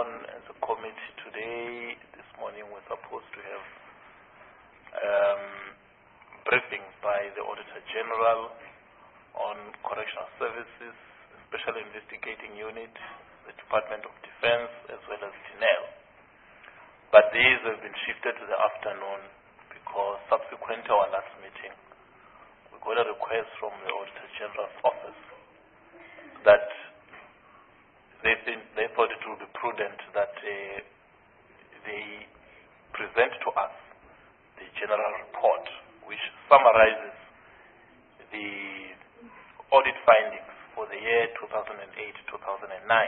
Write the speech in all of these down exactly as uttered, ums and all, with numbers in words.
on as a committee today. This morning we're supposed to have um, briefing by the Auditor General on Correctional Services, Special Investigating Unit, the Department of Defense, as well as T N E L. But these have been shifted to the afternoon because subsequent to our last meeting, we got a request from the Auditor General's office that they, think, they thought it would be prudent that uh, they present to us the general report, which summarizes the audit findings for the year two thousand eight to two thousand nine,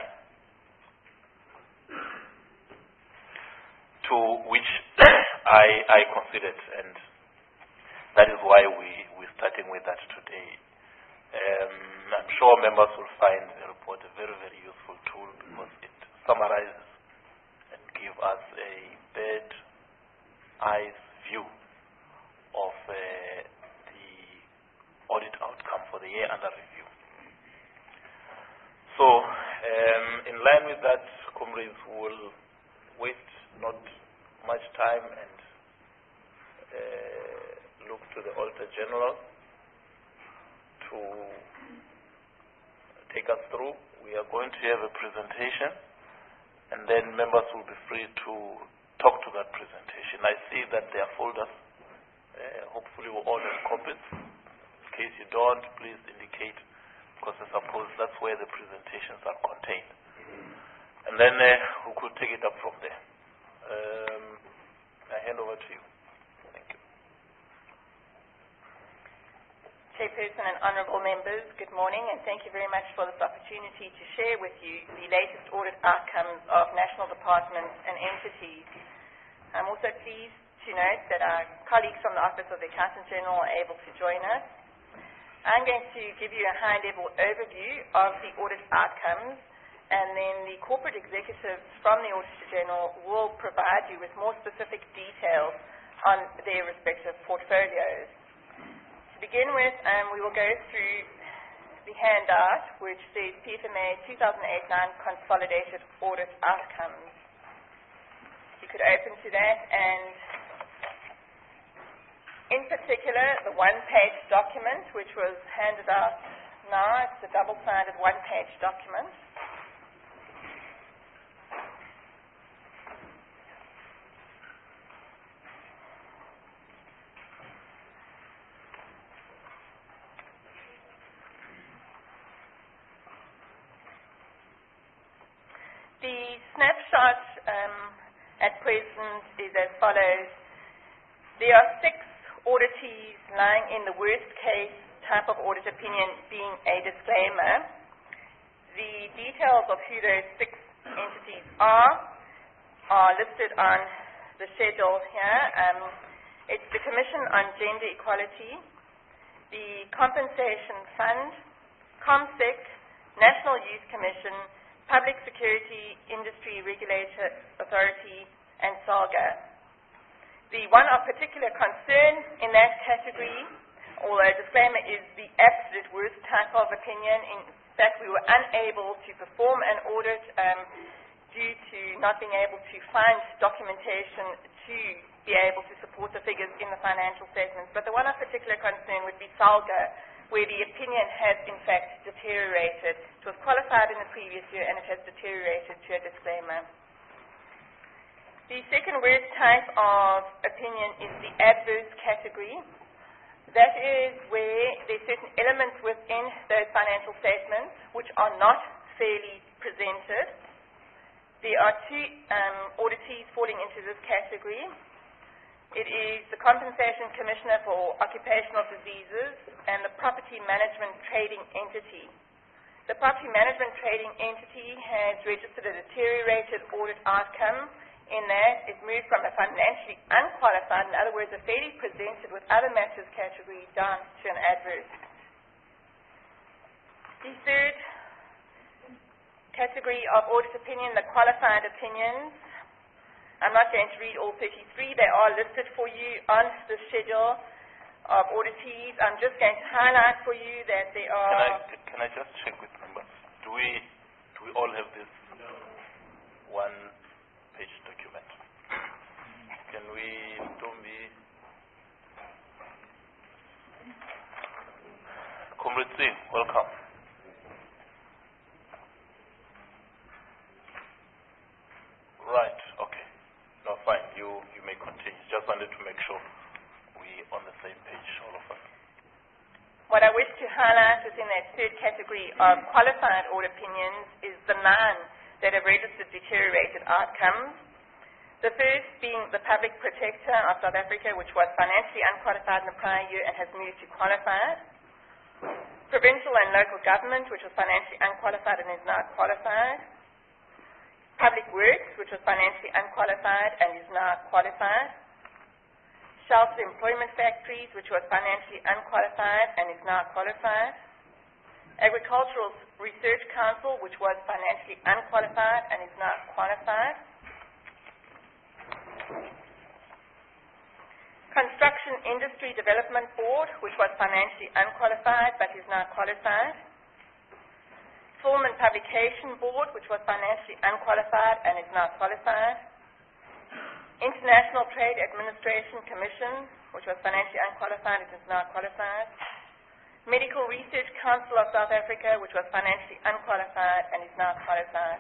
to which I, I considered, and that is why we, we're starting with that today. Um, I'm sure members will find the report a very, very useful tool because it summarizes and gives us a bird-eye view of uh, the audit outcome for the year under review. So, um, in line with that, comrades, will waste not much time and uh, look to the Auditor General to take us through. We are going to have a presentation, and then members will be free to talk to that presentation. I see that there are folders. Uh, hopefully we all have copies. In case you don't, please indicate, because I suppose that's where the presentations are contained. And then uh, we could take it up from there. Um, I hand over to you. Thank you. Chairperson and honourable members, good morning, and thank you very much for this opportunity to share with you the latest audit outcomes of national departments and entities. I'm also pleased to note that our colleagues from the Office of the Accountant General are able to join us. I'm going to give you a high-level overview of the audit outcomes, and then the corporate executives from the Auditor General will provide you with more specific details on their respective portfolios. To begin with, um, we will go through the handout, which says P F M A two thousand eight nine Consolidated Audit Outcomes. You could open to that, and in particular, the one-page document, which was handed out now, it's a double-sided one-page document. The snapshot um, at present is as follows. There are six auditees lying in the worst case type of audit opinion being a disclaimer. The details of who those six entities are are listed on the schedule here. Um, it's the Commission on Gender Equality, the Compensation Fund, ComSec, National Youth Commission, Public Security Industry Regulator Authority, and SALGA. The one of particular concern in that category, although disclaimer, is the absolute worst type of opinion. In fact, we were unable to perform an audit um, due to not being able to find documentation to be able to support the figures in the financial statements. But the one of particular concern would be SALGA, where the opinion has in fact deteriorated. It was qualified in the previous year and it has deteriorated to a disclaimer. The second worst type of opinion is the adverse category. That is where there are certain elements within those financial statements which are not fairly presented. There are two um, auditees falling into this category. It is the Compensation Commissioner for Occupational Diseases and the Property Management Trading Entity. The Property Management Trading Entity has registered a deteriorated audit outcome in that it moved from a financially unqualified, in other words, a fairly presented with other matters category, down to an adverse. The third category of audit opinion, the qualified opinions. I'm not going to read all thirty-three. They are listed for you on the schedule of auditees. I'm just going to highlight for you that there are... Can I, can I just check with members? Do we, do we all have this one one-page document. Can we, Tombi, Comrade Singh, welcome. Right, okay. No, fine, you, you may continue. Just wanted to make sure we're on the same page, all of us. What I wish to highlight within that third category of qualified audit opinions is the nine that have registered deteriorated outcomes. The first being the Public Protector of South Africa, which was financially unqualified in the prior year and has moved to qualified. Provincial and local government, which was financially unqualified and is now qualified. Public Works, which was financially unqualified and is now qualified. Sheltered Employment Factories, which was financially unqualified and is now qualified. Agricultural Research Council, which was financially unqualified and is now qualified. Construction Industry Development Board, which was financially unqualified but is now qualified. Film and Publication Board, which was financially unqualified and is now qualified. International Trade Administration Commission, which was financially unqualified and is now qualified. Medical Research Council of South Africa, which was financially unqualified and is now qualified.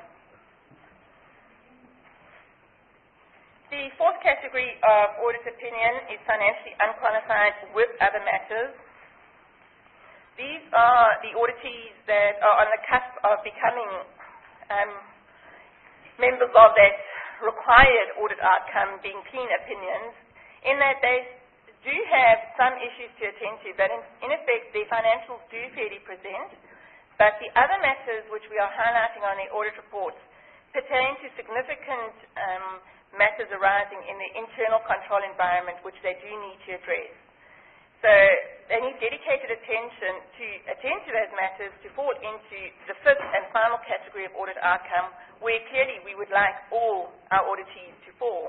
The fourth category of audit opinion is financially unqualified with other matters. These are the auditees that are on the cusp of becoming um, members of that required audit outcome, being clean opinions, in that they do have some issues to attend to, but in, in effect their financials do fairly present, but the other matters which we are highlighting on the audit reports pertain to significant um, matters arising in the internal control environment which they do need to address. So they need dedicated attention to attend to those matters to fall into the fifth and final category of audit outcome, where clearly we would like all our auditees to fall.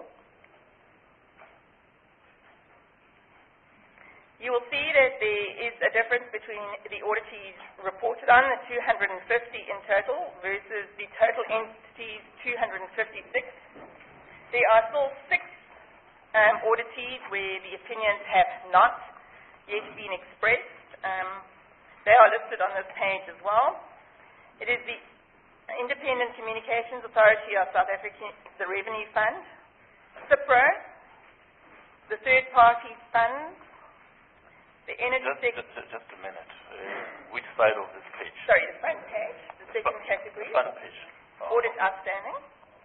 You will see that there is a difference between the auditees reported on, the two hundred fifty in total, versus the total entities, two hundred fifty-six. There are still six um, auditees where the opinions have not yet been expressed. Um, they are listed on this page as well. It is the Independent Communications Authority of South Africa, the Revenue Fund, CIPRO, the Third Parties Fund, the Energy Just, Sector. just, just a minute. Uh, which side of this page? Sorry, the front page, the second Front- category. Front page. Oh. Audit outstanding.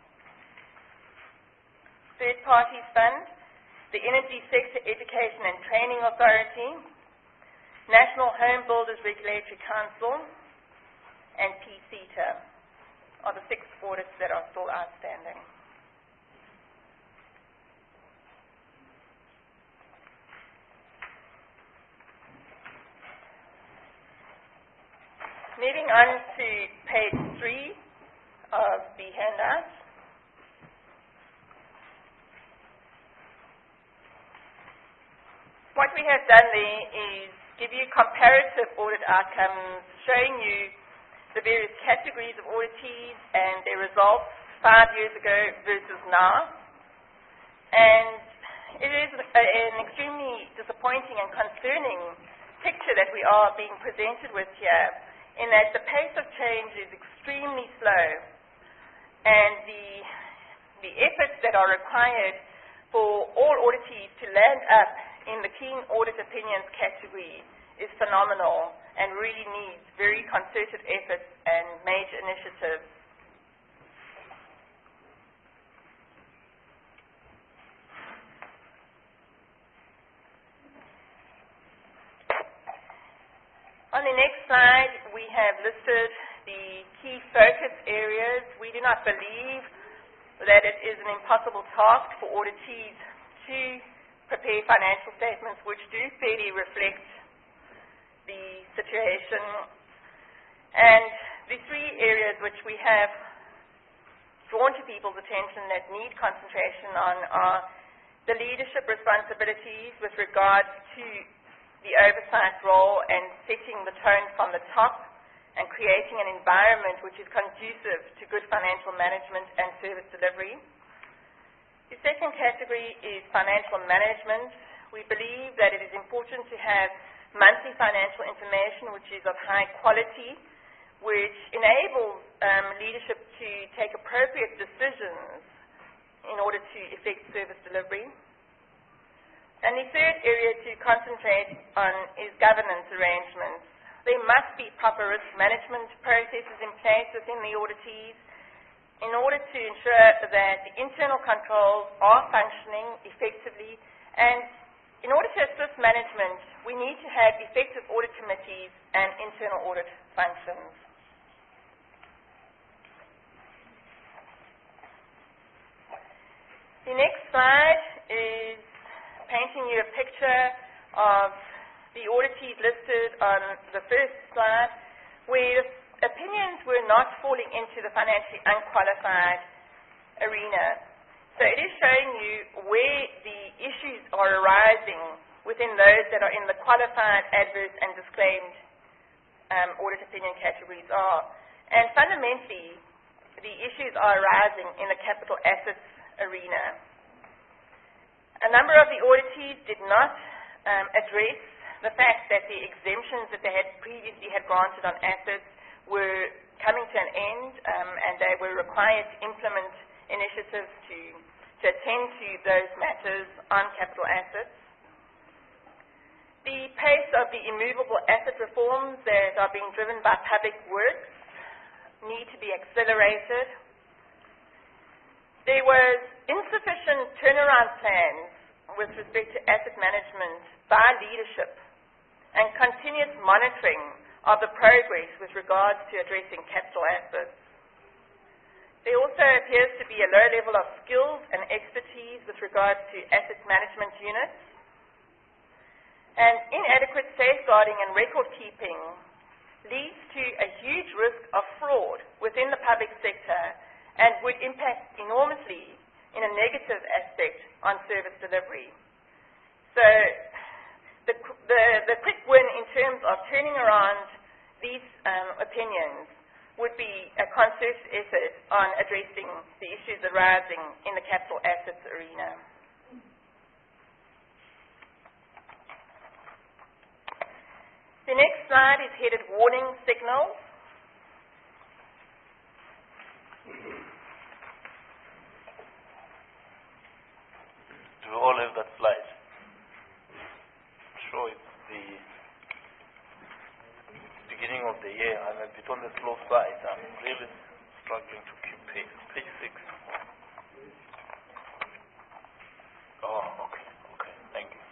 Third Parties Fund, the Energy Sector Education and Training Authority, National Home Builders Regulatory Council, and P CETA are the six audits that are still outstanding. Moving on to page three of the handout. What we have done there is give you comparative audit outcomes, showing you the various categories of auditees and their results five years ago versus now. And it is a, an extremely disappointing and concerning picture that we are being presented with here, in that the pace of change is extremely slow, and the, the efforts that are required for all auditees to land up in the clean audit opinions category is phenomenal and really needs very concerted efforts and major initiatives. On the next slide, we have listed the key focus areas. We do not believe that it is an impossible task for auditees to prepare financial statements which do fairly reflect the situation. And the three areas which we have drawn to people's attention that need concentration on are the leadership responsibilities with regards to the oversight role and setting the tone from the top and creating an environment which is conducive to good financial management and service delivery. The second category is financial management. We believe that it is important to have monthly financial information which is of high quality, which enables um, leadership to take appropriate decisions in order to effect service delivery. And the third area to concentrate on is governance arrangements. There must be proper risk management processes in place within the auditees in order to ensure that the internal controls are functioning effectively, and in order to assist management, we need to have effective audit committees and internal audit functions. The next slide is painting you a picture of the auditees listed on the first slide, where opinions were not falling into the financially unqualified arena. So it is showing you where the issues are arising within those that are in the qualified, adverse and disclaimed um, audit opinion categories are. And fundamentally, the issues are arising in the capital assets arena. A number of the auditees did not um, address the fact that the exemptions that they had previously had granted on assets were coming to an end, um, and they were required to implement initiatives to, to attend to those matters on capital assets. The pace of the immovable asset reforms that are being driven by public works need to be accelerated. There was insufficient turnaround plans with respect to asset management by leadership and continuous monitoring of the progress with regards to addressing capital assets. There also appears to be a low level of skills and expertise with regards to asset management units, and inadequate safeguarding and record keeping leads to a huge risk of fraud within the public sector and would impact enormously in a negative aspect on service delivery. So the, the, the quick win in terms of turning around these um, opinions would be a concerted effort on addressing the issues arising in the capital assets arena. The next slide is headed Warning Signals. Do we all have that slide? I'm sure it's the beginning of the year. I'm a bit on the slow side. I'm really struggling to keep pace. Page six. Oh, okay, okay, thank you.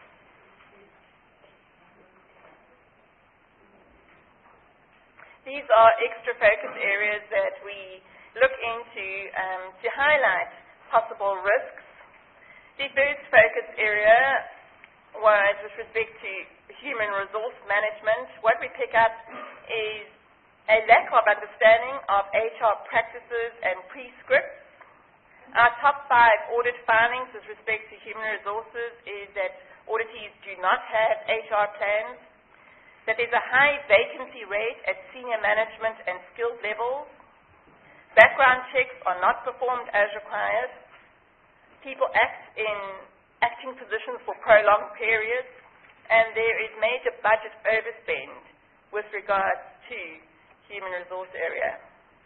These are extra focus areas that we look into um, to highlight possible risks. The first focus area was with respect to human resource management. What we pick up is a lack of understanding of H R practices and prescripts. Our top five audit findings with respect to human resources is that auditees do not have H R plans, that there's a high vacancy rate at senior management and skilled levels, background checks are not performed as required, people act in acting positions for prolonged periods, and there is major budget overspend with regards to human resource area.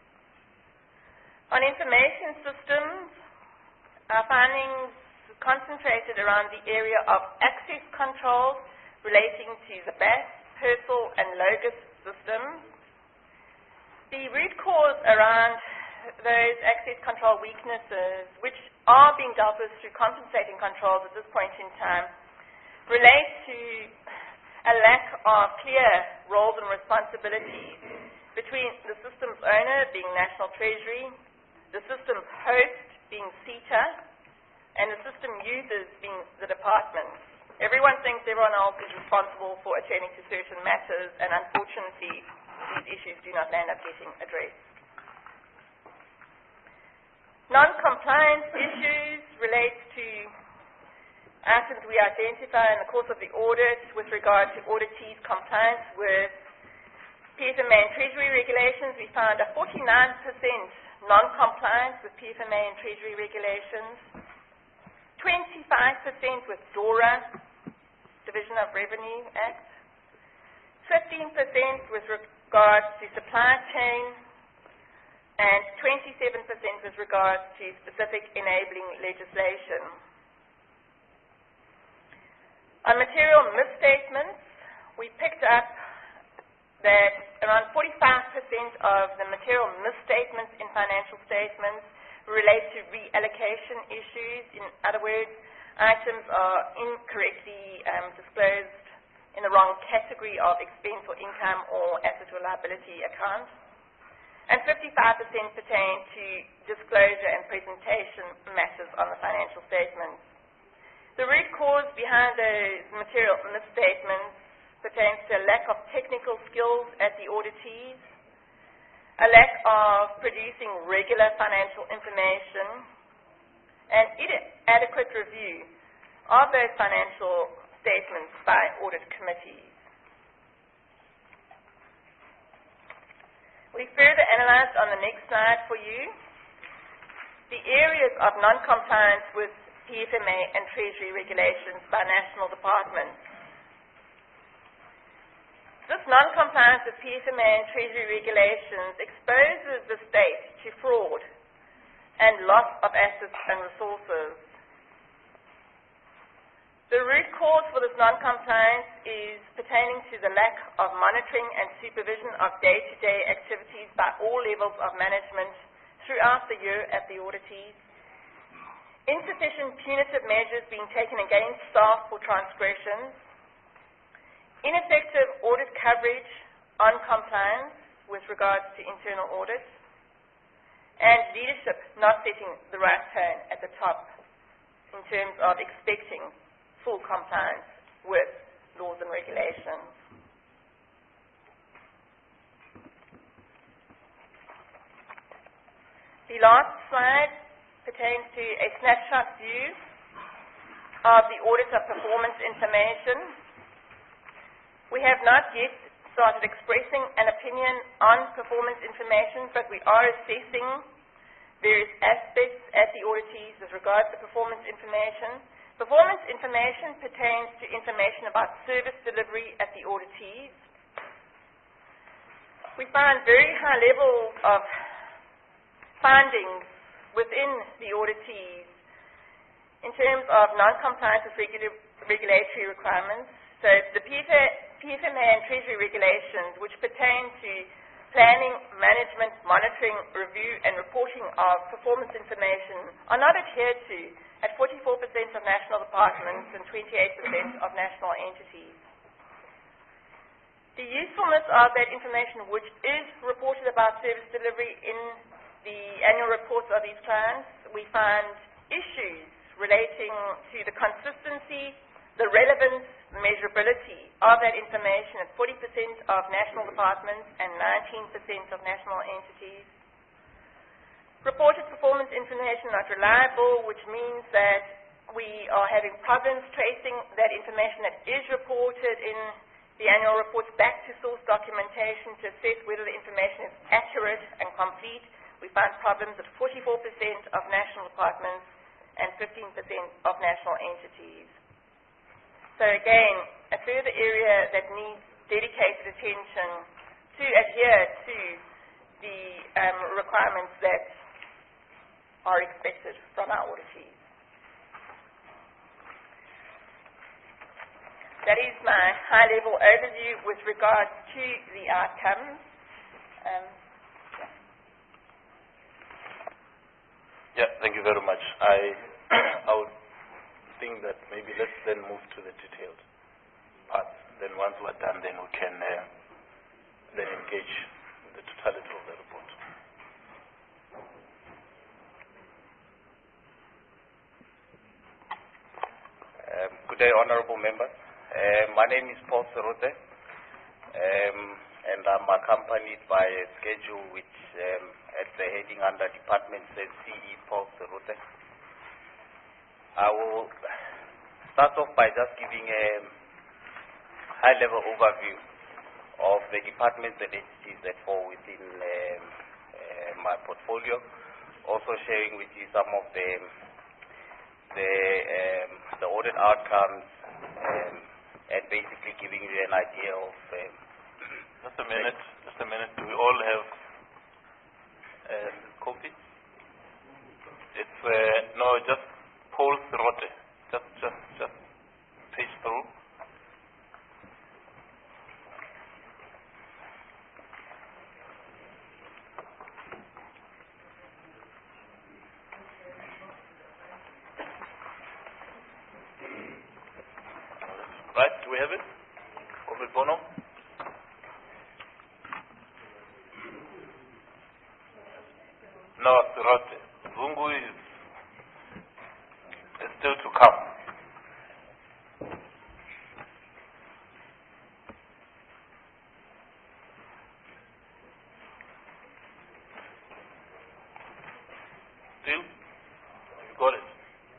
On information systems, our findings concentrated around the area of access control relating to the B A S, PERSOL and LOGIS systems. The root cause around those access control weaknesses, which are being dealt with through compensating controls at this point in time, relate to a lack of clear roles and responsibilities between the system's owner, being National Treasury, the system's host, being SETA, and the system users, being the departments. Everyone thinks everyone else is responsible for attending to certain matters, and unfortunately, these issues do not end up getting addressed. Non-compliance issues relate to items we identify in the course of the audit with regard to auditees' compliance with P F M A and Treasury regulations, we found a forty-nine percent non-compliance with P F M A and Treasury regulations, twenty-five percent with DORA, Division of Revenue Act, fifteen percent with regards to supply chain, and twenty-seven percent with regards to specific enabling legislation. On material misstatements, we picked up that around forty-five percent of the material misstatements in financial statements relate to reallocation issues. In other words, items are incorrectly um, disclosed in the wrong category of expense or income or asset or liability account. And fifty-five percent pertain to disclosure and presentation matters on the financial statements. The root cause behind those material misstatements pertains to a lack of technical skills at the auditees, a lack of producing regular financial information, and inadequate review of those financial statements by audit committees. We further analyzed on the next slide for you the areas of non-compliance with P F M A and Treasury regulations by national departments. This non-compliance with P F M A and Treasury regulations exposes the state to fraud and loss of assets and resources. The root cause for this non-compliance is pertaining to the lack of monitoring and supervision of day-to-day activities by all levels of management throughout the year at the auditees, insufficient punitive measures being taken against staff for transgressions, ineffective audit coverage on compliance with regards to internal audit, and leadership not setting the right tone at the top in terms of expecting full compliance with laws and regulations. The last slide pertains to a snapshot view of the auditor performance information. We have not yet started expressing an opinion on performance information, but we are assessing various aspects at the auditees with regard to performance information. Performance information pertains to information about service delivery at the auditees. We find very high levels of findings within the auditees in terms of non-compliance with regula- regulatory requirements. So the P F M A and Treasury regulations, which pertain to planning, management, monitoring, review, and reporting of performance information, are not adhered to at forty-four percent of national departments and twenty-eight percent of national entities. The usefulness of that information, which is reported about service delivery in the annual reports of these clients, we find issues relating to the consistency, the relevance, measurability of that information at forty percent of national departments and nineteen percent of national entities. Reported performance information not reliable, which means that we are having problems tracing that information that is reported in the annual reports back to source documentation to assess whether the information is accurate and complete. We find problems at forty-four percent of national departments and fifteen percent of national entities. So again, a further area that needs dedicated attention to adhere to the um, requirements that are expected from our auditees. That is my high-level overview with regards to the outcomes. Um, yeah, thank you very much. I, I would think that maybe let's then move to the detailed parts. Then once we're done, then we can uh, then engage the totality of the report. Um, good day, honorable members. Uh, my name is Paul Serute, um, and I'm accompanied by a schedule which um, at the heading under department says C E Paul Serute. I will start off by just giving a high-level overview of the departments and entities that fall within um, uh, my portfolio. Also sharing with you some of the the, um, the audit outcomes um, and basically giving you an idea of... Um, just a minute, just a minute. Do we all have a copy? It's, uh, no, just Paul Sirote. Just, just, just page through. Right, do we have it? Comrade Bono? No, Sirote. Zungu is, is still to come. Still? You got it?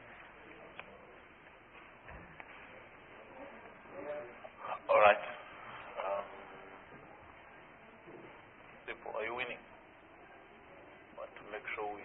All right. Um, people, are you winning? Want to make sure we...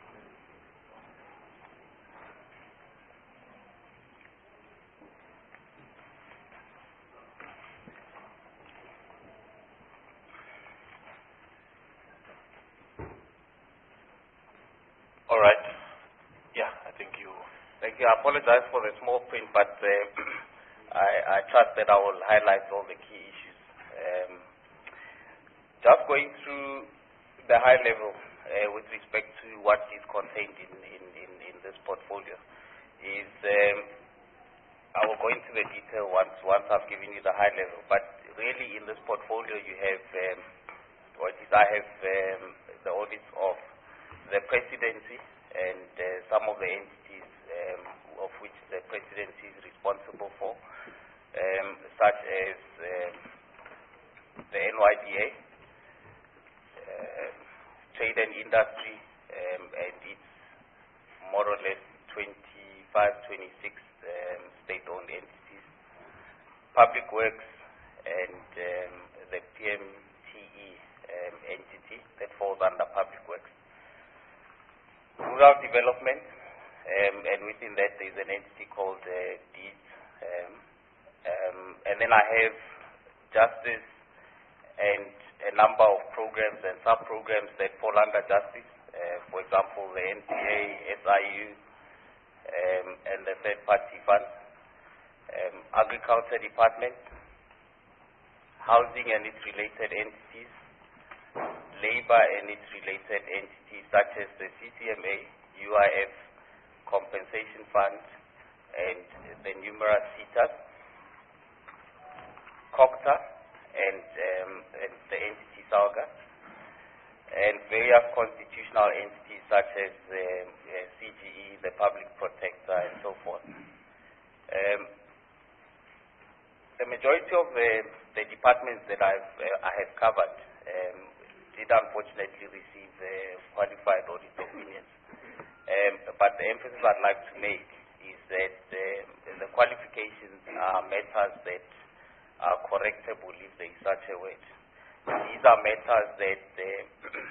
All right. Yeah, I think you... Thank you. I apologize for the small print, but uh, I, I trust that I will highlight all the key issues. Um, just going through the high level uh, with respect to what is contained in, in, in, in this portfolio is, um, I will go into the detail once, once I've given you the high level, but really in this portfolio you have, um, or at least I have um, the audits of the presidency and uh, some of the entities um, of which the presidency is responsible for, um, such as um, the N Y D A, uh, trade and industry, um, and its more or less twenty-five, twenty-six um, state-owned entities, public works, and um, the P M T E um, entity that falls under public works. Rural development, um, and within that there is an entity called uh, DEEDS, um, um, and then I have justice and a number of programs and sub-programs that fall under justice, uh, for example the N P A, S I U, um, and the third-party fund, um, agriculture department, housing and its related entities, labor and its related entities such as the C C M A, U I F, compensation fund, and the numerous C T A S, COCTA, and, um, and the entity SALGA, and various constitutional entities such as um, uh, C G E, the public protector, and so forth. Um, the majority of the, the departments that I've, uh, I have covered um, did unfortunately receive uh, qualified audit opinions. Um, but the emphasis I'd like to make is that uh, the qualifications are matters that are correctable if there is such a word. These are matters that, uh,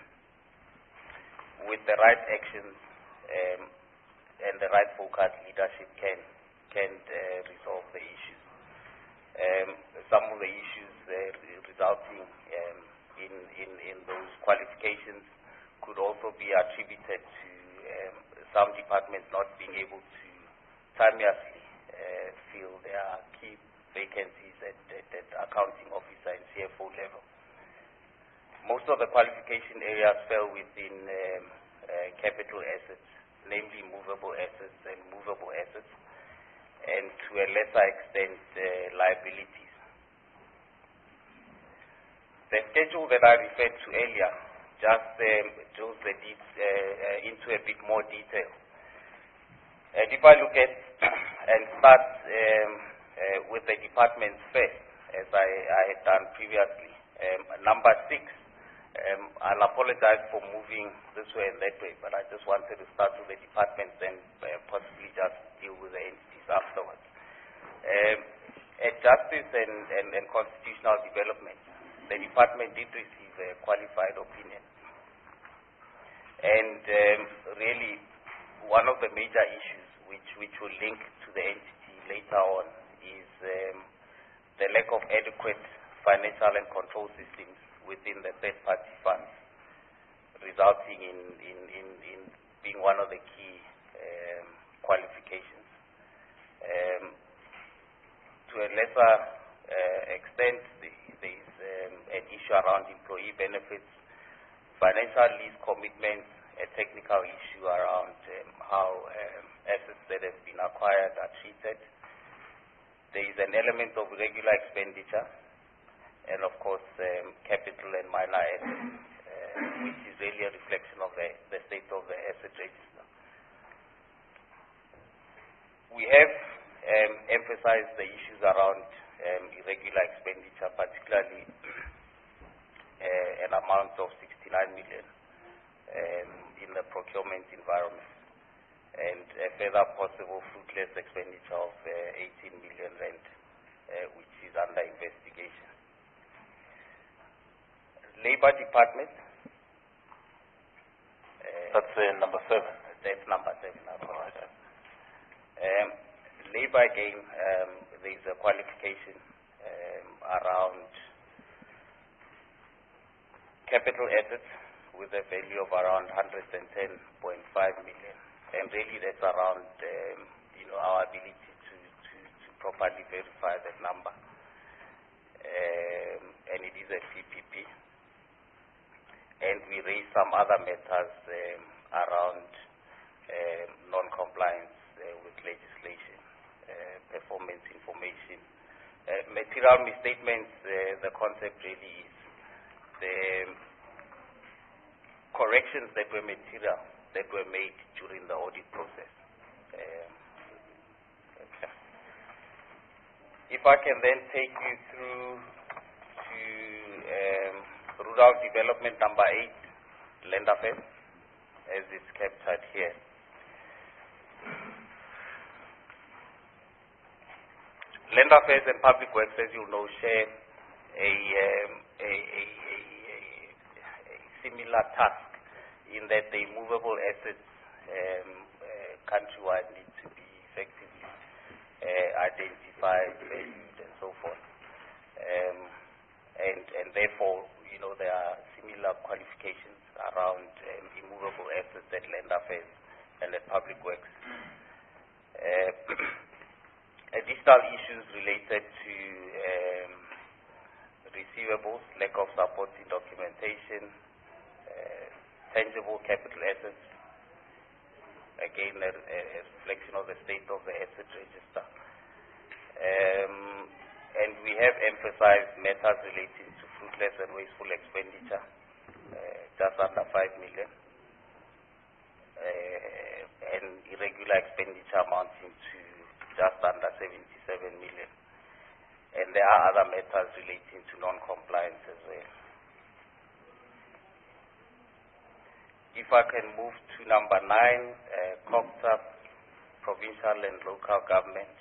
with the right actions um, and the right focused leadership, can can uh, resolve the issues. Um, some of the issues uh, resulting um, in, in, in those qualifications could also be attributed to um, some departments not being able to timeously uh, fill their key vacancies at, at, at accounting officer and C F O level. Most of the qualification areas fell within um, uh, capital assets, namely movable assets and movable assets, and to a lesser extent uh, liabilities. The schedule that I referred to earlier just um, shows the deeds uh, uh, into a bit more detail. And if I look at and start um, uh, with the departments first, as I, I had done previously, um, number six, um, I'll apologize for moving this way and that way, but I just wanted to start with the departments and uh, possibly just deal with the entities afterwards. Um, at Justice and, and, and Constitutional Development, the department did receive a qualified opinion. And um, really, one of the major issues which, which will link to the entity later on is um, the lack of adequate financial and control systems within the third-party funds, resulting in, in, in, in being one of the key um, qualifications. Um, to a lesser uh, extent, there is um, an issue around employee benefits, financial lease commitments, a technical issue around um, how um, assets that have been acquired are treated. There is an element of regular expenditure, and of course um, capital and minor assets, uh, which is really a reflection of the, the state of the asset register. We have um, emphasized the issues around um, irregular expenditure, particularly uh, an amount of sixty-nine million um, in the procurement environment, and a further possible fruitless expenditure of uh, eighteen million rand, uh, which is under investigation. Labor Department. Uh, That's uh, number seven. That's number seven. All right. Um, labor again, um, there is a qualification um, around capital assets with a value of around one hundred ten point five million, and really that's around um, you know our ability to, to, to properly verify that number, um, and it is a P P P. And we raised some other matters um, around um, non-compliance uh, with legislation, uh, performance information, uh, material misstatements. Uh, the concept really is the corrections that were material that were made during the audit process. Um, okay. If I can then take you through to um, Rural Development number eight, Land Affairs, as it's captured here. Land Affairs and Public Works, as you know, share a, um, a, a, a, a similar task in that the movable assets um, uh, countrywide need to be effectively uh, identified, valued, and so forth. Um, and, and therefore, you know, there are similar qualifications around um, immovable assets at Land Affairs and at Public Works. Uh, additional issues related to um, receivables, lack of supporting documentation, uh, tangible capital assets, again a, a reflection of the state of the asset register. Um, and we have emphasized matters relating to fruitless and wasteful expenditure, uh, just under five million, uh, and irregular expenditure amounting to just under seventy-seven million. And there are other matters relating to non-compliance as well. If I can move to number nine, uh, COGTA, provincial and local government.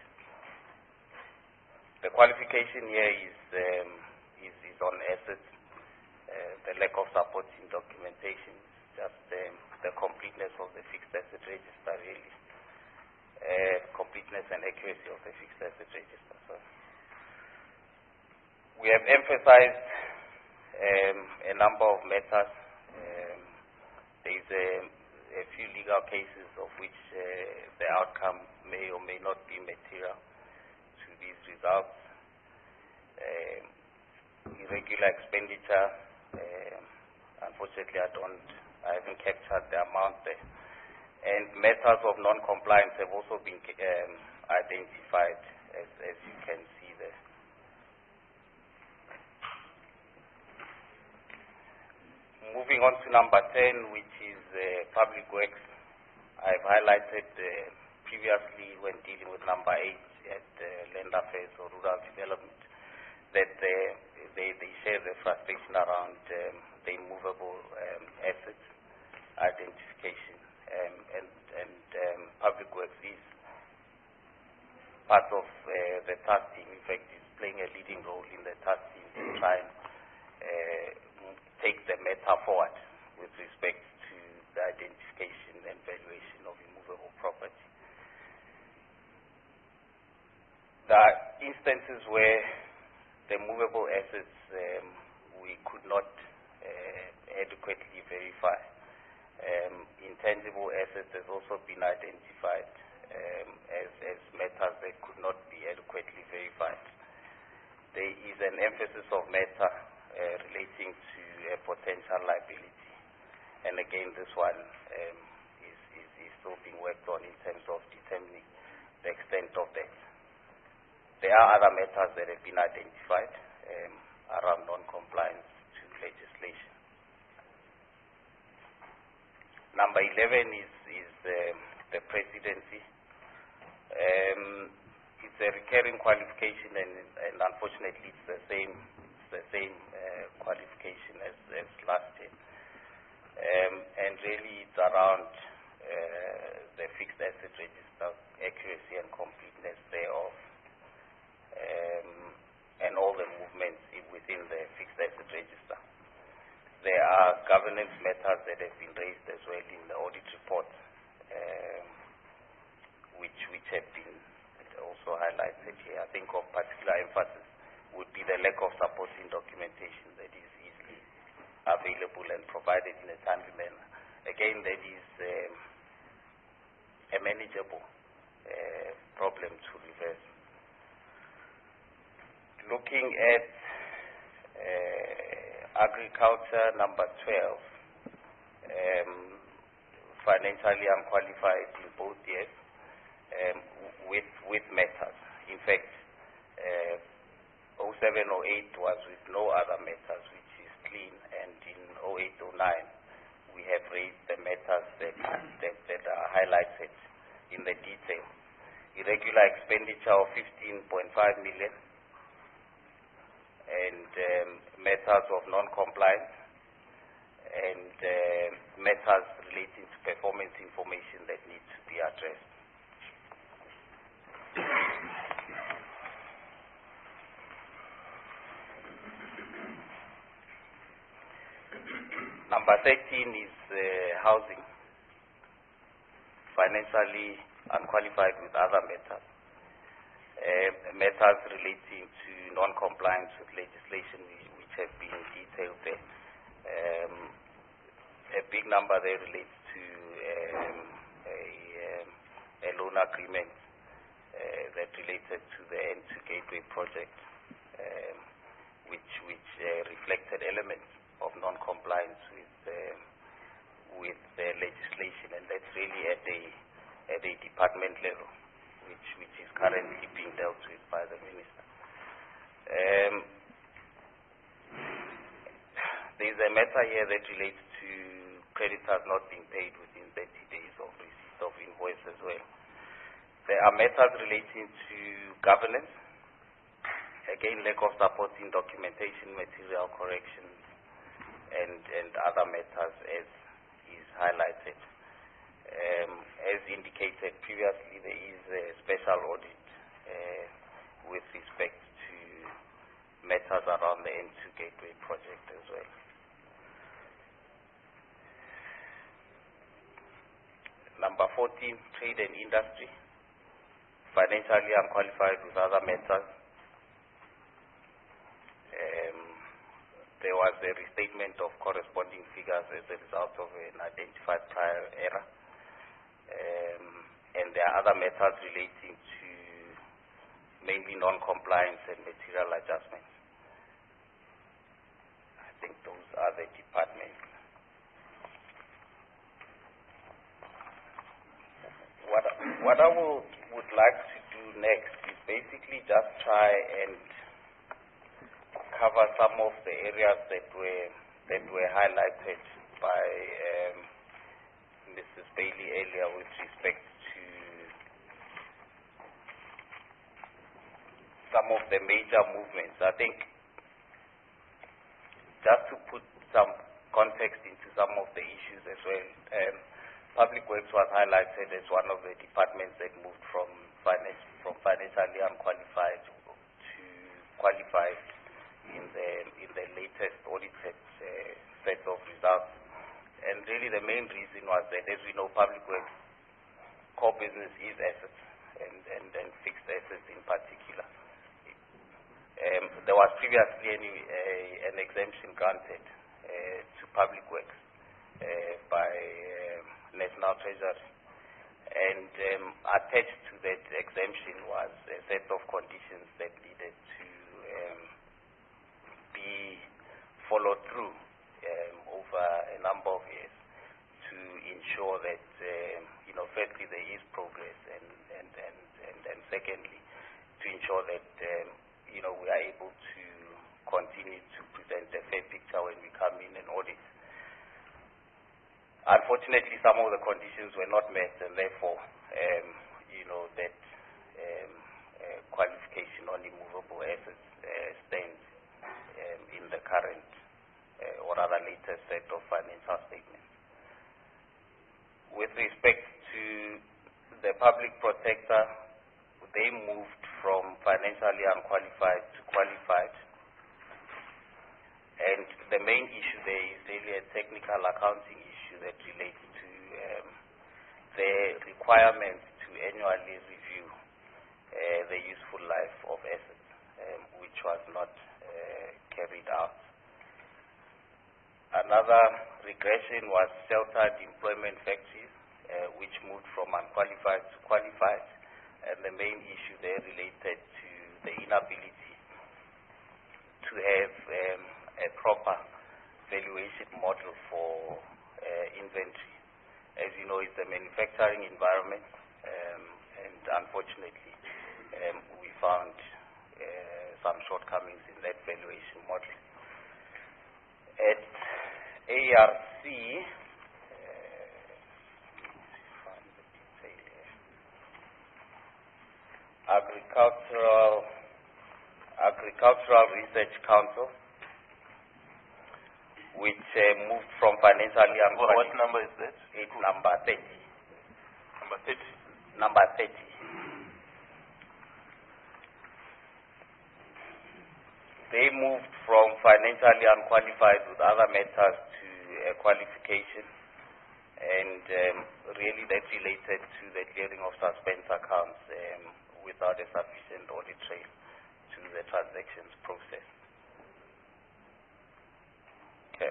The qualification here is um, is, is on assets, uh, the lack of supporting documentation, just um, the completeness of the fixed asset register, really, uh, completeness and accuracy of the fixed asset register. So we have emphasized um, a number of matters. Um, there is a, a few legal cases of which uh, the outcome may or may not be material to these results. Um, irregular expenditure, um, unfortunately I don't, I haven't captured the amount there. And matters of non-compliance have also been um, identified, as, as you can see there. Moving on to number ten, which is uh, Public Works. I've highlighted uh, previously when dealing with number eight at uh, Land Affairs or Rural Development that uh, they, they share the frustration around um, the immovable um, assets identification, um, and, and um, Public Works is part of uh, the task team. In fact, is playing a leading role in the task team to try and uh, take the matter forward with respect to the identification and valuation of immovable property. There are instances where the movable assets um, we could not uh, adequately verify. Um, intangible assets has also been identified um, as, as matters that could not be adequately verified. There is an emphasis of matter uh, relating to a potential liability, and again this one um, is, is, is still being worked on in terms of determining the extent of that. There are other matters that have been identified um, around non-compliance to legislation. Number eleven is, is um, the presidency. Um, it's a recurring qualification, and, and unfortunately it's the same, the same uh, qualification as, as last year. Um, and really it's around uh, the fixed asset register accuracy and completeness thereof, um, and all the movements within the fixed asset register. There are governance matters that have been raised as well in the audit report, um, which which have been also highlighted here. I think of particular emphasis would be the lack of supporting documentation that is easily available and provided in a timely manner. Again, that is um, a manageable uh, problem to reverse. Looking at uh, agriculture, number twelve, um, financially unqualified in both years um, with with matters. In fact, uh, oh seven oh eight was with no other matters, which is clean, and in oh eight oh nine we have raised the matters that, that, that are highlighted in the detail. Irregular expenditure of fifteen point five million, and um, matters of non-compliance, and uh, matters relating to performance information that need to be addressed. Number thirteen is uh, housing, financially unqualified with other matters. Uh, matters relating to non-compliance with legislation which have been detailed there. Um, a big number there relates to um, a, um, a loan agreement uh, that related to the N two Gateway project, um, which which uh, reflected elements of non-compliance with um, with the legislation, and that's really at a at a department level, which which is currently being dealt with by the minister. Um, there is a matter here that relates to creditors not being paid within thirty days of receipt of invoice as well. There are matters relating to governance, again lack of supporting documentation, material corrections, and, and other matters as is highlighted. Um, as indicated previously, there is a special audit uh, with respect to matters around the N two Gateway project as well. Number fourteen, trade and industry, financially unqualified with other matters. Um, there was a restatement of corresponding figures as a result of an identified prior error. Um, and there are other matters relating to mainly non-compliance and material adjustments. I think those are the departments. What, what I will, would like to do next is basically just try and cover some of the areas that were that were highlighted by um, Missus Bailey earlier with respect to some of the major movements. I think just to put some context into some of the issues as well, um, Public Works was highlighted as one of the departments that moved from finance, from financially unqualified to qualified in the in the latest audited uh, set of results. And really the main reason was that, as we know, public works core business is assets, and, and, and fixed assets in particular. Um, there was previously any, uh, an exemption granted uh, to public works uh, by uh, National Treasury, and um, attached to that exemption was a set of conditions that needed to um, be followed through um, over a number of years to ensure that, um, you know, firstly there is progress, and, and, and, and, and secondly to ensure that um, you know, we are able to continue to present a fair picture when we come in and audit. Unfortunately, some of the conditions were not met, and therefore, um, you know, that um, uh, qualification on immovable assets uh, stands um, in the current uh, or rather latest set of financial statements. With respect to the public protector, they moved from financially unqualified to qualified, and the main issue there is really a technical accounting issue that relates to um, the requirement to annually review uh, the useful life of assets, um, which was not uh, carried out. Another regression was sheltered employment factories, uh, which moved from unqualified to qualified. And the main issue there related to the inability to have um, a proper valuation model for uh, inventory. As you know, it's a manufacturing environment, um, and unfortunately, um, we found uh, some shortcomings in that valuation model. At A R C, Agricultural Agricultural Research Council, which uh, moved from financially What, what number is that? It's number thirty. Number thirty. Number thirty. They moved from financially unqualified with other matters to uh, qualification, and um, really that related to the clearing of suspense accounts um, without a sufficient audit trail to the transactions process. Okay.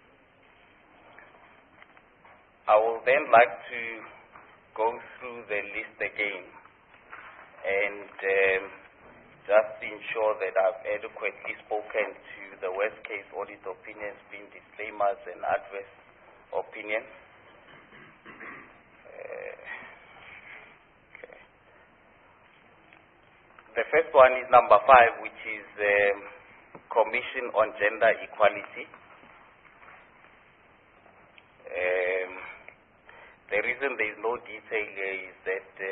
I will then like to go through the list again and um, just ensure that I've adequately spoken to the worst case audit opinions, being disclaimers and adverse opinions. Uh, The first one is number five, which is um, Commission on Gender Equality. Um, the reason there is no detail here is that uh,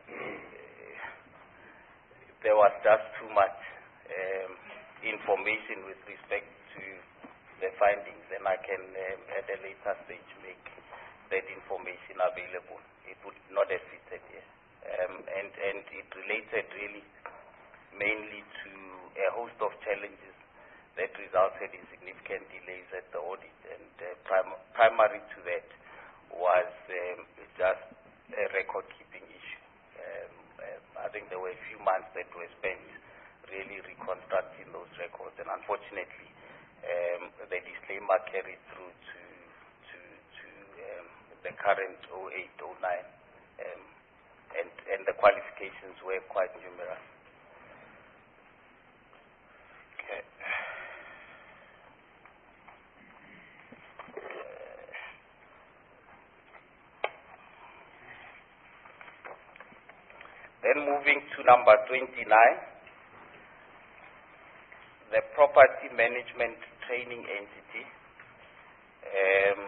there was just too much um, information with respect to the findings, and I can um, at a later stage make that information available. It would not have fitted here. Um, and, and it related really mainly to a host of challenges that resulted in significant delays at the audit, and uh, prim primary to that was um, just a record-keeping issue. Um, uh, I think there were a few months that were spent really reconstructing those records, and unfortunately um, the disclaimer carried through to, to, to um, the current oh eight oh nine. Um, And, and the qualifications were quite numerous. Okay. Then moving to number twenty-nine, the Property Management Training Entity. Um,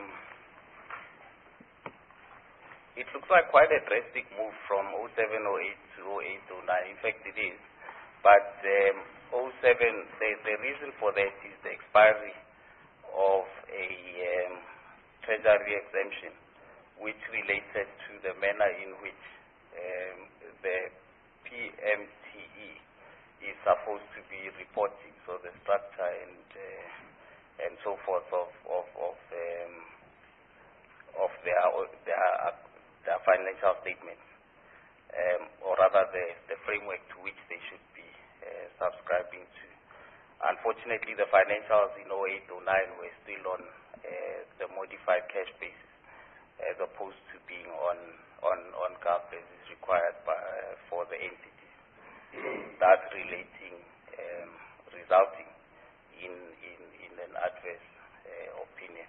It looks like quite a drastic move from oh seven oh eight to oh eight oh nine. In fact, it is. But um, oh seven, the, the reason for that is the expiry of a um, treasury exemption, which related to the manner in which um, the P M T E is supposed to be reporting. So the structure and uh, and so forth of of of, um, of their their their financial statements, um, or rather the the framework to which they should be uh, subscribing to. Unfortunately, the financials in oh eight oh nine were still on uh, the modified cash basis, as opposed to being on on on G A A P as is required by, uh, for the entities. That's relating, um, resulting in, in in an adverse uh, opinion.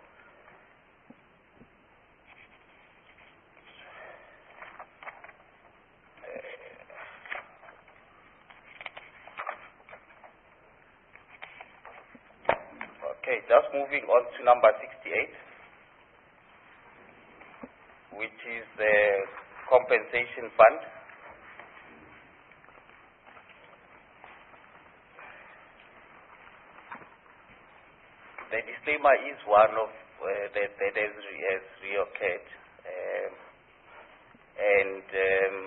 Okay, just moving on to number sixty-eight, which is the compensation fund. The disclaimer is one of uh, that, that has, re has reoccurred, um, and um,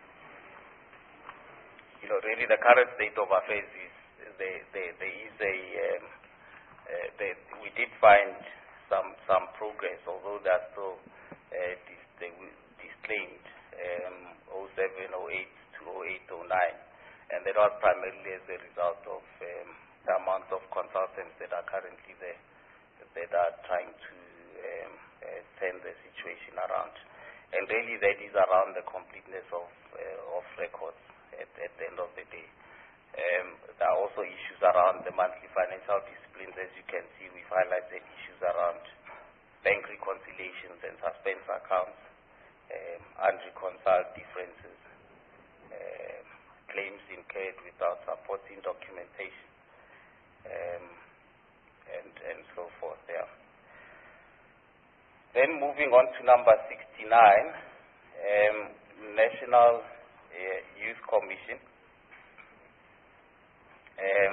you know, really the current state of affairs is there, there, there is a um, uh, there, we did find some some progress, although that's still uh, dis they disclaimed um, oh seven, oh eight to oh eight oh nine, and that was primarily as a result of um, the amount of consultants that are currently there that are trying to um, uh, turn the situation around. And really that is around the completeness of, uh, of records at, at the end of the day. Um, there are also issues around the monthly financial disciplines. As you can see, we've highlighted issues around bank reconciliations and suspense accounts, um, unreconciled differences, um, claims incurred without supporting documentation, Um, and, and so forth there. Then moving on to number sixty-nine, um, National uh, Youth Commission. Um,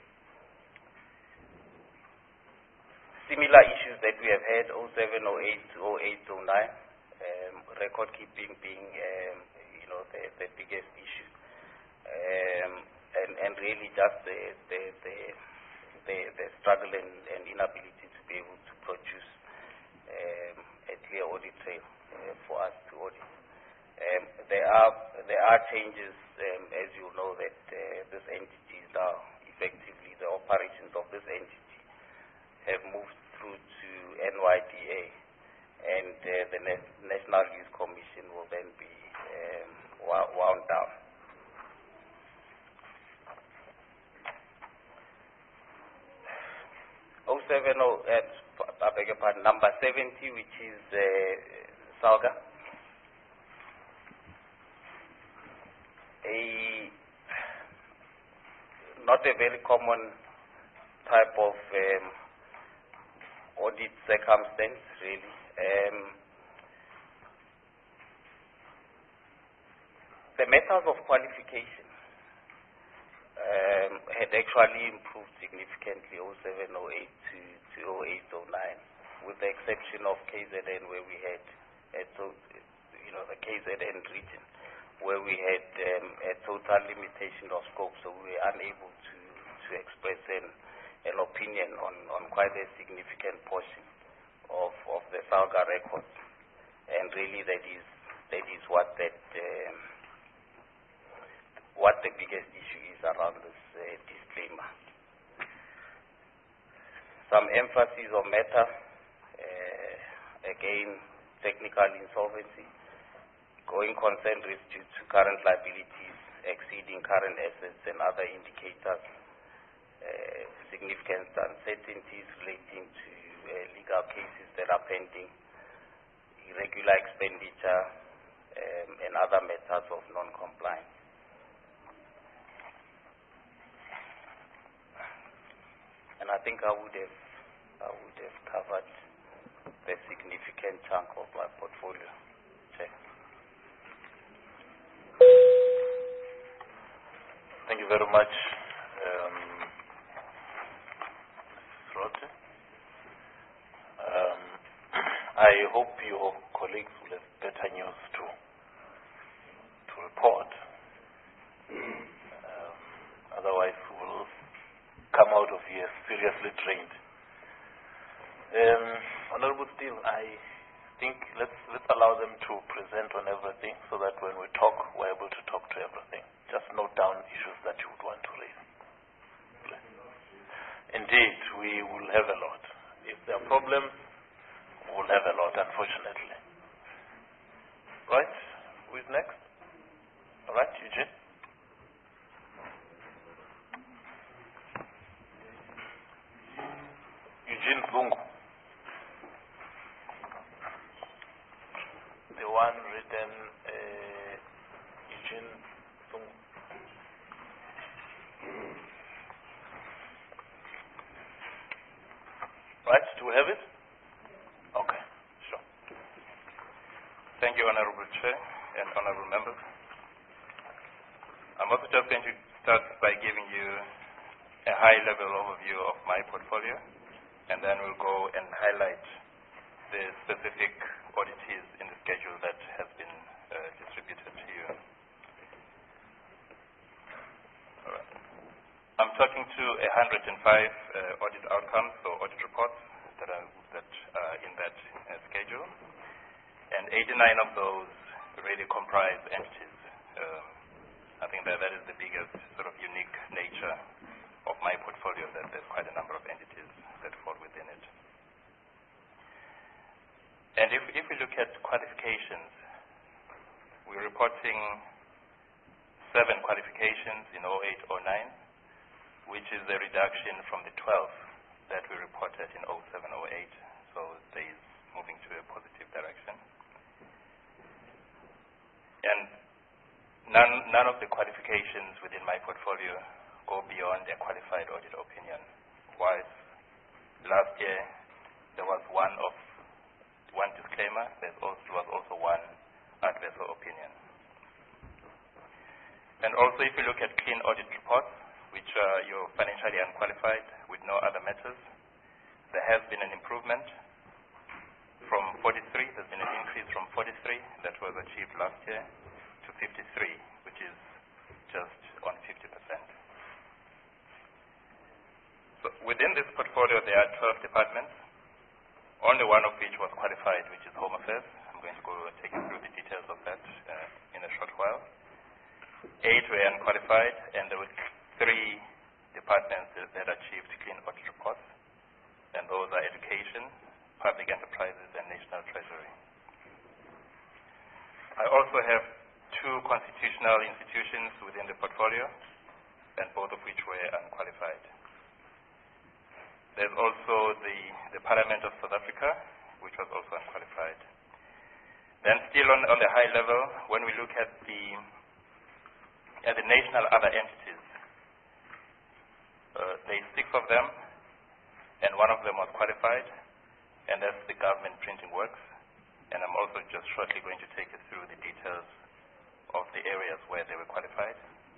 similar issues that we have had, oh seven, oh eight to oh eight oh nine, um, record keeping being um, you know, the, the biggest issue. Um, and, and really just the, the, the The, the struggle and, and inability to be able to produce um, a clear audit trail uh, for us to audit. Um, there are there are changes, um, as you know, that uh, this entity is now effectively the operations of this entity have moved through to N Y D A, and uh, the National Youth Commission will then be um, wound down. oh seven oh, uh, I beg your pardon, number seventy, which is uh, SALGA. A, not a very common type of um, audit circumstance, really. Um, the methods of qualification Um, had actually improved significantly oh seven, oh eight to, to oh eight, oh nine, with the exception of K Z N, where we had, a to, you know, the K Z N region, where we had um, a total limitation of scope, so we were unable to, to express an, an opinion on, on quite a significant portion of, of the SALGA records. And really that is, that is what that um, what the biggest issue is around this uh, disclaimer. Some emphasis on matter, uh, again, technical insolvency, going concern risk due to current liabilities exceeding current assets and other indicators, uh, significant uncertainties relating to uh, legal cases that are pending, irregular expenditure, um, and other methods of non-compliance. And I think I would have, I would have covered the significant chunk of my portfolio. Check. Thank you very much, um, Rote. Um, I hope your colleagues will have better news to to report. Um, otherwise, we will come out of here seriously drained. still, I think let's let's allow them to present on everything so that when we talk, we're able to talk to everything. Just note down issues that you would want to raise. Indeed, we will have a lot. If there are problems, we'll have a lot, unfortunately. Right? Who is next? All right, Eugene. Eugene Zungu. The one written uh, Eugene Zungu. Right, do we have it? Okay, sure. Thank you, Honorable Chair and Honorable Members. I'm also just going to start by giving you a high-level overview of my portfolio, and then we'll go and highlight the specific oddities in the schedule that has been uh, distributed to you. All right. I'm talking to one hundred five uh, audit outcomes, so audit reports that are, that are in that uh, schedule, and eighty-nine of those really comprise entities. Um, I think that that is the biggest sort of unique nature of my portfolio, that there's quite a number of entities that fall within it. And if, if we look at qualifications, we're reporting seven qualifications in oh eight oh nine, which is a reduction from the twelve that we reported in oh seven oh eight. So there is moving to a positive direction. And none, none of the qualifications within my portfolio go beyond a qualified audit opinion. Whilst last year there was one of one disclaimer, there also, was also one adverse opinion. And also, if you look at clean audit reports, which are your financially unqualified with no other matters, there has been an improvement from forty-three. There's been an increase from forty-three that was achieved last year to fifty-three, which is just on fifty percent. So within this portfolio, there are twelve departments, only one of which was qualified, which is Home Affairs. I'm going to go take you through the details of that uh, in a short while. Eight were unqualified, and there were three departments that, that achieved clean audit reports, and those are education, public enterprises, and national treasury. I also have two constitutional institutions within the portfolio, and both of which were unqualified. There's also the, the Parliament of South Africa, which was also unqualified. Then still on, on the high level, when we look at the, at the national other entities, uh, there are six of them, and one of them was qualified, and that's the government printing works. And I'm also just shortly going to take you through the details of the areas where they were qualified.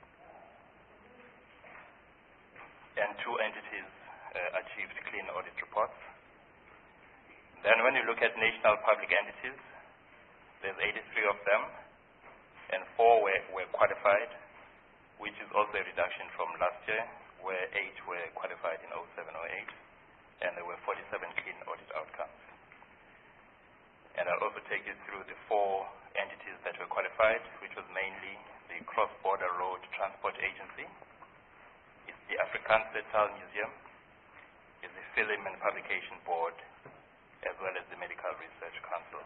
And two entities Uh, achieved clean audit reports. Then when you look at national public entities, there's eighty-three of them, and four were, were qualified, which is also a reduction from last year, where eight were qualified in oh seven oh eight, and there were forty-seven clean audit outcomes. And I'll also take you through the four entities that were qualified, which was mainly the Cross-Border Road Transport Agency, it's the Afrikaanse Taal Museum, is the Film and Publication Board, as well as the Medical Research Council.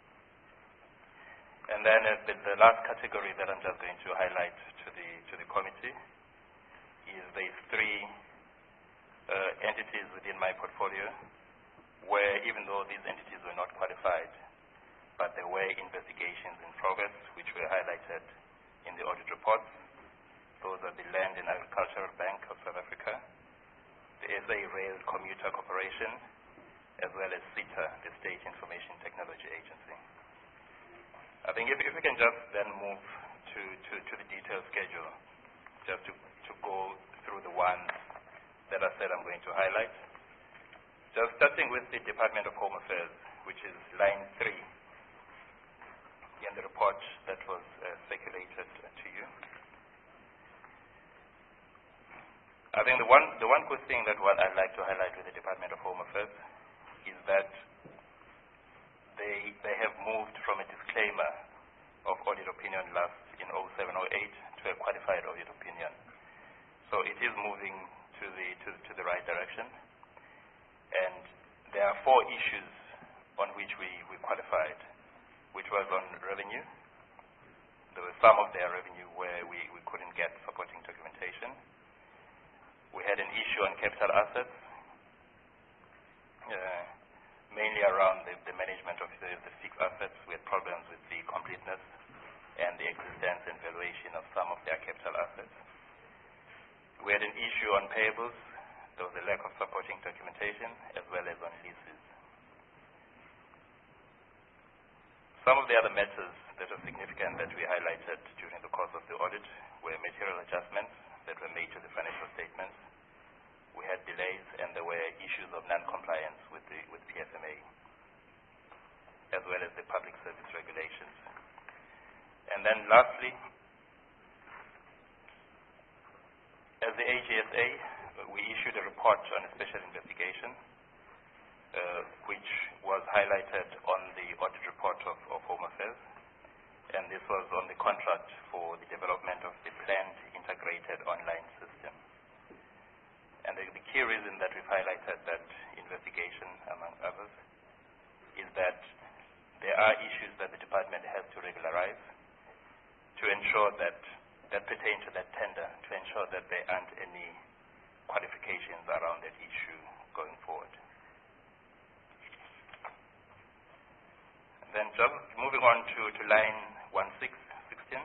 And then uh, the, the last category that I'm just going to highlight to the to the committee is the three uh, entities within my portfolio where, even though these entities were not qualified, but there were investigations in progress which were highlighted in the audit reports. Those are the Land and Agricultural Bank of South Africa, the S A Rail Commuter Corporation, as well as SITA, the State Information Technology Agency. I think if, if we can just then move to, to, to the detailed schedule, just to, to go through the ones that I said I'm going to highlight. Just starting with the Department of Home Affairs, which is line three in the report that was uh, circulated to you. I think the one, the one good thing that what I'd like to highlight with the Department of Home Affairs is that they, they have moved from a disclaimer of audit opinion last in oh seven oh eight to a qualified audit opinion. So it is moving to the, to, to the right direction. And there are four issues on which we, we qualified, which was on revenue. There was some of their revenue where we, we couldn't get supporting documentation. We had an issue on capital assets, uh, mainly around the, the management of the, the fixed assets. We had problems with the completeness and the existence and valuation of some of their capital assets. We had an issue on payables. There was a lack of supporting documentation, as well as on leases. Some of the other matters that are significant that we highlighted during the course of the audit were material adjustments that were made to the financial statements. We had delays, and there were issues of non-compliance with the with P F M A, as well as the public service regulations. And then lastly, as the A G S A, we issued a report on a special investigation, uh, which was highlighted on the audit report of, of Home Affairs, and this was on the contract for the development of the planned integrated online system. And the, the key reason that we've highlighted that investigation, among others, is that there are issues that the department has to regularize to ensure that, that pertain to that tender, to ensure that there aren't any qualifications around that issue going forward. And then just moving on to, to line one six sixteen,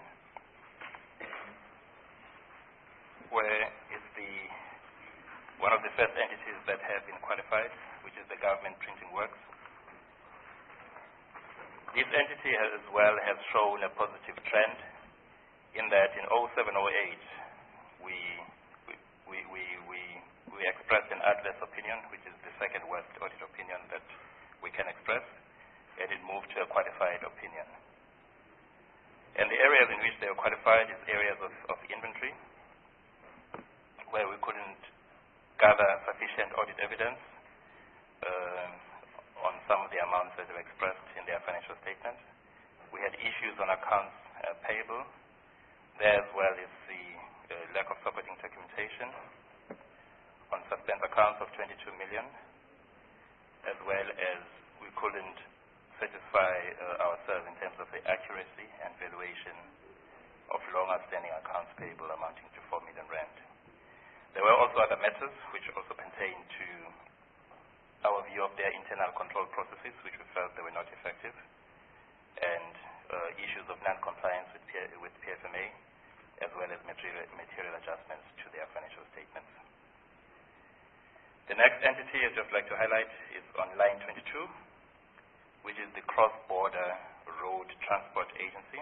where is the one of the first entities that have been qualified, which is the Government Printing Works. This entity has, as well has shown a positive trend in that in oh seven oh eight we we, we, we, we expressed an adverse opinion, which is the second worst audit opinion that we can express, and it moved to a qualified opinion. And the areas in which they were qualified is areas of, of inventory, where we couldn't gather sufficient audit evidence uh, on some of the amounts that were expressed in their financial statements. We had issues on accounts uh, payable. There as well is the uh, lack of supporting documentation on suspense accounts of twenty-two million, as well as we couldn't satisfy uh, ourselves in terms of the accuracy and valuation of long outstanding accounts payable amounting to four million rand. There were also other matters which also pertain to our view of their internal control processes, which we felt they were not effective, and uh, issues of non-compliance with, P with P F M A, as well as material, material adjustments to their financial statements. The next entity I'd just like to highlight is on line twenty-two, which is the Cross-Border Road Transport Agency,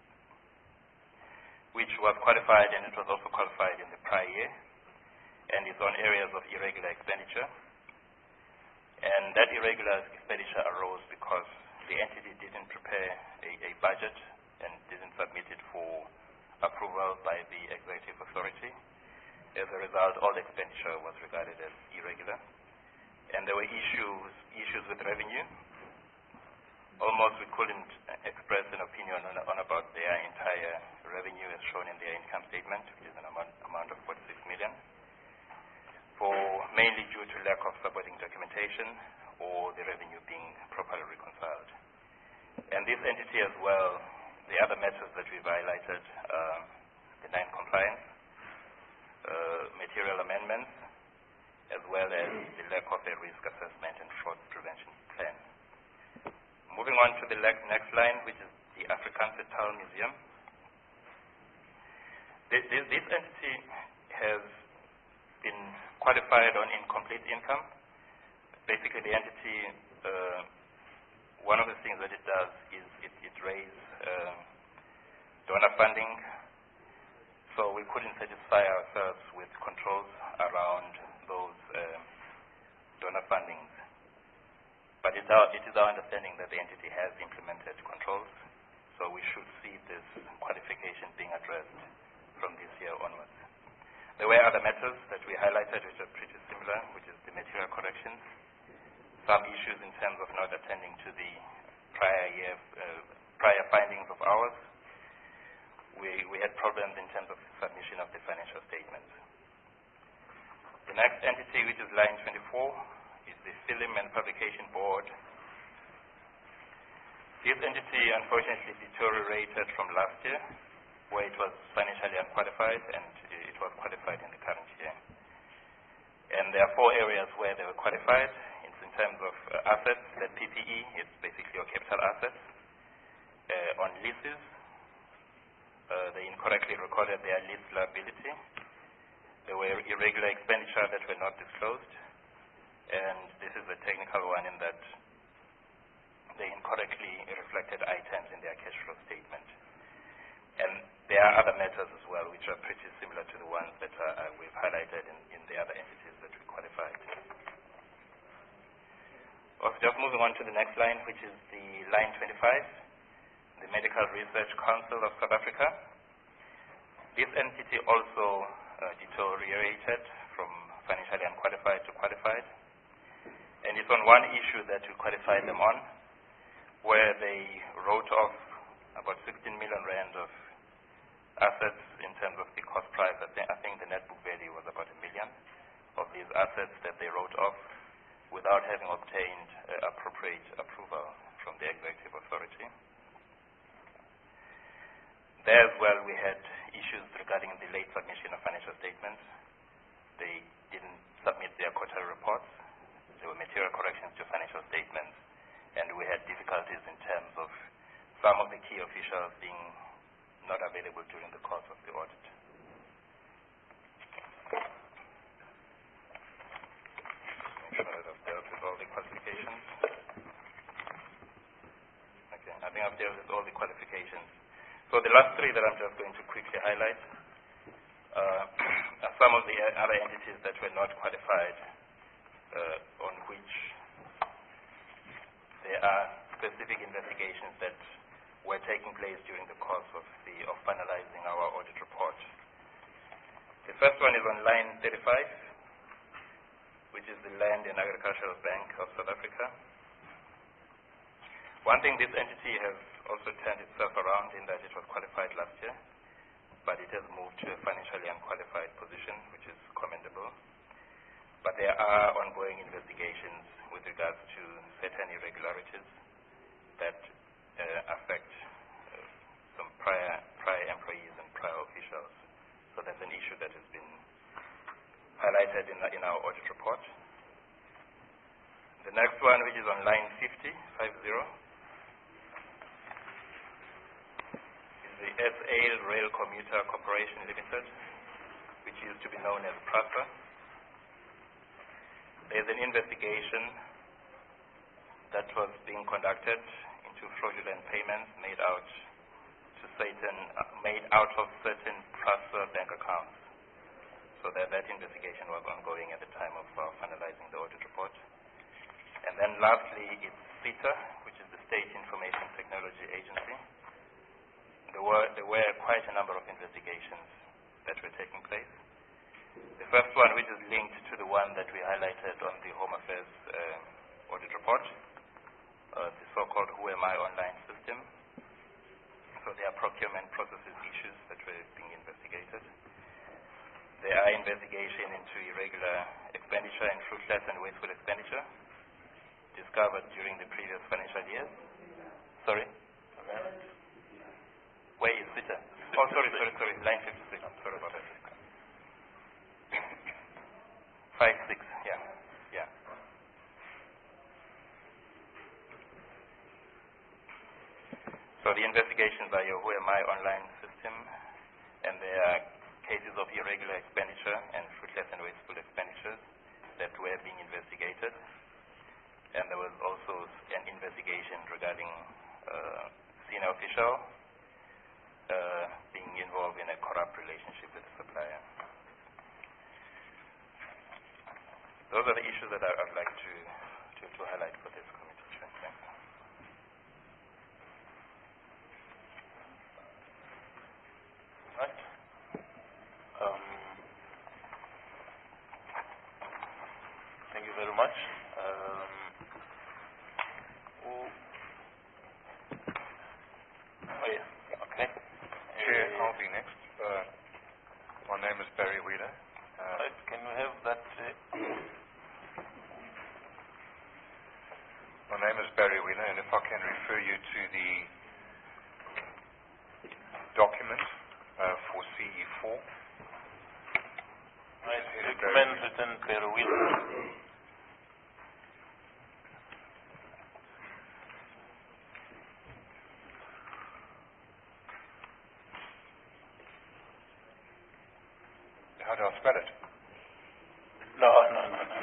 which was qualified, and it was also qualified in the prior year, and is on areas of irregular expenditure. And that irregular expenditure arose because the entity didn't prepare a, a budget and didn't submit it for approval by the executive authority. As a result, all expenditure was regarded as irregular. And there were issues, issues with revenue. Almost we couldn't express an opinion on, on about their entire revenue as shown in their income statement, which is an amount, amount of forty-six million, for mainly due to lack of supporting documentation or the revenue being properly reconciled. And this entity as well, the other matters that we've highlighted, uh, the non-compliance, uh, material amendments, as well as the lack of a risk assessment and fraud prevention plan. Moving on to the next line, which is the Afrikaanse Taal Museum. This, this, this entity has been qualified on incomplete income. Basically, the entity, uh, one of the things that it does is it, it raises uh, donor funding. So we couldn't satisfy ourselves with controls around those uh, donor fundings. But it's our, it is our understanding that the entity has implemented controls, so we should see this qualification being addressed from this year onwards. There were other matters that we highlighted which are pretty similar, which is the material corrections, some issues in terms of not attending to the problems in terms of submission of the financial statements. The next entity, which is line twenty-four, is the Film and Publication Board. This entity unfortunately deteriorated from last year, where it was financially unqualified, and it was qualified in the current year. And there are four areas where they were qualified. It's in terms of uh, assets, the P P E, it's basically your capital assets. Uh, on leases, uh, they incorrectly recorded their lease liability. There were irregular expenditure that were not disclosed, and this is a technical one in that they incorrectly reflected items in their cash flow statement. And there are other matters as well which are pretty similar to the ones that uh, we've highlighted in, in the other entities that we qualified. Also, just moving on to the next line, which is the line twenty-five, the Medical Research Council of South Africa. This entity also Uh, deteriorated from financially unqualified to qualified. And it's on one issue that we qualified them on, where they wrote off about sixteen million rand of assets in terms of the cost price. I think, I think the net book value was about a million of these assets that they wrote off without having obtained uh, appropriate approval from the executive authority. There as well, we had issues regarding the late submission of financial statements. They didn't submit their quarterly reports. There were material corrections to financial statements, and we had difficulties in terms of some of the key officials being not available during the course of the audit. Make sure that I've dealt with all the qualifications. Okay, I think I've dealt with all the qualifications. So the last three that I'm just going to quickly highlight uh, are some of the other entities that were not qualified, uh, on which there are specific investigations that were taking place during the course of the of finalizing our audit report. The first one is on line thirty-five, which is the Land and Agricultural Bank of South Africa. One thing, this entity has also turned itself around in that it was qualified last year, but it has moved to a financially unqualified position, which is commendable. But there are ongoing investigations with regards to certain irregularities that uh, affect uh, some prior prior employees and prior officials. So that's an issue that has been highlighted in, in our audit report. The next one, which is on line fifty, five zero, the S A L Rail Commuter Corporation Limited, which used to be known as PRASA. There's an investigation that was being conducted into fraudulent payments made out to certain, uh, made out of certain PRASA bank accounts. So that, that investigation was ongoing at the time of uh, finalizing the audit report. And then lastly, it's SITA, which is the State Information Technology Agency. There were, there were quite a number of investigations that were taking place. The first one, which is linked to the one that we highlighted on the Home Affairs uh, audit report, uh, the so-called Who Am I online system. So there are procurement processes issues that were being investigated. There are investigations into irregular expenditure and fruitless and wasteful expenditure discovered during the previous financial years. Sorry? Where is SITA? Oh, sorry, sorry, sorry, line fifty-six. I'm sorry about that. five six, yeah, yeah. So the investigations are your Who Am I online system, and there are cases of irregular expenditure and fruitless and wasteful expenditures that were being investigated. And there was also an investigation regarding uh, senior official Uh, being involved in a corrupt relationship with the supplier. Those are the issues that I would like to, to, to highlight for this committee. Thanks. Right. Um, thank you very much. Um, oh, oh yeah. Okay. Chair, I'll be next. my name is Barry Wheeler. Uh, right, can you have that? Uh, my name is Barry Wheeler, and if I can refer you to the document uh, for C E four. Right, document written Barry Wheeler. How do I spell it? No, no, no, no.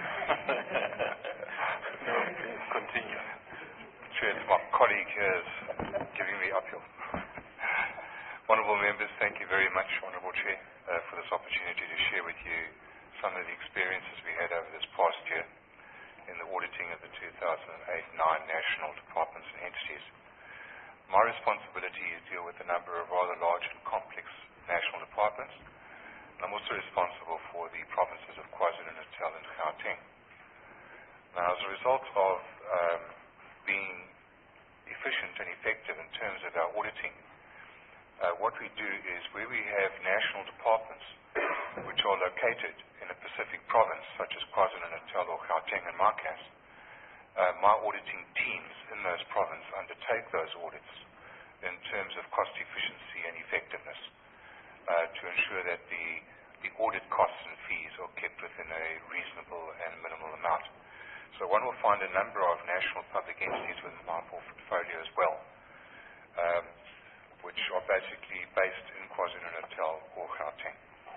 No, please continue. Sure, it's my colleague here is giving me uphill. Honourable members, thank you very much, Honourable Chair, uh, for this opportunity to share with you some of the experiences we had over this past year in the auditing of the two thousand eight nine national departments and entities. My responsibility is to deal with a number of rather large and complex national departments. I'm also responsible for the provinces of KwaZulu-Natal and Gauteng. Now, as a result of um, being efficient and effective in terms of our auditing, uh, what we do is where we have national departments which are located in a specific province, such as KwaZulu-Natal or Gauteng and Marcas, uh, my auditing teams in those provinces undertake those audits in terms of cost efficiency and effectiveness, Uh, to ensure that the, the audit costs and fees are kept within a reasonable and minimal amount. So one will find a number of national public entities within my portfolio as well, um, which are basically based in KwaZulu-Natal or Gauteng.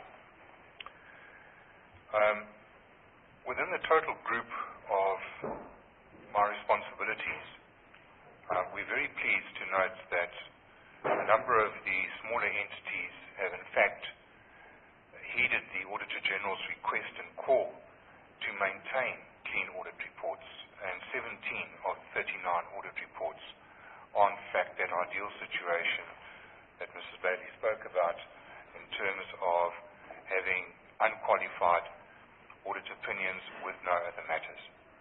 Um, within the total group of my responsibilities, uh, we're very pleased to note that a number of the smaller entities have in fact heeded the Auditor General's request and call to maintain clean audit reports, and seventeen of thirty-nine audit reports are in fact that ideal situation that Missus Bailey spoke about in terms of having unqualified audit opinions with no other matters.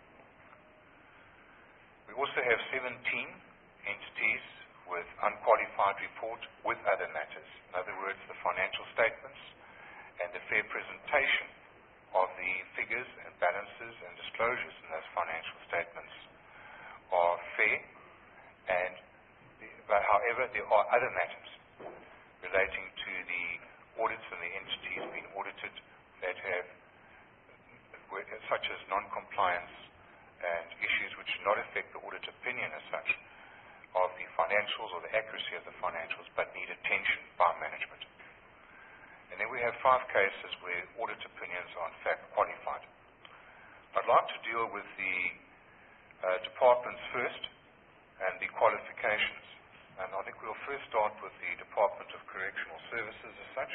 We also have seventeen entities with unqualified report with other matters. In other words, the financial statements and the fair presentation of the figures and balances and disclosures in those financial statements are fair, and the, but however, there are other matters relating to the audits and the entities being audited that have, such as non-compliance and issues which do not affect the audit opinion as such, of the financials or the accuracy of the financials, but need attention by management. And then we have five cases where audit opinions are in fact qualified. I'd like to deal with the uh, departments first and the qualifications. And I think we'll first start with the Department of Correctional Services as such.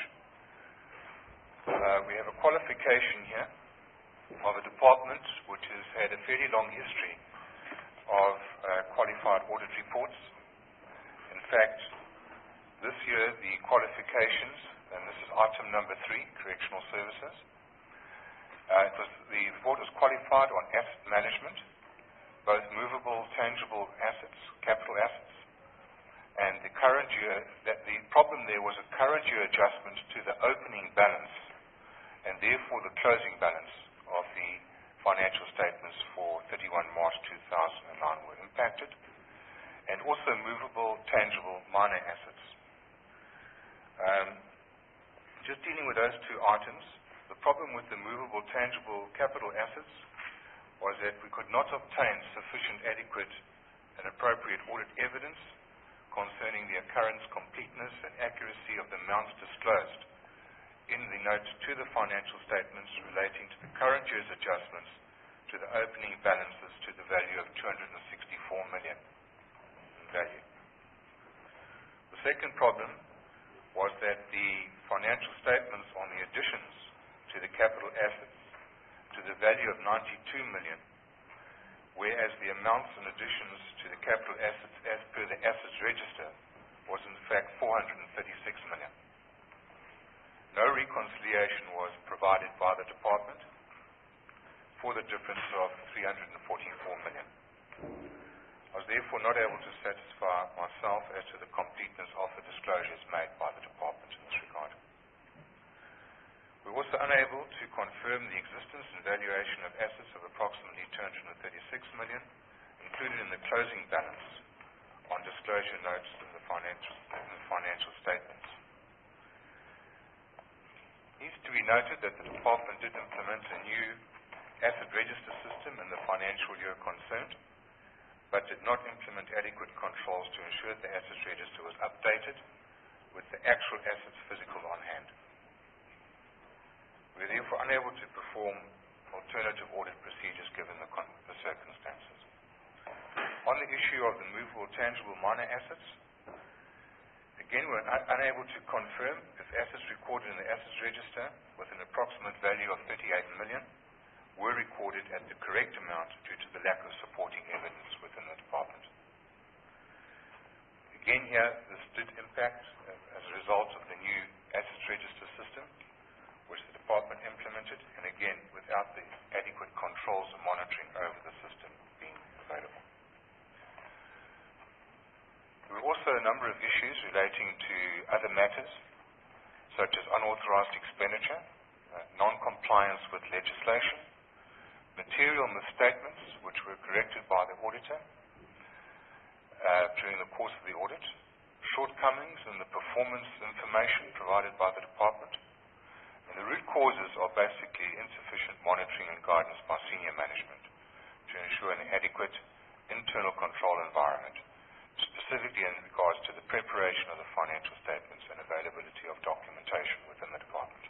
Uh, we have a qualification here of a department which has had a fairly long history of uh, qualified audit reports. In fact, this year the qualifications, and this is item number three, correctional services, uh, it was, the report was qualified on asset management, both movable, tangible assets, capital assets, and the current year, that the problem there was a current year adjustment to the opening balance, and therefore the closing balance of the financial statements for thirty-first March two thousand nine were impacted, and also movable, tangible, minor assets. Um, just dealing with those two items, the problem with the movable, tangible capital assets was that we could not obtain sufficient, adequate, and appropriate audit evidence concerning the occurrence, completeness, and accuracy of the amounts disclosed in the notes to the financial statements relating to the current year's adjustments to the opening balances to the value of two hundred sixty-four million in value. The second problem was that the financial statements on the additions to the capital assets to the value of ninety-two million, whereas the amounts and additions to the capital assets as per the assets register was in fact four hundred thirty-six million. No reconciliation was provided by the department for the difference of three hundred forty-four million. I was therefore not able to satisfy myself as to the completeness of the disclosures made by the department in this regard. unable to confirm the existence and valuation of assets of approximately two hundred thirty-six million, included in the closing balance on disclosure notes in the financial, in the financial statements. It needs to be noted that the department did implement a new asset register system in the financial year concerned, but did not implement adequate controls to ensure that the assets register was updated with the actual assets physical on hand. We are therefore unable to perform alternative audit procedures given the, con the circumstances. On the issue of the movable tangible minor assets, again we are un unable to confirm if assets recorded in the assets register with an approximate value of thirty-eight million were recorded at the correct amount due to the lack of supporting evidence within the department. Again here, this did impact uh, as a result of the new assets register system which the department implemented, and again without the adequate controls and monitoring over the system being available. There were also a number of issues relating to other matters such as unauthorized expenditure, uh, non-compliance with legislation, material misstatements which were corrected by the auditor uh, during the course of the audit, shortcomings in the performance information provided by the department, and the root causes are basically insufficient monitoring and guidance by senior management to ensure an adequate internal control environment, specifically in regards to the preparation of the financial statements and availability of documentation within the department.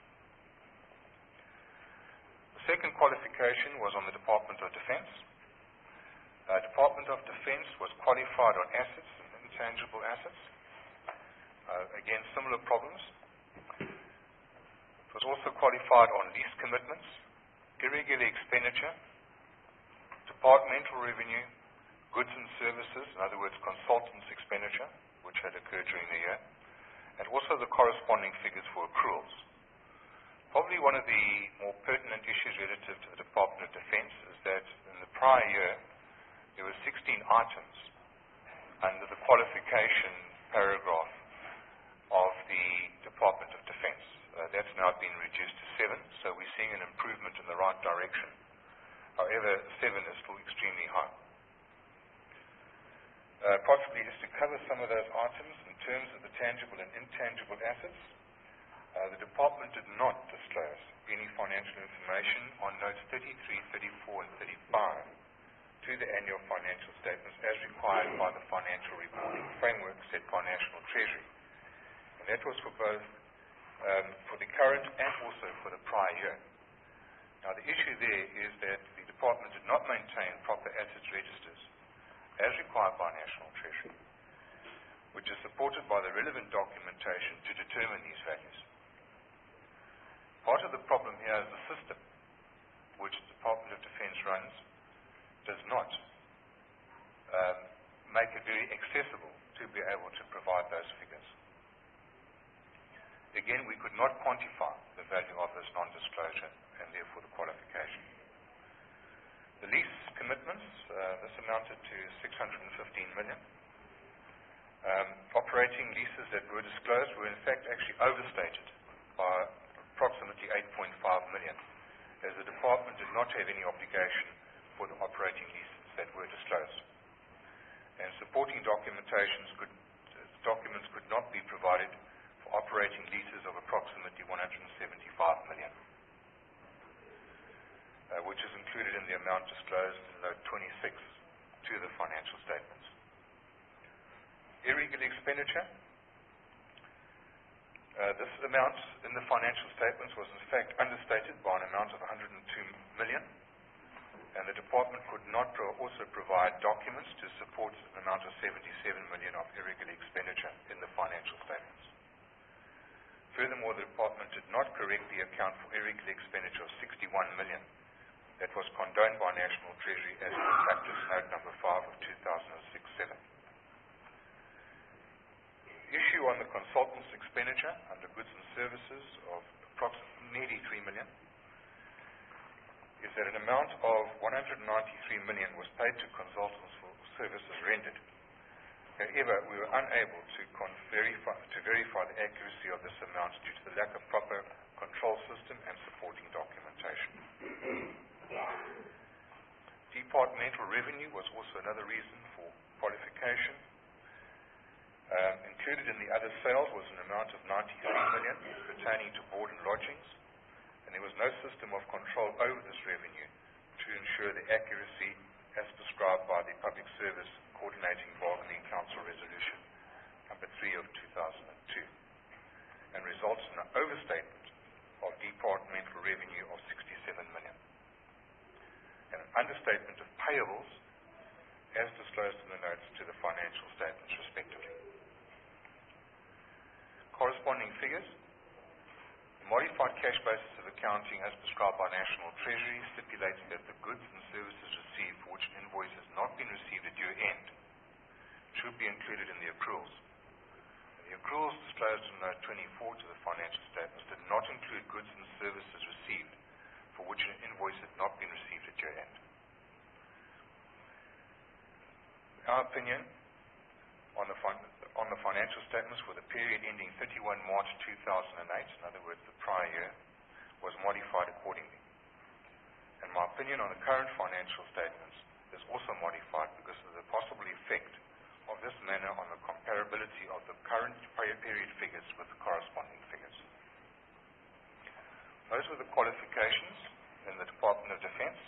The second qualification was on the Department of Defence. Uh, Department of Defence was qualified on assets and intangible assets. Uh, again, similar problems. It was also qualified on lease commitments, irregular expenditure, departmental revenue, goods and services, in other words, consultants' expenditure, which had occurred during the year, and also the corresponding figures for accruals. Probably one of the more pertinent issues relative to the Department of Defence is that in the prior year, there were sixteen items under the qualification paragraph of the Department of Defence. Uh, that's now been reduced to seven, so we're seeing an improvement in the right direction. However, seven is still extremely high. Uh, possibly just to cover some of those items in terms of the tangible and intangible assets, uh, the department did not disclose any financial information on notes thirty-three, thirty-four, and thirty-five to the annual financial statements as required by the financial reporting framework set by National Treasury. And that was for both um, for the current and also for the prior year. Now the issue there is that the department did not maintain proper assets registers as required by National Treasury, which is supported by the relevant documentation to determine these values. Part of the problem here is the system which the Department of Defence runs does not um, make it very accessible to be able to provide those figures. Again, we could not quantify the value of this non-disclosure and therefore the qualification. The lease commitments, uh, this amounted to six hundred fifteen million. Um, operating leases that were disclosed were in fact actually overstated by approximately eight point five million, as the department did not have any obligation for the operating leases that were disclosed. And supporting documentations could, uh, documents could not be provided for operating leases of approximately one hundred seventy-five million. Uh, which is included in the amount disclosed in note twenty-six to the financial statements. Irregular expenditure. Uh, this amount in the financial statements was in fact understated by an amount of one hundred two million, and the department could not pro also provide documents to support an amount of seventy-seven million of irregular expenditure in the financial statements. Furthermore, the department did not correctly account for irregular expenditure of sixty-one million that was condoned by National Treasury as per practice note number five of two thousand six seven. Issue on the consultants' expenditure under goods and services of approximately nearly three million is that an amount of one hundred ninety-three million was paid to consultants for services rendered. However, we were unable to, verify, to verify the accuracy of this amount due to the lack of proper control control system and supporting documentation. Departmental revenue was also another reason for qualification. Um, included in the other sales was an amount of ninety-three million pertaining to board and lodgings, and there was no system of control over this revenue to ensure the accuracy as prescribed by the Public Service Coordinating Bargaining Council Resolution number three of two thousand two, and results in an overstatement of departmental revenue of sixty-seven million, and an understatement of payables as disclosed in the notes to the financial statements respectively. Corresponding figures. The modified cash basis of accounting as prescribed by National Treasury stipulates that the goods and services received for which an invoice has not been received at year end should be included in the accruals. And the accruals disclosed in note twenty-four to the financial statements did not include goods and services received for which an invoice had not been received at year end. In our opinion, on the, fin on the financial statements for the period ending thirty-first March two thousand eight, in other words the prior year, was modified accordingly. And my opinion on the current financial statements is also modified because of the possible effect of this manner on the comparability of the current period figures with the corresponding figures. Those were the qualifications in the Department of Defense.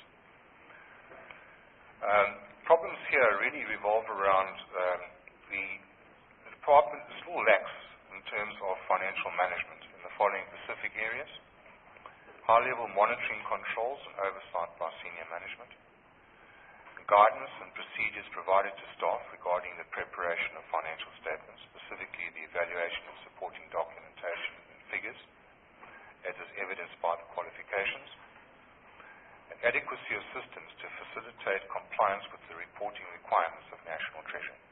Um, problems here really revolve around um, the, the department still lacks in terms of financial management in the following specific areas: high-level monitoring controls and oversight by senior management, guidance and procedures provided to staff regarding the preparation of financial statements, specifically the evaluation of supporting documentation and figures, as is evidenced by the qualifications, and adequacy of systems to facilitate compliance with the reporting requirements of National Treasury.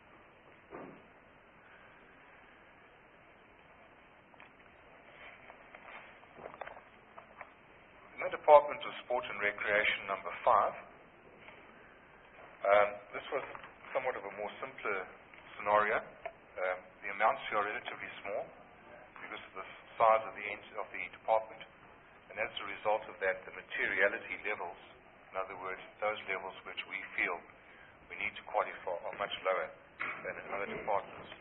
In the Department of Sport and Recreation, number five, um, this was somewhat of a more simpler scenario. Um, the amounts here are relatively small because of the size of the of the department, and as a result of that, the materiality levels, in other words, those levels which we feel we need to qualify, are much lower than in other departments.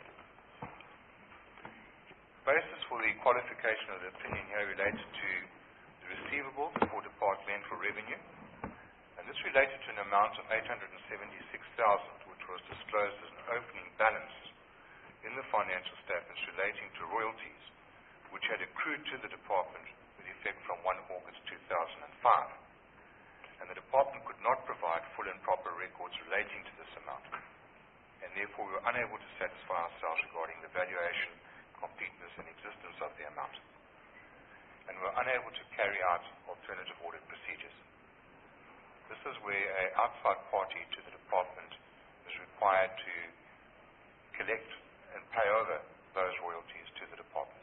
The basis for the qualification of the opinion here related to the receivables for departmental revenue, and this related to an amount of eight hundred seventy-six thousand, which was disclosed as an opening balance in the financial statements relating to royalties, which had accrued to the department with effect from first of August two thousand five. And the department could not provide full and proper records relating to this amount, and therefore we were unable to satisfy ourselves regarding the valuation, completeness, and existence of the amount, and we were unable to carry out alternative audit procedures. This is where an outside party to the department is required to collect and pay over those royalties to the department.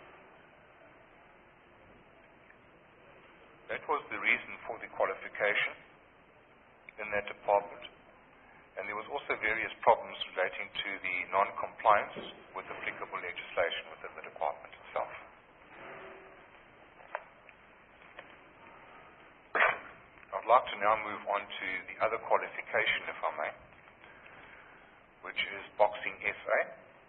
That was the reason for the qualification in that department, and there was also various problems relating to the non-compliance with applicable legislation within the department itself. I'd like to now move on to the other qualification, if I may, which is Boxing S A.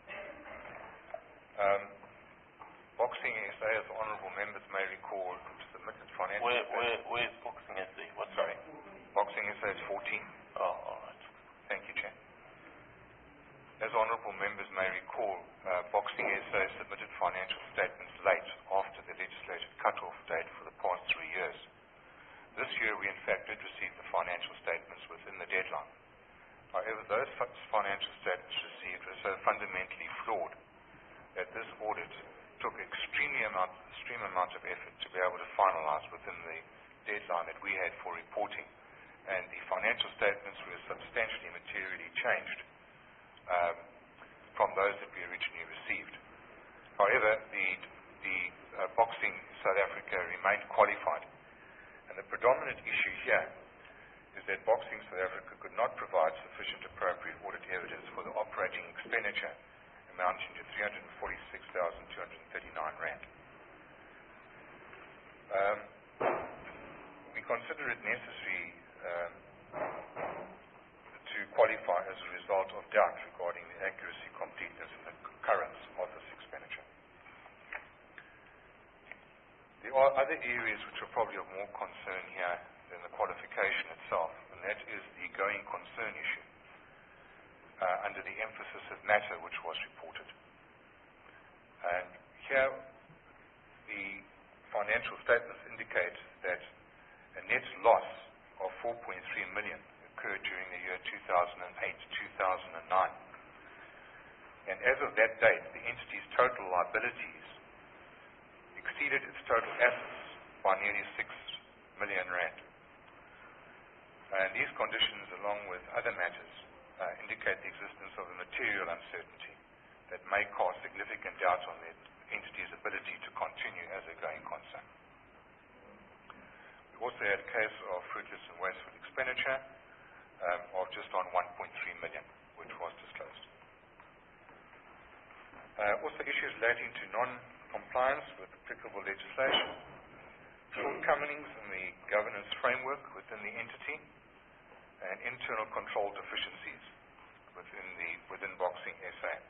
Um, Boxing S A, as the honourable members may recall, submitted financial... Where, where, where is Boxing S A? What, sorry? Boxing S A is fourteen. Oh, all right. Thank you, Chair. As honourable members may recall, uh, Boxing S A submitted financial statements late after the legislative cut-off date for the past three years. This year, we in fact did receive the financial statements within the deadline. However, those financial statements received were so fundamentally flawed that this audit took extremely amount, extreme amount of effort to be able to finalize within the deadline that we had for reporting, and the financial statements were substantially materially changed um, from those that we originally received. However, the, the uh, Boxing South Africa remained qualified. And the predominant issue here is that Boxing South Africa could not provide sufficient appropriate audit evidence for the operating expenditure amounting to three hundred forty-six thousand two hundred thirty-nine rand. Um, we consider it necessary um, to qualify as a result of doubt regarding the accuracy, completeness, and the concurrence of this expenditure. There are other areas which are probably of more concern here than the qualification itself, and that is the going concern issue uh, under the emphasis of matter which was reported. And here the financial statements indicate that a net loss of four point three million occurred during the year two thousand eight to two thousand nine. And as of that date, the entity's total liabilities exceeded its total assets by nearly six million rand. And these conditions, along with other matters, uh, indicate the existence of a material uncertainty that may cause significant doubt on the entity's ability to continue as a going concern. We also had a case of fruitless and wasteful expenditure um, of just on one point three million, which was disclosed. Uh, also issues relating to non-compliance with applicable legislation, shortcomings in the governance framework within the entity, and internal control deficiencies within the within Boxing S A.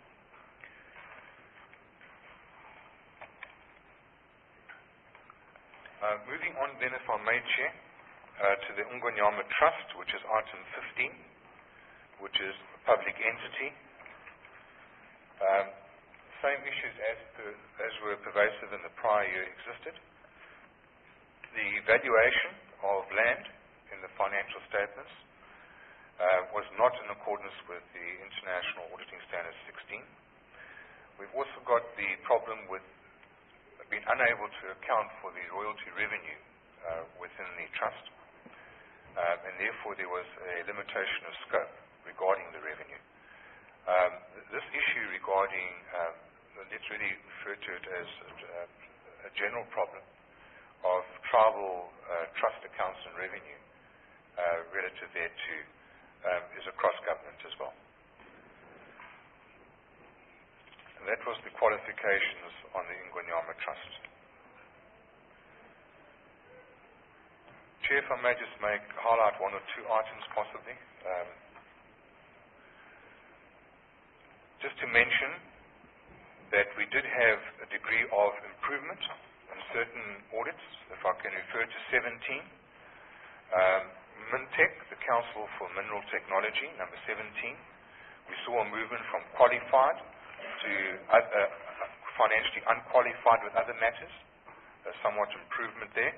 Uh, moving on then, if I may, Chair, uh, to the Umgonyama Trust, which is item fifteen, which is a public entity. Um, same issues as, per, as were pervasive in the prior year existed. The valuation of land in the financial statements uh, was not in accordance with the International Auditing Standard sixteen. We've also got the problem with being unable to account for the royalty revenue uh, within the trust, um, and therefore there was a limitation of scope regarding the revenue. Um, th this issue regarding, um, let's really refer to it as a, a general problem of tribal uh, trust accounts and revenue uh, relative thereto um, is across government as well. And that was the qualifications on the Ingonyama Trust. Chair, if I may just make highlight one or two items possibly. Um, just to mention that we did have a degree of improvement in certain audits, if I can refer to seventeen. Um, MINTEC, the Council for Mineral Technology, number seventeen, we saw a movement from qualified to uh, financially unqualified with other matters, a somewhat improvement there.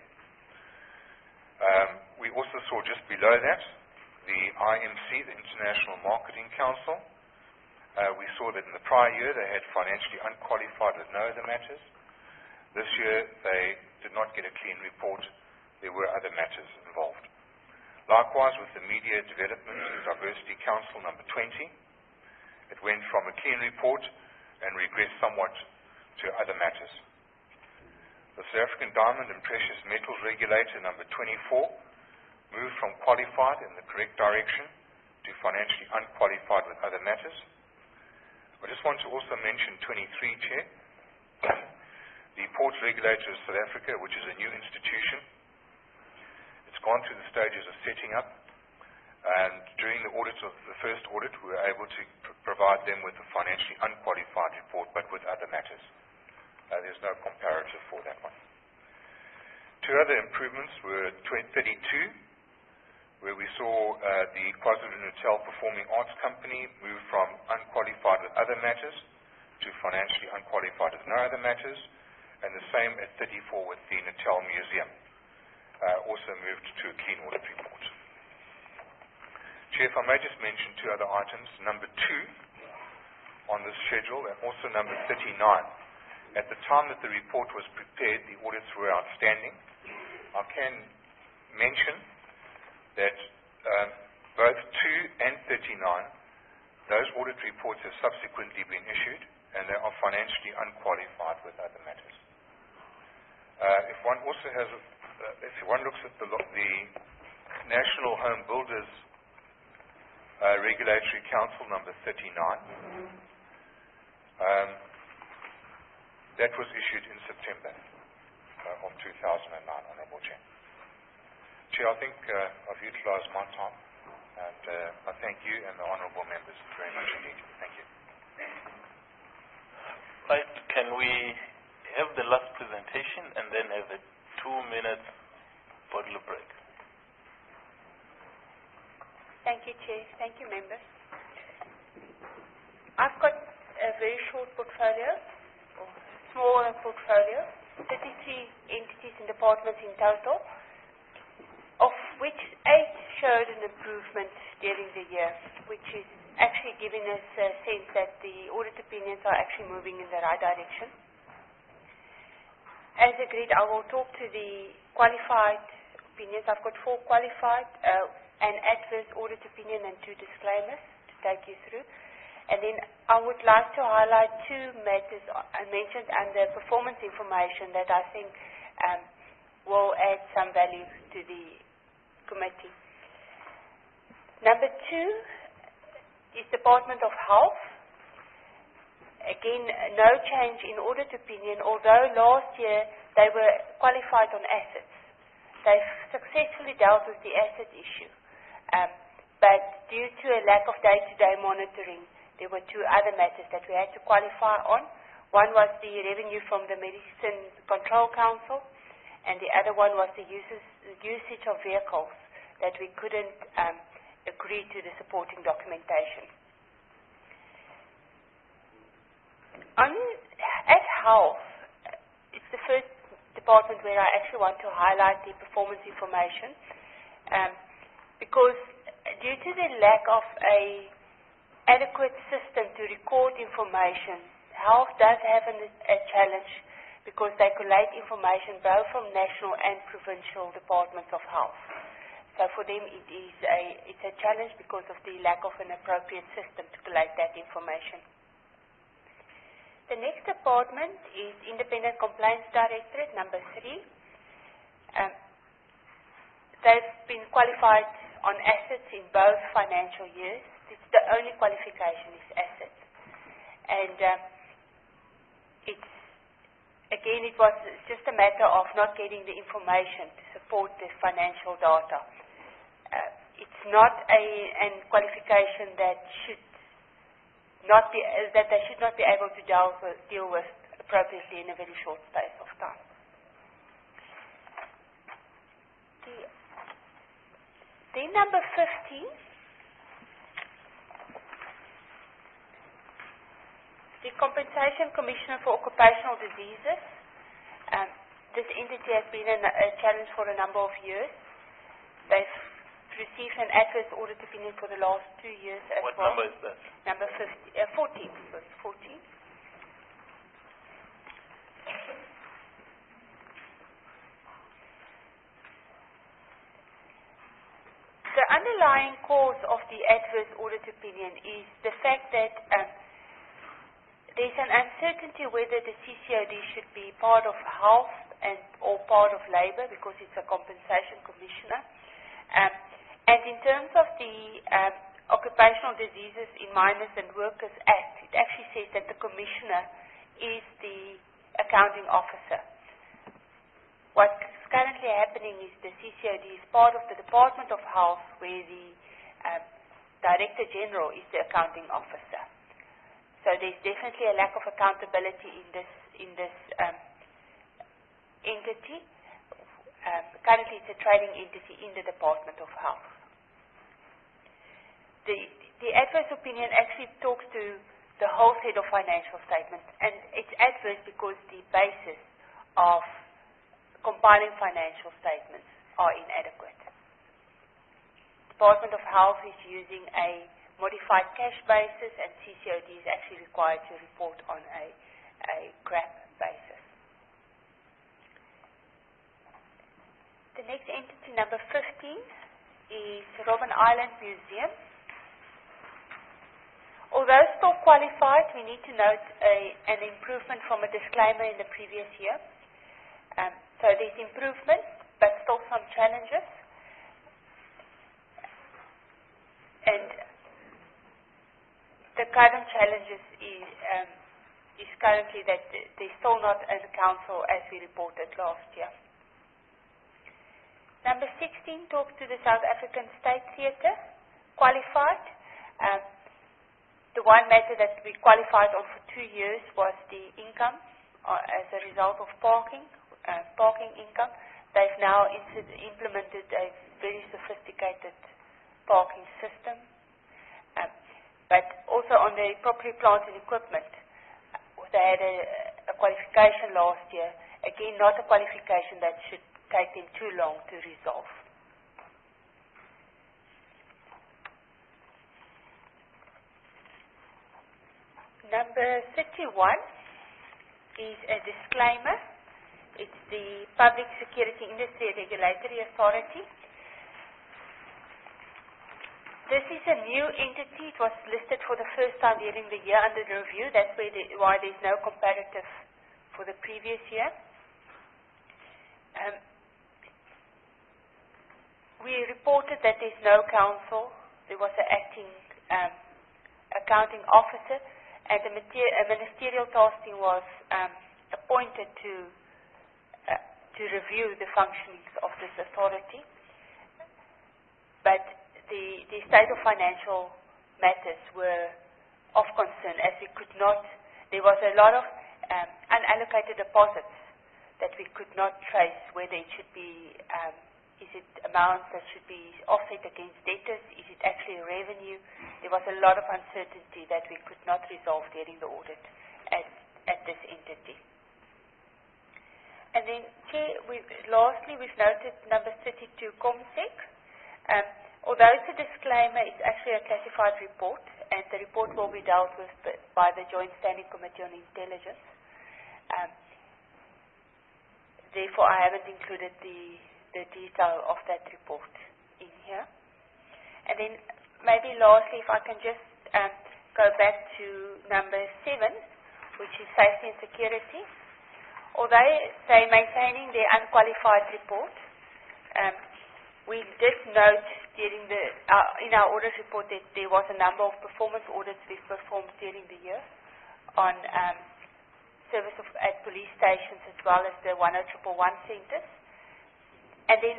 Um, we also saw just below that the I M C, the International Marketing Council. Uh, we saw that in the prior year they had financially unqualified with no other matters. This year they did not get a clean report. There were other matters involved. Likewise with the Media Development and Diversity Council number twenty, it went from a clean report and regressed somewhat to other matters. The South African Diamond and Precious Metals Regulator number twenty-four moved from qualified in the correct direction to financially unqualified with other matters. I just want to also mention twenty-three, Chair. The Ports Regulator of South Africa, which is a new institution. It's gone through the stages of setting up, and during the audit of the first audit, we were able to pr provide them with a financially unqualified report, but with other matters. Uh, there's no comparative for that one. Two other improvements were thirty-two, where we saw uh, the KwaZulu-Natal Performing Arts Company move from unqualified with other matters to financially unqualified with no other matters, and the same at thirty-four with the Natal Museum, uh, also moved to a clean audit report. Chair, if I may just mention two other items. Number two on this schedule, and also number thirty-nine. At the time that the report was prepared, the audits were outstanding. I can mention that um, both two and thirty-nine, those audit reports have subsequently been issued, and they are financially unqualified with other matters. Uh, if one also has, a, uh, if one looks at the, the National Home Builders uh, Regulatory Council number thirty-nine, um, that was issued in September uh, of two thousand I think uh, I've utilized my time, and uh, I thank you and the honourable members very much indeed. Thank you. Right, can we have the last presentation and then have a two-minute bottle break? Thank you, Chair. Thank you, members. I've got a very short portfolio, or smaller portfolio, thirty-three entities and departments in total, of which eight showed an improvement during the year, which is actually giving us a sense that the audit opinions are actually moving in the right direction. As agreed, I will talk to the qualified opinions. I've got four qualified, uh, an adverse audit opinion and two disclaimers to take you through. And then I would like to highlight two matters I mentioned under performance information that I think um, will add some value to the committee. Number two is Department of Health. Again, no change in audit opinion, although last year they were qualified on assets. They've successfully dealt with the asset issue, um, but due to a lack of day-to-day monitoring, there were two other matters that we had to qualify on. One was the revenue from the Medicine Control Council, and the other one was the uses, usage of vehicles that we couldn't um, agree to the supporting documentation. On, at Health, it's the first department where I actually want to highlight the performance information, um, because due to the lack of a adequate system to record information, Health does have an, a challenge because they collate information both from national and provincial departments of health. So for them it is a, it's a challenge because of the lack of an appropriate system to collate that information. The next department is Independent Complaints Directorate, number three. Um, they've been qualified on assets in both financial years. It's the only qualification is assets. And um, it's, again, it was just a matter of not getting the information to support the financial data. Uh, it's not a an qualification that should not be uh, that they should not be able to deal with, deal with appropriately in a very short space of time. The, then number fifteen, the Compensation Commissioner for Occupational Diseases. Um, this entity has been a, a challenge for a number of years. They've received an adverse audit opinion for the last two years as what well. What number is that? Number fifty, uh, fourteen, sorry, fourteen. The underlying cause of the adverse audit opinion is the fact that um, there's an uncertainty whether the C C O D should be part of health and or part of labour because it's a compensation commissioner. Um, and in terms of the um, Occupational Diseases in Miners and Workers Act, it actually says that the commissioner is the accounting officer. What's currently happening is the C C O D is part of the Department of Health, where the um, Director General is the accounting officer. So there's definitely a lack of accountability in this in this um, entity. Um, currently, it's a trading entity in the Department of Health. The the adverse opinion actually talks to the whole set of financial statements, and it's adverse because the basis of compiling financial statements are inadequate. Department of Health is using a modified cash basis, and C C O D is actually required to report on a, a C R A P basis. The next entity, number fifteen, is Robben Island Museum. Although still qualified, we need to note a, an improvement from a disclaimer in the previous year. Um, so there's improvement, but still some challenges. And the current challenges is, um, is currently that there's still not a council as we reported last year. Number sixteen talks to the South African State Theatre, qualified. Um, the one matter that we qualified on for two years was the income uh, as a result of parking, uh, parking income. They've now implemented a very sophisticated parking system. Um, but also on the property, plant and equipment, they had a, a qualification last year. Again, not a qualification that should take them too long to resolve. Number thirty-one is a disclaimer. It's the Public Security Industry Regulatory Authority. This is a new entity. It was listed for the first time during the year under review. That's where the, why there's no comparative for the previous year. Um, we reported that there's no counsel. There was an acting um, accounting officer, and the a ministerial tasking was um, appointed to uh, to review the functionings of this authority. But the, the state of financial matters were of concern, as we could not, there was a lot of um, unallocated deposits that we could not trace whether it should be, um, is it amounts that should be offset against debtors, is it actually revenue? There was a lot of uncertainty that we could not resolve during the audit at, at this entity. And then, Chair, we've, lastly, we've noted number thirty-two, ComSec. Um, although it's a disclaimer, it's actually a classified report, and the report will be dealt with by the Joint Standing Committee on Intelligence. Um, therefore, I haven't included the, the detail of that report in here. And then, maybe lastly, if I can just um, go back to number seven, which is safety and security. Although they're maintaining their unqualified report, um, we did note during the, uh, in our audit report that there was a number of performance audits we've performed during the year on um, service of, at police stations as well as the one oh one one centres. And then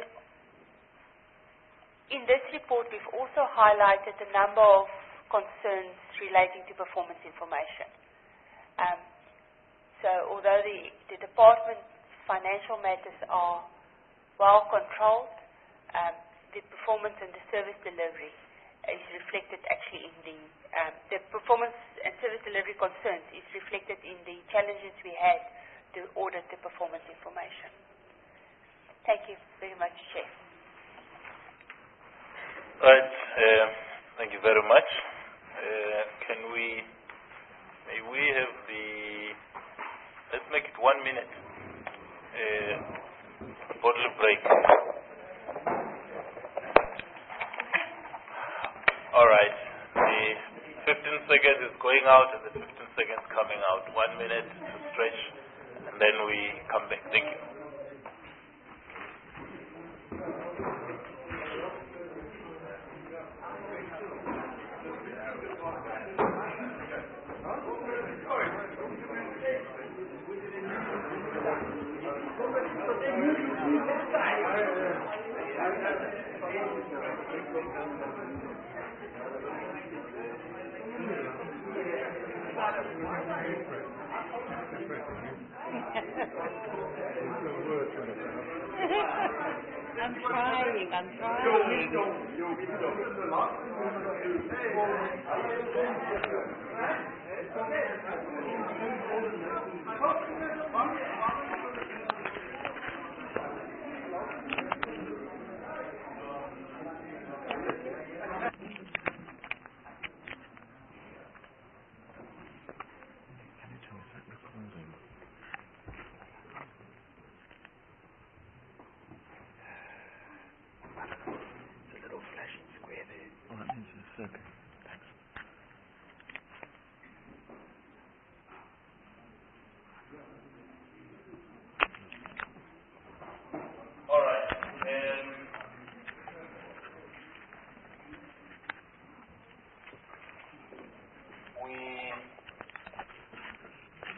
in this report we've also highlighted a number of concerns relating to performance information. Um, so although the, the department's financial matters are well controlled, um, the performance and the service delivery is reflected actually in the, um, the performance and service delivery concerns is reflected in the challenges we had to audit the performance information. Thank you very much, Chair. Right, uh, thank you very much. Uh, can we, may we have the, let's make it one minute, uh, bottle break. All right, the fifteen seconds is going out and the fifteen seconds coming out. One minute to stretch and then we come back. Thank you. I'm trying, I'm trying.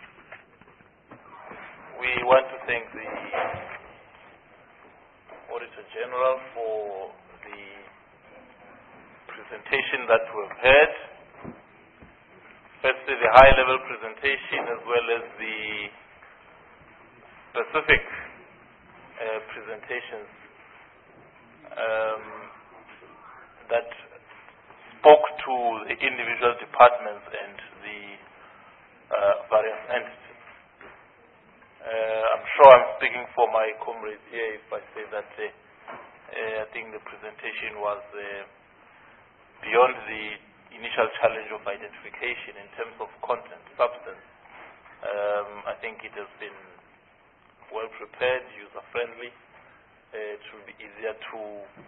We want to thank the Auditor Auditor General for the presentation that we've heard. Firstly, the high-level presentation as well as the specific uh, presentations um, that spoke to the individual departments and the uh, various entities. Uh, I'm sure I'm speaking for my comrades here if I say that uh, uh, I think the presentation was uh, beyond the initial challenge of identification in terms of content, substance. Um, I think it has been well prepared, user-friendly. Uh, it will be easier to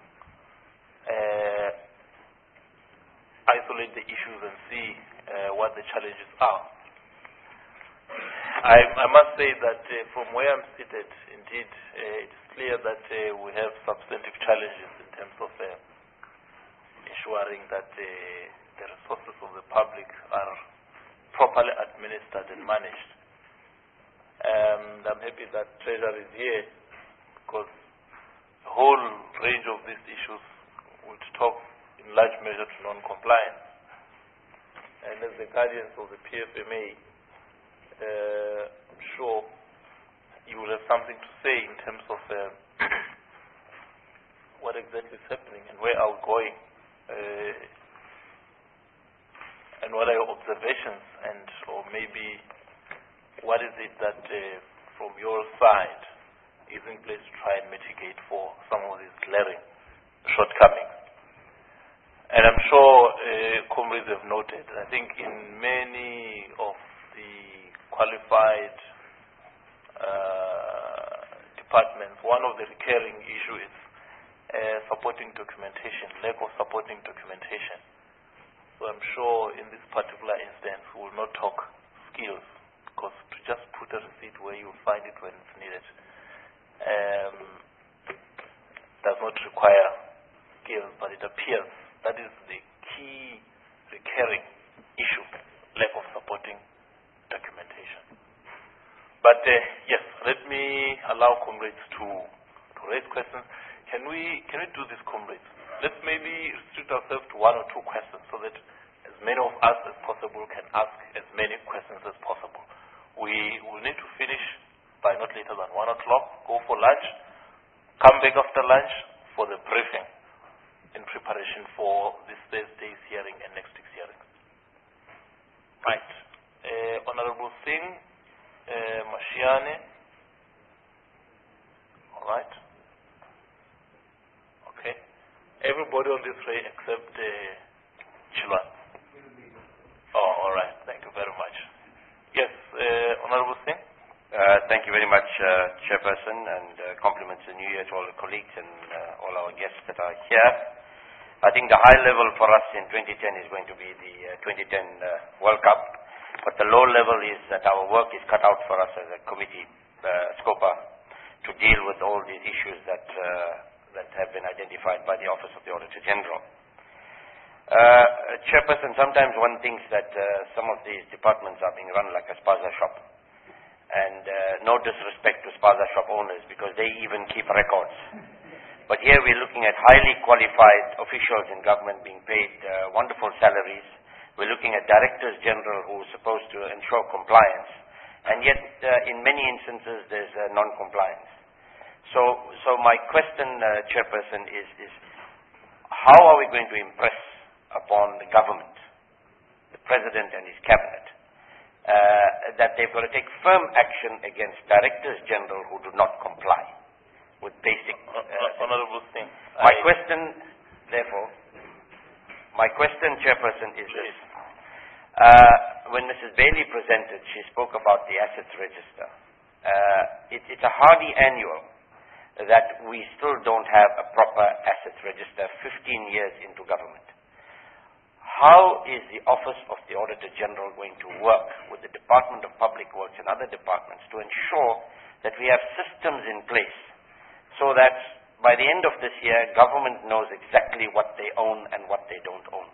uh, isolate the issues and see uh, what the challenges are. I, I must say that uh, from where I'm seated, indeed, uh, it's clear that uh, we have substantive challenges in terms of uh, ensuring that uh, the resources of the public are properly administered and managed. And I'm happy that Treasury is here because the whole range of these issues would talk in large measure to non-compliance. And as the guardians of the P F M A, uh, I'm sure you will have something to say in terms of uh, what exactly is happening and where are we going. Uh, and what are your observations, and or maybe what is it that uh, from your side is in place to try and mitigate for some of these glaring shortcomings? And I'm sure uh, comrades have noted, I think in many of the qualified uh, departments, one of the recurring issues is uh, supporting documentation, lack of supporting documentation. So I'm sure in this particular instance we will not talk skills, because to just put a receipt where you find it when it's needed um, does not require skills, but it appears that is the key recurring issue, lack of supporting documentation. But uh, yes, let me allow comrades to, to raise questions. Can we, can we do this, comrades? Let's maybe restrict ourselves to one or two questions so that as many of us as possible can ask as many questions as possible. We will need to finish by not later than one o'clock, go for lunch, come back after lunch for the briefing in preparation for this Thursday's hearing and next week's hearing. Right. Uh, Honorable Singh, uh, Mashiane. All right. Okay. Everybody on this tray except uh, Chilwan. Oh, all right. Thank you very much. Yes, uh, Honorable Singh. Uh, thank you very much, uh, Chairperson, and uh, compliments and New Year to all the colleagues and uh, all our guests that are here. I think the high level for us in twenty ten is going to be the uh, twenty ten uh, World Cup, but the low level is that our work is cut out for us as a committee, uh, SCOPA, to deal with all these issues that uh, that have been identified by the Office of the Auditor General. Uh, Chairperson, sometimes one thinks that uh, some of these departments are being run like a spaza shop. And uh, no disrespect to spaza shop owners, because they even keep records. But here we're looking at highly qualified officials in government being paid uh, wonderful salaries. We're looking at directors general who are supposed to ensure compliance. And yet, uh, in many instances, there's uh, non-compliance. So, so my question, uh, Chairperson, is, is how are we going to impress upon the government, the President and his cabinet, uh, that they've got to take firm action against directors general who do not comply with basic... Uh, uh, Honorable Singh. My I question, therefore, my question, Chairperson, is this. Uh, when Missus Bailey presented, she spoke about the assets register. Uh, it, it's a hardy annual that we still don't have a proper assets register fifteen years into government. How is the Office of the Auditor General going to work with the Department of Public Works and other departments to ensure that we have systems in place so that by the end of this year, government knows exactly what they own and what they don't own?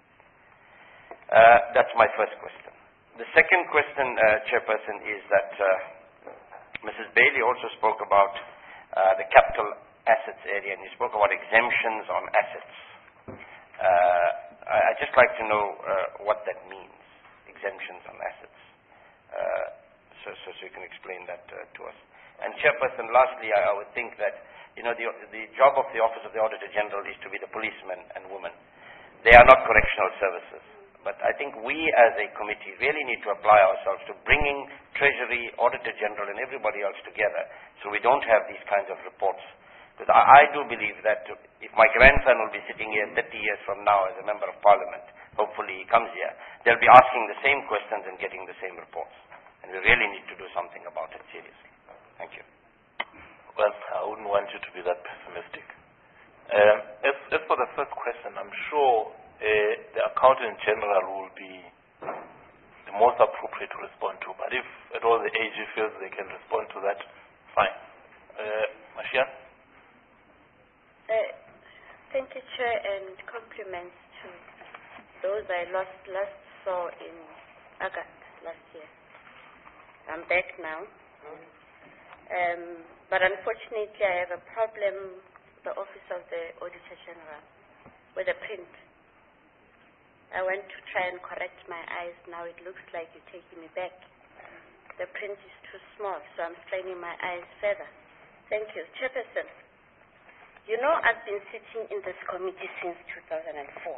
Uh, that's my first question. The second question, uh, Chairperson, is that uh, Missus Bailey also spoke about uh, the capital assets area, and you spoke about exemptions on assets. Uh, I, I'd just like to know uh, what that means, exemptions on assets. Uh, so, so, so you can explain that uh, to us. And Chairperson, lastly, I, I would think that, you know, the, the job of the Office of the Auditor General is to be the policemen and women. They are not correctional services. But I think we as a committee really need to apply ourselves to bringing Treasury, Auditor General and everybody else together so we don't have these kinds of reports. Because I, I do believe that if my grandson will be sitting here thirty years from now as a Member of Parliament, hopefully he comes here, they'll be asking the same questions and getting the same reports. And we really need to do something about it seriously. Thank you. Well, I wouldn't want you to be that pessimistic. Um, as, as for the first question, I'm sure uh, the Accountant General will be the most appropriate to respond to. But if at all the A G feels they can respond to that, fine. Uh, Mashia? Uh, thank you, Chair, and compliments to those I lost last saw in August last year. I'm back now. Um, but unfortunately, I have a problem with the Office of the Auditor General with the print. I went to try and correct my eyes. Now it looks like you're taking me back. The print is too small, so I'm straining my eyes further. Thank you. Chairperson, you know I've been sitting in this committee since two thousand four.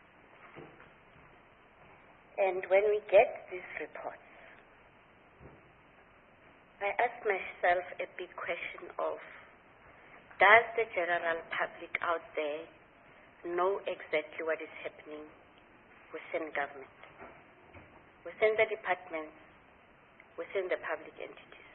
And when we get these reports, I ask myself a big question of, does the general public out there know exactly what is happening within government, within the departments, within the public entities?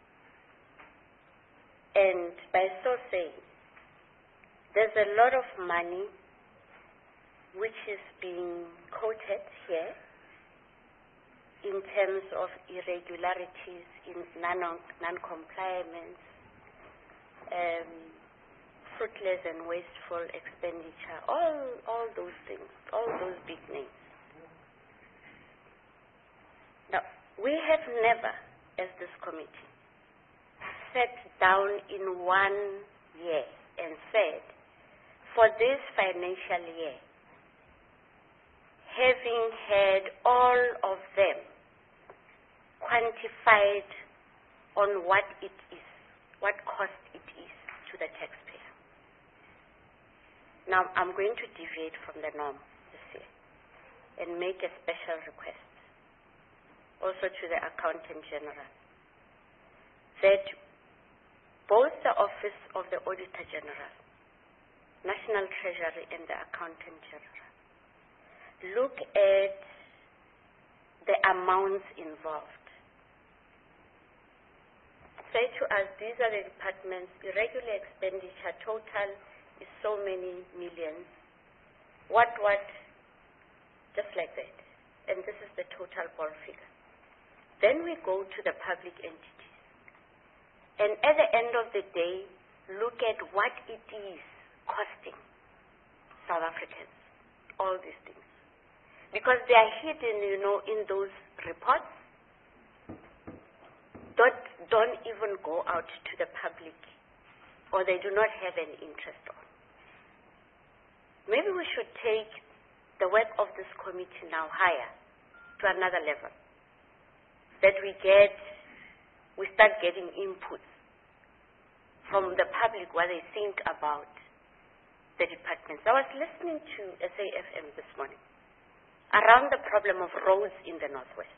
And by so saying, there's a lot of money which is being quoted here in terms of irregularities in non- non-compliance, um, fruitless and wasteful expenditure, all, all those things, all those big names. Now, we have never, as this committee, sat down in one year and said, for this financial year, having had all of them quantified on what it is, what cost it is to the taxpayer. Now, I'm going to deviate from the norm this year and make a special request, also to the Accountant General, that both the Office of the Auditor General, National Treasury and the Accountant General look at the amounts involved. Say to us, these are the departments, irregular expenditure total is so many millions. What, what? Just like that. And this is the total ball figure. Then we go to the public entities. And at the end of the day, look at what it is costing South Africans, all these things. Because they are hidden, you know, in those reports. Don't, don't even go out to the public, or they do not have any interest on. Maybe we should take the work of this committee now higher, to another level. That we get, we start getting inputs from the public what they think about the departments. I was listening to S A F M this morning around the problem of roads in the Northwest.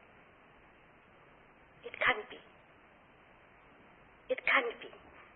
It can't be. It can't be.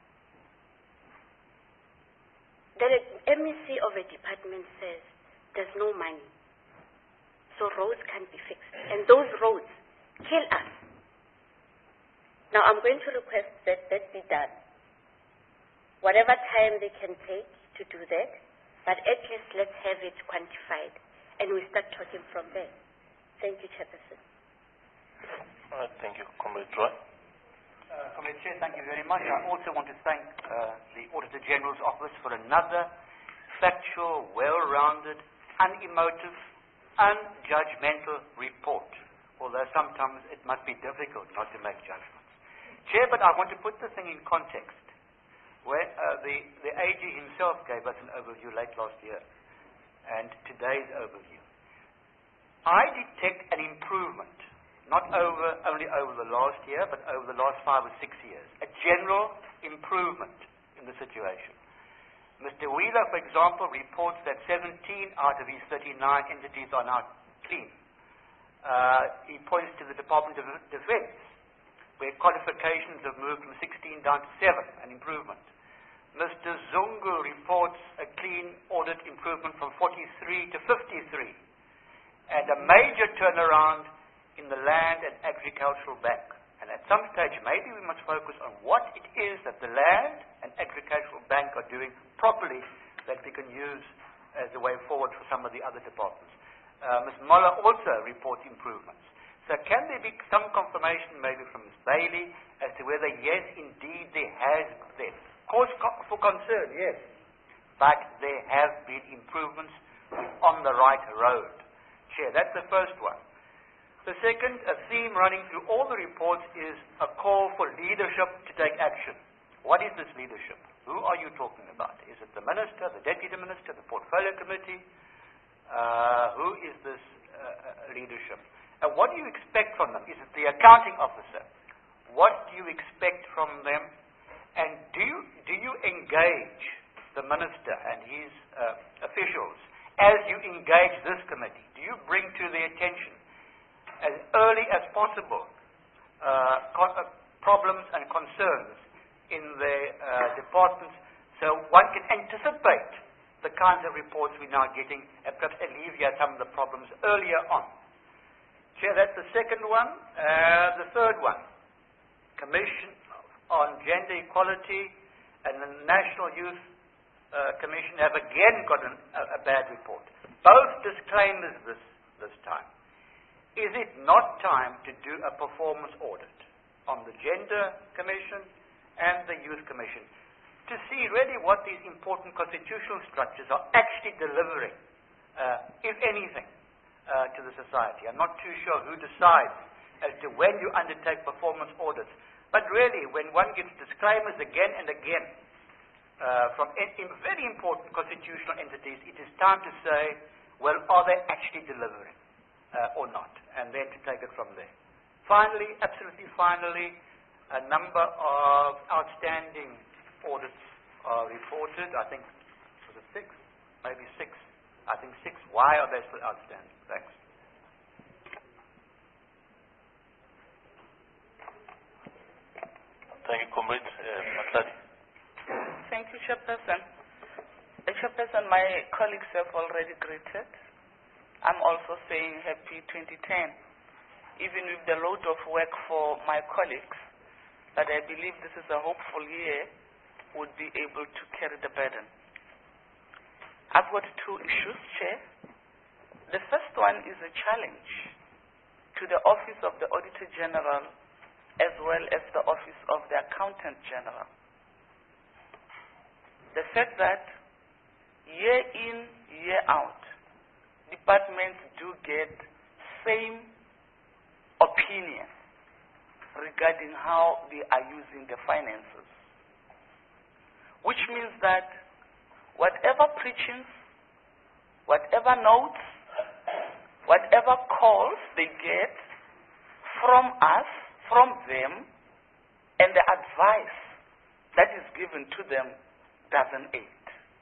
The M E C of a department says there's no money, so roads can't be fixed. And those roads kill us. Now I'm going to request that that be done. Whatever time they can take to do that, but at least let's have it quantified and we start talking from there. Thank you, Chairperson. All right, thank you. Comrade Roy. Uh, Comrade Chair, thank you very much. I also want to thank uh, the Auditor General's Office for another factual, well-rounded, unemotive, unjudgmental report, although sometimes it must be difficult not to make judgments. Chair, but I want to put the thing in context. When, uh, the, the A G himself gave us an overview late last year, and today's overview. I detect an improvement, not over, only over the last year, but over the last five or six years. A general improvement in the situation. Mister Wheeler, for example, reports that seventeen out of his thirty-nine entities are now clean. Uh, he points to the Department of Defense, where qualifications have moved from sixteen down to seven, an improvement. Mister Zungu reports a clean audit improvement from forty-three to fifty-three, and a major turnaround in the Land and Agricultural Bank. And at some stage, maybe we must focus on what it is that the Land and Agricultural Bank are doing properly that we can use as a way forward for some of the other departments. Uh, Miz Moller also reports improvements. So can there be some confirmation maybe from Miz Bailey as to whether, yes, indeed there has been cause for concern, yes, but there have been improvements on the right road. Chair, that's the first one. The second, a theme running through all the reports is a call for leadership to take action. What is this leadership? Who are you talking about? Is it the Minister, the Deputy Minister, the Portfolio Committee? Uh, who is this uh, leadership? And what do you expect from them? Is it the Accounting Officer? What do you expect from them? And do you, do you engage the Minister and his uh, officials as you engage this committee? Do you bring to their attention as early as possible uh, con- uh, problems and concerns in their uh, departments so one can anticipate the kinds of reports we're now getting and perhaps alleviate some of the problems earlier on? Chair, that's the second one. Uh, the third one, Commission on Gender Equality and the National Youth uh, Commission have again got an, a, a bad report. Both disclaimers this, this time. Is it not time to do a performance audit on the Gender Commission and the Youth Commission to see really what these important constitutional structures are actually delivering, uh, if anything, uh, to the society? I'm not too sure who decides as to when you undertake performance audits. But really, when one gets disclaimers again and again uh, from in, in very important constitutional entities, it is time to say, well, are they actually delivering uh, or not? And then to take it from there. Finally, absolutely finally, a number of outstanding audits are reported. I think, was it six? Maybe six. I think six. Why are they still outstanding? Thanks. Thank you, Comrade uh, Matladi. Thank you, Chairperson. Uh, Chairperson, my colleagues have already greeted. I'm also saying happy twenty ten, even with the load of work for my colleagues, but I believe this is a hopeful year would be able to carry the burden. I've got two issues, Chair. The first one is a challenge to the Office of the Auditor General as well as the Office of the Accountant General. The fact that year in, year out, departments do get same opinion regarding how they are using the finances, which means that whatever preachings, whatever notes, whatever calls they get from us, from them, and the advice that is given to them doesn't aid.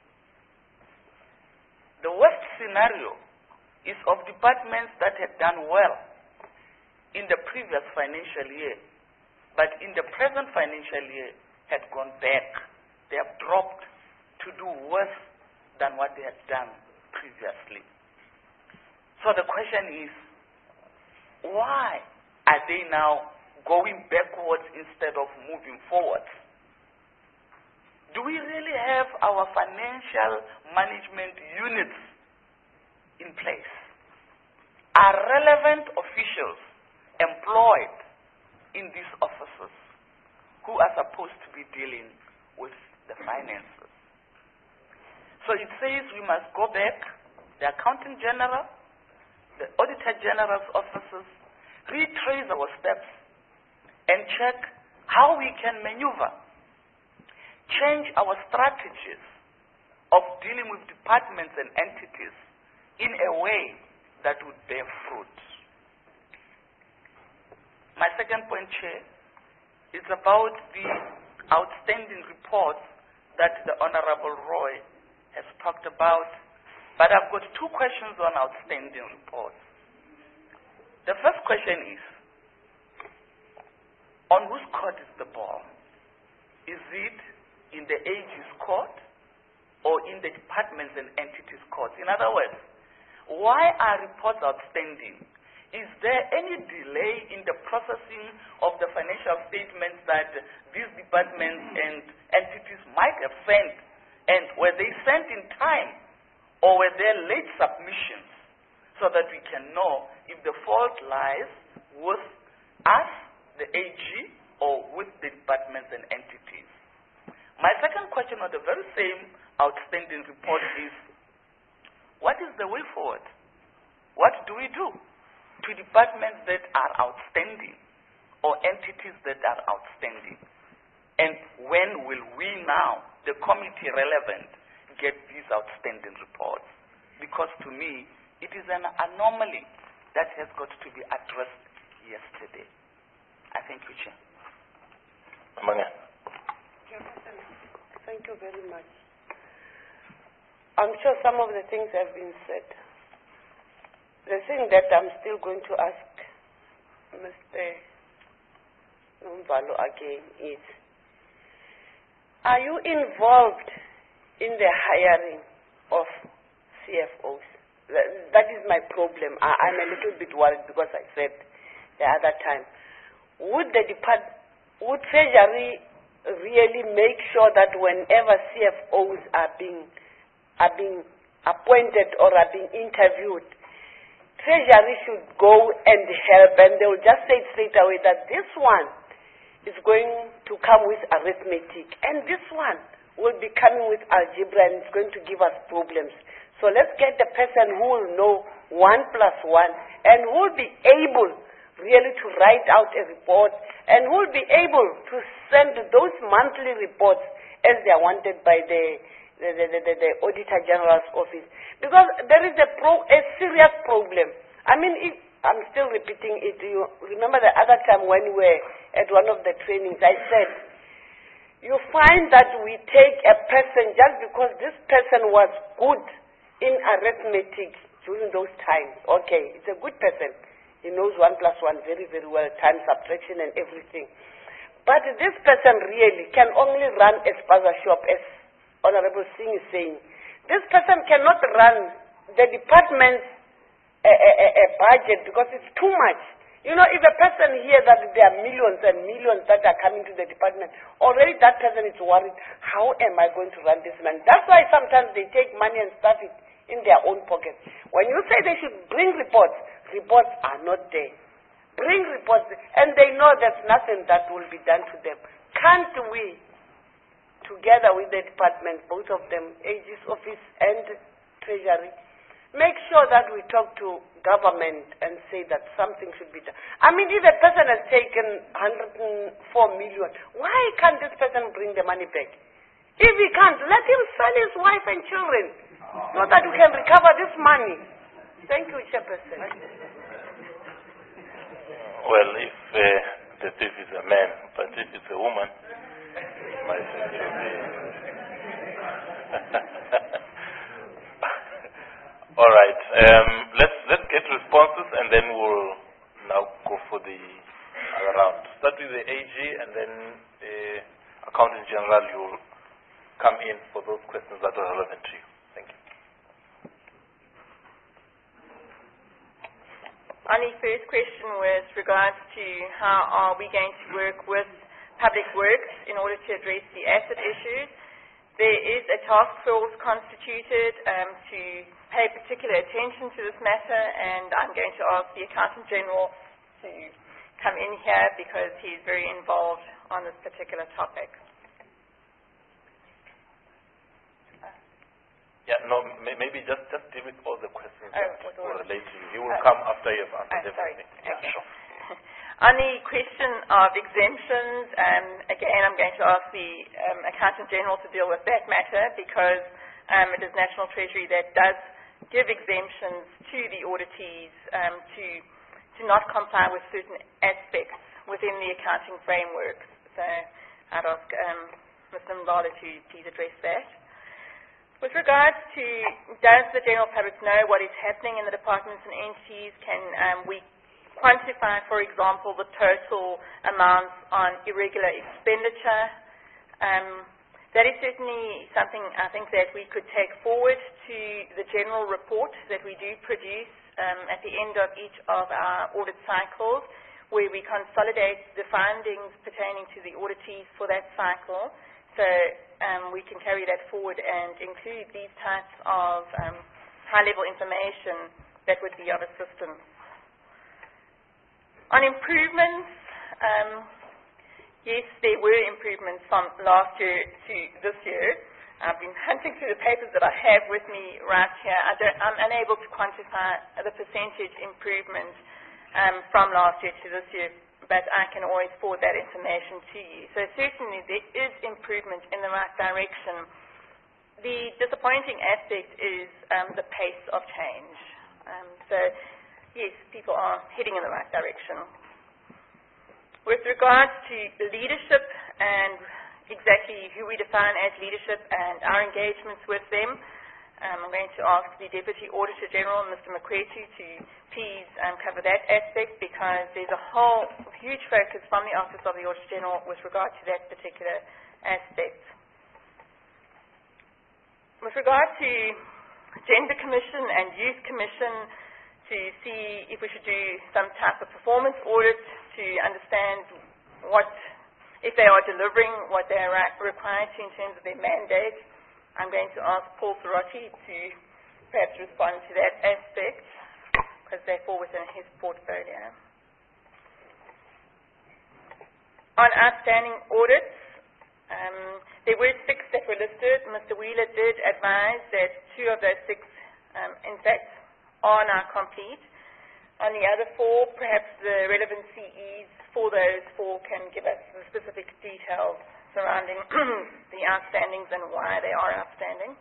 The worst scenario is of departments that had done well in the previous financial year, but in the present financial year had gone back. They have dropped to do worse than what they had done previously. So the question is, why are they now going backwards instead of moving forward? Do we really have our financial management units in place? Are relevant officials employed in these offices who are supposed to be dealing with the finances? So it says we must go back, the Accountant General, the Auditor General's offices, retrace our steps and check how we can maneuver. change our strategies of dealing with departments and entities in a way that would bear fruit. My second point, Chair, is about the outstanding reports that the Honorable Roy has talked about, but I've got two questions on outstanding reports. The first question is, on whose court is the ball? Is it in the A G's court or in the departments and entities court? In other words, why are reports outstanding? Is there any delay in the processing of the financial statements that these departments and entities might have sent? And were they sent in time, or were there late submissions, so that we can know if the fault lies with us, the A G, or with the departments and entities? My second question on the very same outstanding report is, what is the way forward? What do we do to departments that are outstanding or entities that are outstanding? And when will we now, the committee relevant, get these outstanding reports? Because to me, it is an anomaly that has got to be addressed yesterday. I thank you, Chair. Amanga. Thank you very much. I'm sure some of the things have been said. The thing that I'm still going to ask Mister Nombalo again is, are you involved in the hiring of C F Os? That, that is my problem. I, I'm a little bit worried because I said the other time, would the depart, would Treasury really make sure that whenever C F Os are being are being appointed or are being interviewed, Treasury should go and help, and they will just say straight away that this one is going to come with arithmetic, and this one will be coming with algebra, and it's going to give us problems. So let's get the person who will know one plus one, and who will be able really to write out a report, and who will be able to send those monthly reports as they are wanted by the The, the, the, the Auditor General's office, because there is a, pro, a serious problem. I mean, it, I'm still repeating it. You remember the other time when we were at one of the trainings, I said, you find that we take a person just because this person was good in arithmetic during those times. Okay, it's a good person. He knows one plus one very, very well, time, subtraction, and everything. But this person really can only run a spaza shop, as Honorable Singh is saying. This person cannot run the department's a, a, a budget because it's too much. You know, if a person hears that there are millions and millions that are coming to the department, already that person is worried, how am I going to run this man? That's why sometimes they take money and stuff it in their own pocket. When you say they should bring reports, reports are not there. Bring reports, and they know there's nothing that will be done to them. Can't we, together with the department, both of them, A G's office and Treasury, make sure that we talk to government and say that something should be done? I mean, if a person has taken one hundred four million, why can't this person bring the money back? If he can't, let him sell his wife and children so that we can recover this money. Thank you, Chairperson. Well, if uh, the thief is a man, but if it's a woman, my all right. Um, let's let's get responses, and then we'll now go for the other round. Start with the A G, and then the Accountant General. You'll come in for those questions that are relevant to you. Thank you. On the first question with regards to how are we going to work with Public Works in order to address the asset issues, there is a task force constituted um, to pay particular attention to this matter, and I'm going to ask the Accountant General to come in here because he's very involved on this particular topic. Yeah, no, may, maybe just, just deal with all the questions oh, that will relate to you. He will oh. come after you've answered oh, sorry. everything. Yeah, okay. sure. On the question of exemptions, um, again, again, I'm going to ask the um, Accountant General to deal with that matter because um, it is National Treasury that does give exemptions to the auditees um, to, to not comply with certain aspects within the accounting framework. So I'd ask um, Mister Mbala to please address that. With regards to does the general public know what is happening in the departments and entities, can um, we quantify, for example, the total amounts on irregular expenditure? Um, that is certainly something I think that we could take forward to the general report that we do produce um, at the end of each of our audit cycles, where we consolidate the findings pertaining to the auditees for that cycle. So um, we can carry that forward and include these types of um, high-level information that would be of assistance. On improvements, um, yes, there were improvements from last year to this year. I've been hunting through the papers that I have with me right here. I don't, I'm unable to quantify the percentage improvement um, from last year to this year, but I can always forward that information to you. So certainly there is improvement in the right direction. The disappointing aspect is um, the pace of change. Um, so yes, people are heading in the right direction. With regards to leadership and exactly who we define as leadership and our engagements with them, Um, I'm going to ask the Deputy Auditor General, Mister Makwetu, to please um, cover that aspect because there's a whole huge focus from the Office of the Auditor General with regard to that particular aspect. With regard to Gender Commission and Youth Commission, to see if we should do some type of performance audit to understand what, if they are delivering what they are required to in terms of their mandate. I'm going to ask Paul Sorotti to perhaps respond to that aspect because they fall within his portfolio. On outstanding audits, um, there were six that were listed. Mister Wheeler did advise that two of those six, um, in fact, are now complete. On the other four, perhaps the relevant C Es for those four can give us the specific details surrounding the outstandings and why they are outstanding.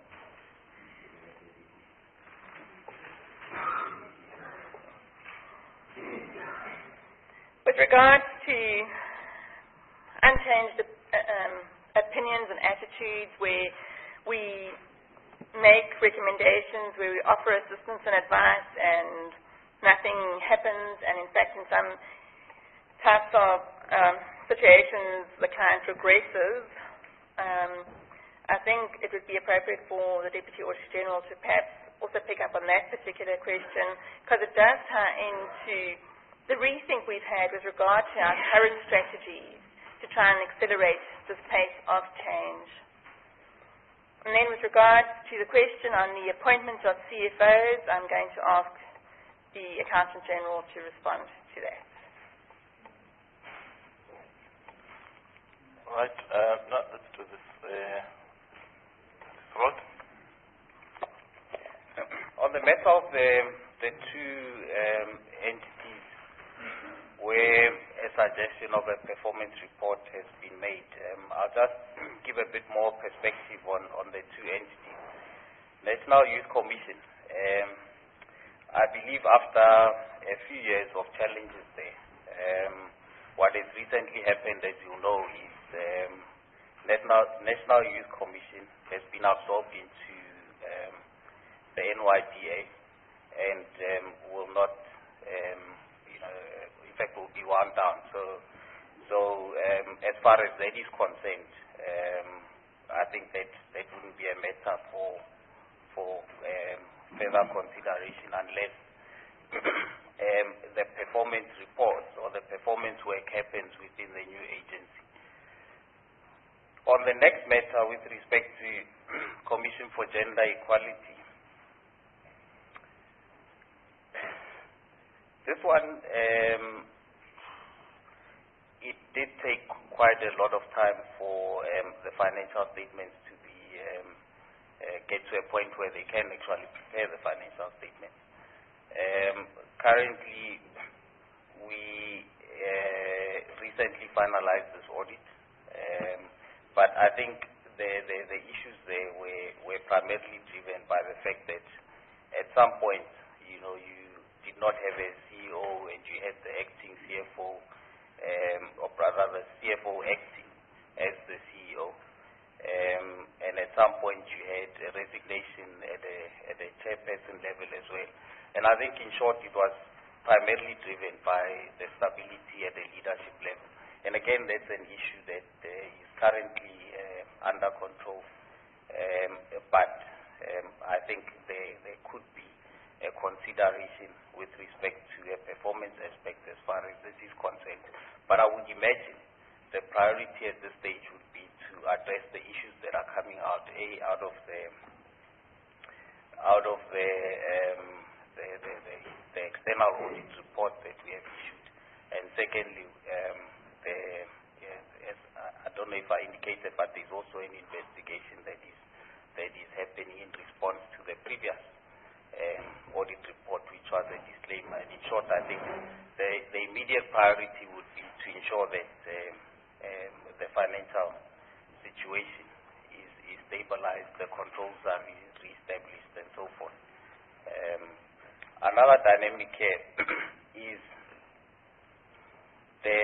With regards to unchanged um, opinions and attitudes where we make recommendations, where we offer assistance and advice and nothing happens, and in fact in some types of um, situations the client regresses, um, I think it would be appropriate for the Deputy Auditor General to perhaps also pick up on that particular question because it does tie into the rethink we've had with regard to our current strategies to try and accelerate this pace of change. And then with regards to the question on the appointment of C F Os, I'm going to ask the Accountant General to respond to that. Right. Uh, no, let's do this. Uh, vote. On the matter of the, the two um, entities where a suggestion of a performance report has been made, um, I'll just give a bit more perspective on, on the two entities. National Youth Commission, um, I believe after a few years of challenges there, um, what has recently happened, as you know, is um, National, National Youth Commission has been absorbed into um, the N Y D A and um, will not, um, you know, in fact, will be wound down. So, so um, as far as that is concerned, um, I think that that wouldn't be a matter for for um, further consideration unless um, the performance reports or the performance work happens within the new agency. On the next matter with respect to Commission for Gender Equality, this one, um, it did take quite a lot of time for um, the financial statements to be um, uh, get to a point where they can actually prepare the financial statements. Um, currently, we uh, recently finalized this audit. Uh, Um, but I think the, the, the issues there were, were primarily driven by the fact that at some point, you know, you did not have a C E O and you had the acting C F O, um, or rather the C F O acting as the C E O. Um, and at some point you had a resignation at a, at a chairperson level as well. And I think in short it was primarily driven by the stability at the leadership level. And again, that's an issue that uh, is currently uh, under control. Um, but um, I think there, there could be a consideration with respect to a performance aspect as far as this is concerned. But I would imagine the priority at this stage would be to address the issues that are coming out, A, out of the out of the um, the, the, the, the external audit report that we have issued, and secondly, um, the, yeah, as, I don't know if I indicated, but there's also an investigation that is that is happening in response to the previous um, audit report, which was a disclaimer. And in short, I think the, the immediate priority would be to ensure that um, um, the financial situation is, is stabilized, the controls are re re-established, and so forth. Um, another dynamic here is the,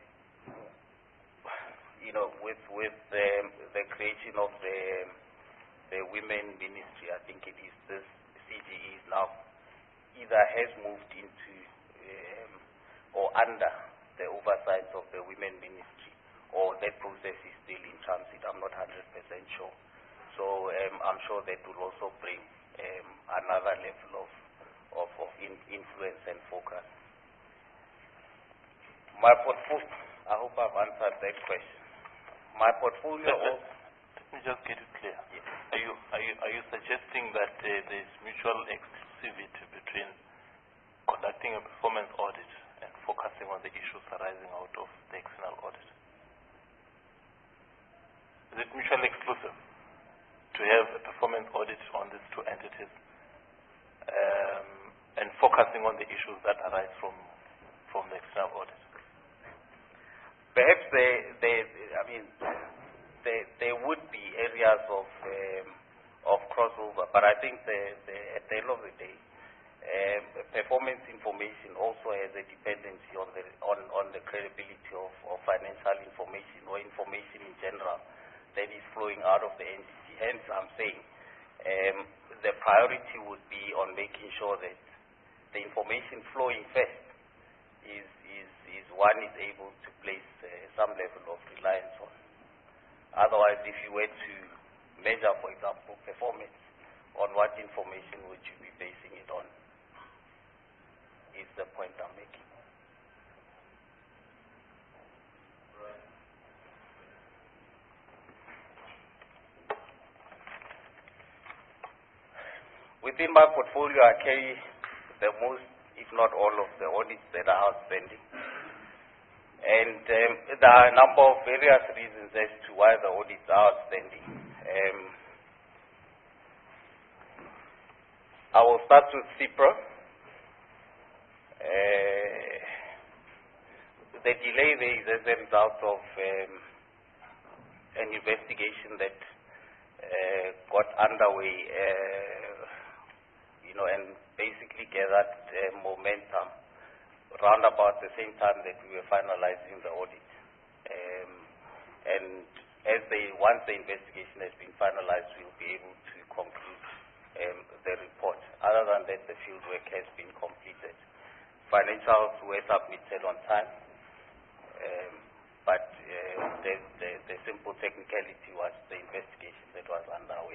you know, with with the, the creation of the the women ministry, I think it is this C G E now either has moved into um, or under the oversight of the women ministry, or that process is still in transit. I'm not one hundred percent sure. So um, I'm sure that will also bring um, another level of, of, of in influence and focus. My portfolio, I hope I've answered that question. My portfolio also... Let me just get it clear. Yes. Are you, are you, are you suggesting that uh, there is mutual exclusivity between conducting a performance audit and focusing on the issues arising out of the external audit? Is it mutually exclusive to have a performance audit on these two entities um, and focusing on the issues that arise from from the external audit? Perhaps they, they I mean, there, there would be areas of um, of crossover, but I think the, the, at the end of the day, um, performance information also has a dependency on the on, on the credibility of, of financial information or information in general that is flowing out of the entity. Hence, I'm saying um, the priority would be on making sure that the information flowing first is is, is one is able to place uh, some level of reliance on. Otherwise, if you were to measure, for example, performance, on what information would you be basing it on? Is the point I'm making. Within my portfolio, I carry the most, if not all, of the audits that are outstanding. And um, there are a number of various reasons as to why the audits are outstanding. Um, I will start with CIPRA. Uh, the delay there is as a result of um, an investigation that uh, got underway, uh, you know, and basically gathered uh, momentum round about the same time that we were finalizing the audit. Um, and as they, once the investigation has been finalized, we'll be able to conclude um, the report. Other than that, the field work has been completed. Financials were submitted on time, um, but uh, the, the, the simple technicality was the investigation that was underway.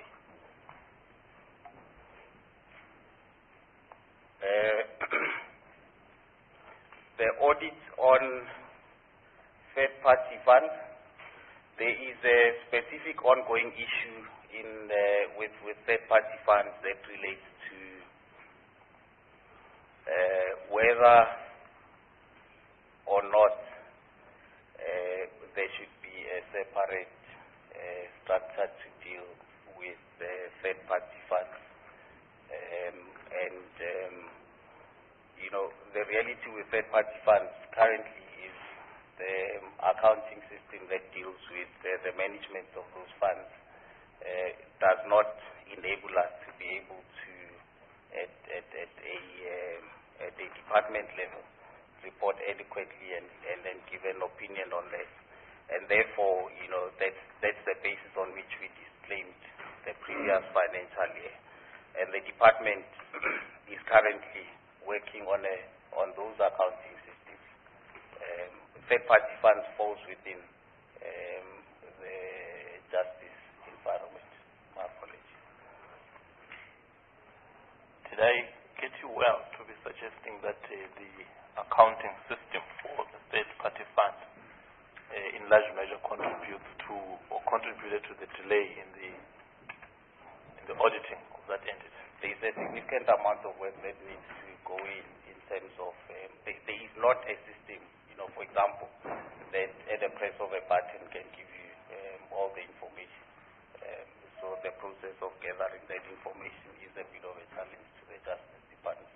Uh, the audit on third-party funds, there is a specific ongoing issue in uh, with, with third-party funds that relates to uh, whether or not uh, there should be a separate uh, structure to deal with uh, third-party funds. Um, and um, you know, the reality with third-party funds currently is um, accounting system that deals with uh, the management of those funds uh, does not enable us to be able to, at, at, at, a, um, at a department level, report adequately and, and then give an opinion on that. And therefore, you know, that's, that's the basis on which we disclaimed the previous financial year. And the department is currently working on, a, on those accounting systems. Um, third-party funds falls within um, the justice environment. My apologies. Did I get you well to be suggesting that uh, the accounting system for the third-party fund uh, in large measure contributes to or contributed to the delay in the in the auditing of that entity? There is a significant amount of work that needs to go in in terms of um, there, there is not a system, you know, for example, that at the press of a button can give you um, all the information. Um, so the process of gathering that information is a bit of a challenge to the Justice Department.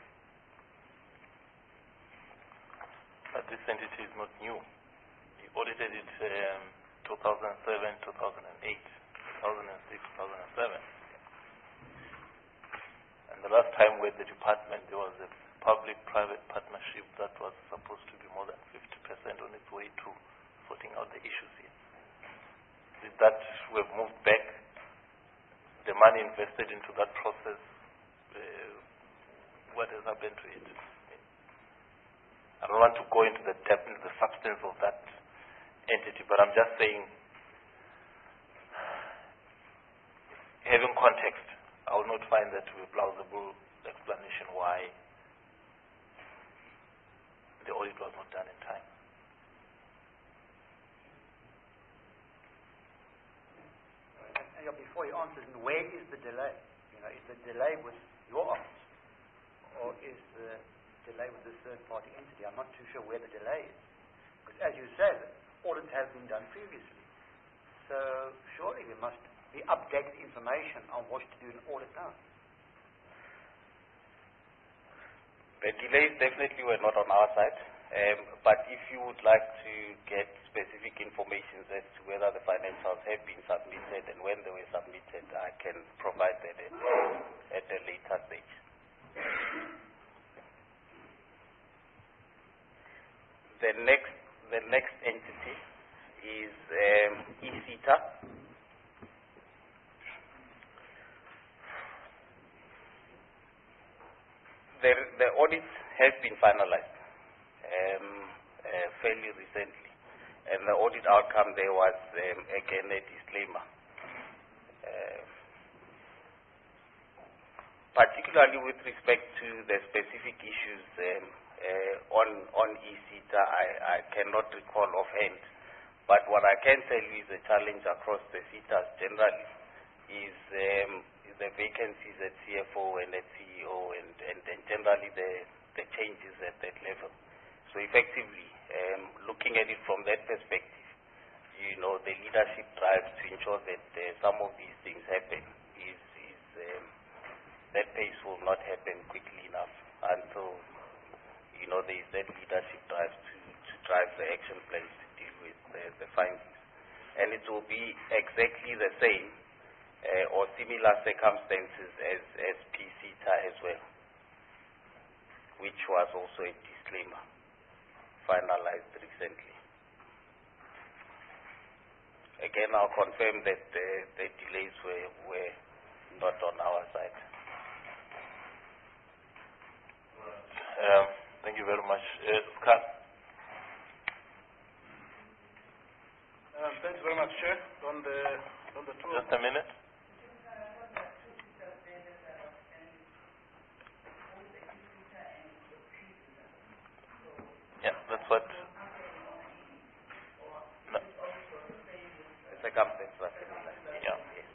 But this entity is not new. You audited it um, two thousand seven, two thousand eight, two thousand six, two thousand seven. And the last time with the department, there was a public-private partnership that was supposed to be more than fifty percent on its way to sorting out the issues here. Did that, we've moved back, the money invested into that process, uh, what has happened to it? I don't want to go into the depth, into the substance of that entity, but I'm just saying, having context, I will not find that to be a plausible explanation why the audit was not done in time. And before you answer, where is the delay? You know, is the delay with your office, or is the delay with the third-party entity? I'm not too sure where the delay is, because as you said, audits have been done previously. So surely there must be updated information on what to do in audit now. The delays definitely were not on our side, um, but if you would like to get specific information as to whether the financials have been submitted and when they were submitted, I can provide that at, at a later stage. The next, the next entity is um, eSETA. The, the audits have been finalized um, uh, fairly recently, and the audit outcome there was um, again a disclaimer. Uh, particularly with respect to the specific issues um, uh, on on eSETA, I, I cannot recall offhand, but what I can tell you is the challenge across the SETAs generally is um, the vacancies at C F O and at C E O and, and, and generally the, the changes at that level. So effectively, um, looking at it from that perspective, you know, the leadership drives to ensure that uh, some of these things happen is, is um, that pace will not happen quickly enough until, you know, there is that leadership drive to, to drive the action plans to deal with the, the findings. And it will be exactly the same Uh, or similar circumstances as, as P SETA as well, which was also a disclaimer finalized recently. Again, I'll confirm that the, the delays were, were not on our side. Um, thank you very much. Uh, Scott? Uh, thanks very much, Chair. On the, on the two Just a minute. Yeah, that's what. No. Circumstances are similar. Yeah. Yes.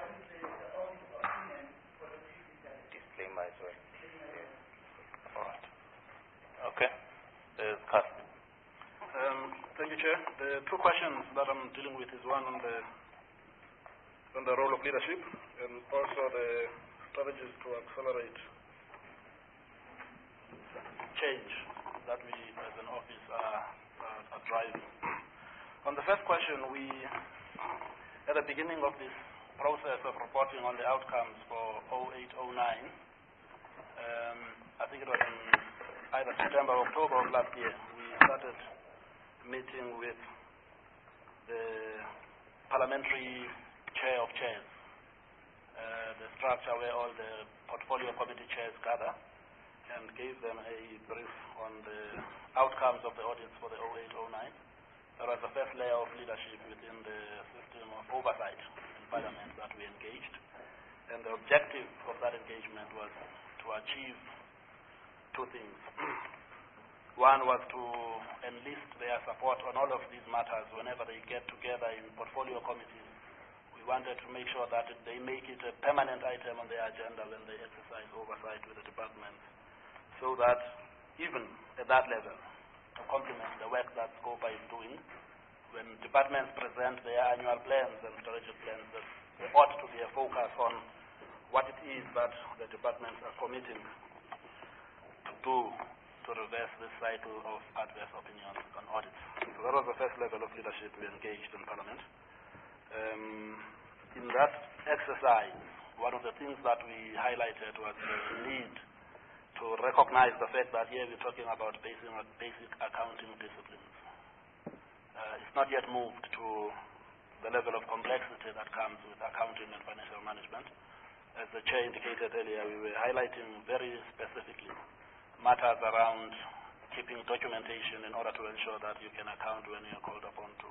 Disclaimer as well. Yes. All right. Okay. Uh, Scott. Um, thank you, Chair. The two questions that I'm dealing with is one on the on the role of leadership and also the strategies to accelerate change that we as an office are uh, are driving. On the first question, we, at the beginning of this process of reporting on the outcomes for oh eight oh nine, um, I think it was in either September or October of last year, we started meeting with the parliamentary chair of chairs, uh, the structure where all the portfolio committee chairs gather, and gave them a brief on the outcomes of the audits for the oh eight oh nine. That was the first layer of leadership within the system of oversight in Parliament that we engaged. And the objective of that engagement was to achieve two things. One was to enlist their support on all of these matters whenever they get together in portfolio committees. We wanted to make sure that they make it a permanent item on their agenda when they exercise oversight with the departments, so that even at that level, to complement the work that SCOPA is doing, when departments present their annual plans and strategic plans, there ought to be a focus on what it is that the departments are committing to do to reverse this cycle of adverse opinions on audits. So that was the first level of leadership we engaged in Parliament. Um, in that exercise, one of the things that we highlighted was the need to recognize the fact that here we're talking about basic, basic accounting disciplines. Uh, it's not yet moved to the level of complexity that comes with accounting and financial management. As the chair indicated earlier, we were highlighting very specifically matters around keeping documentation in order to ensure that you can account when you're called upon to.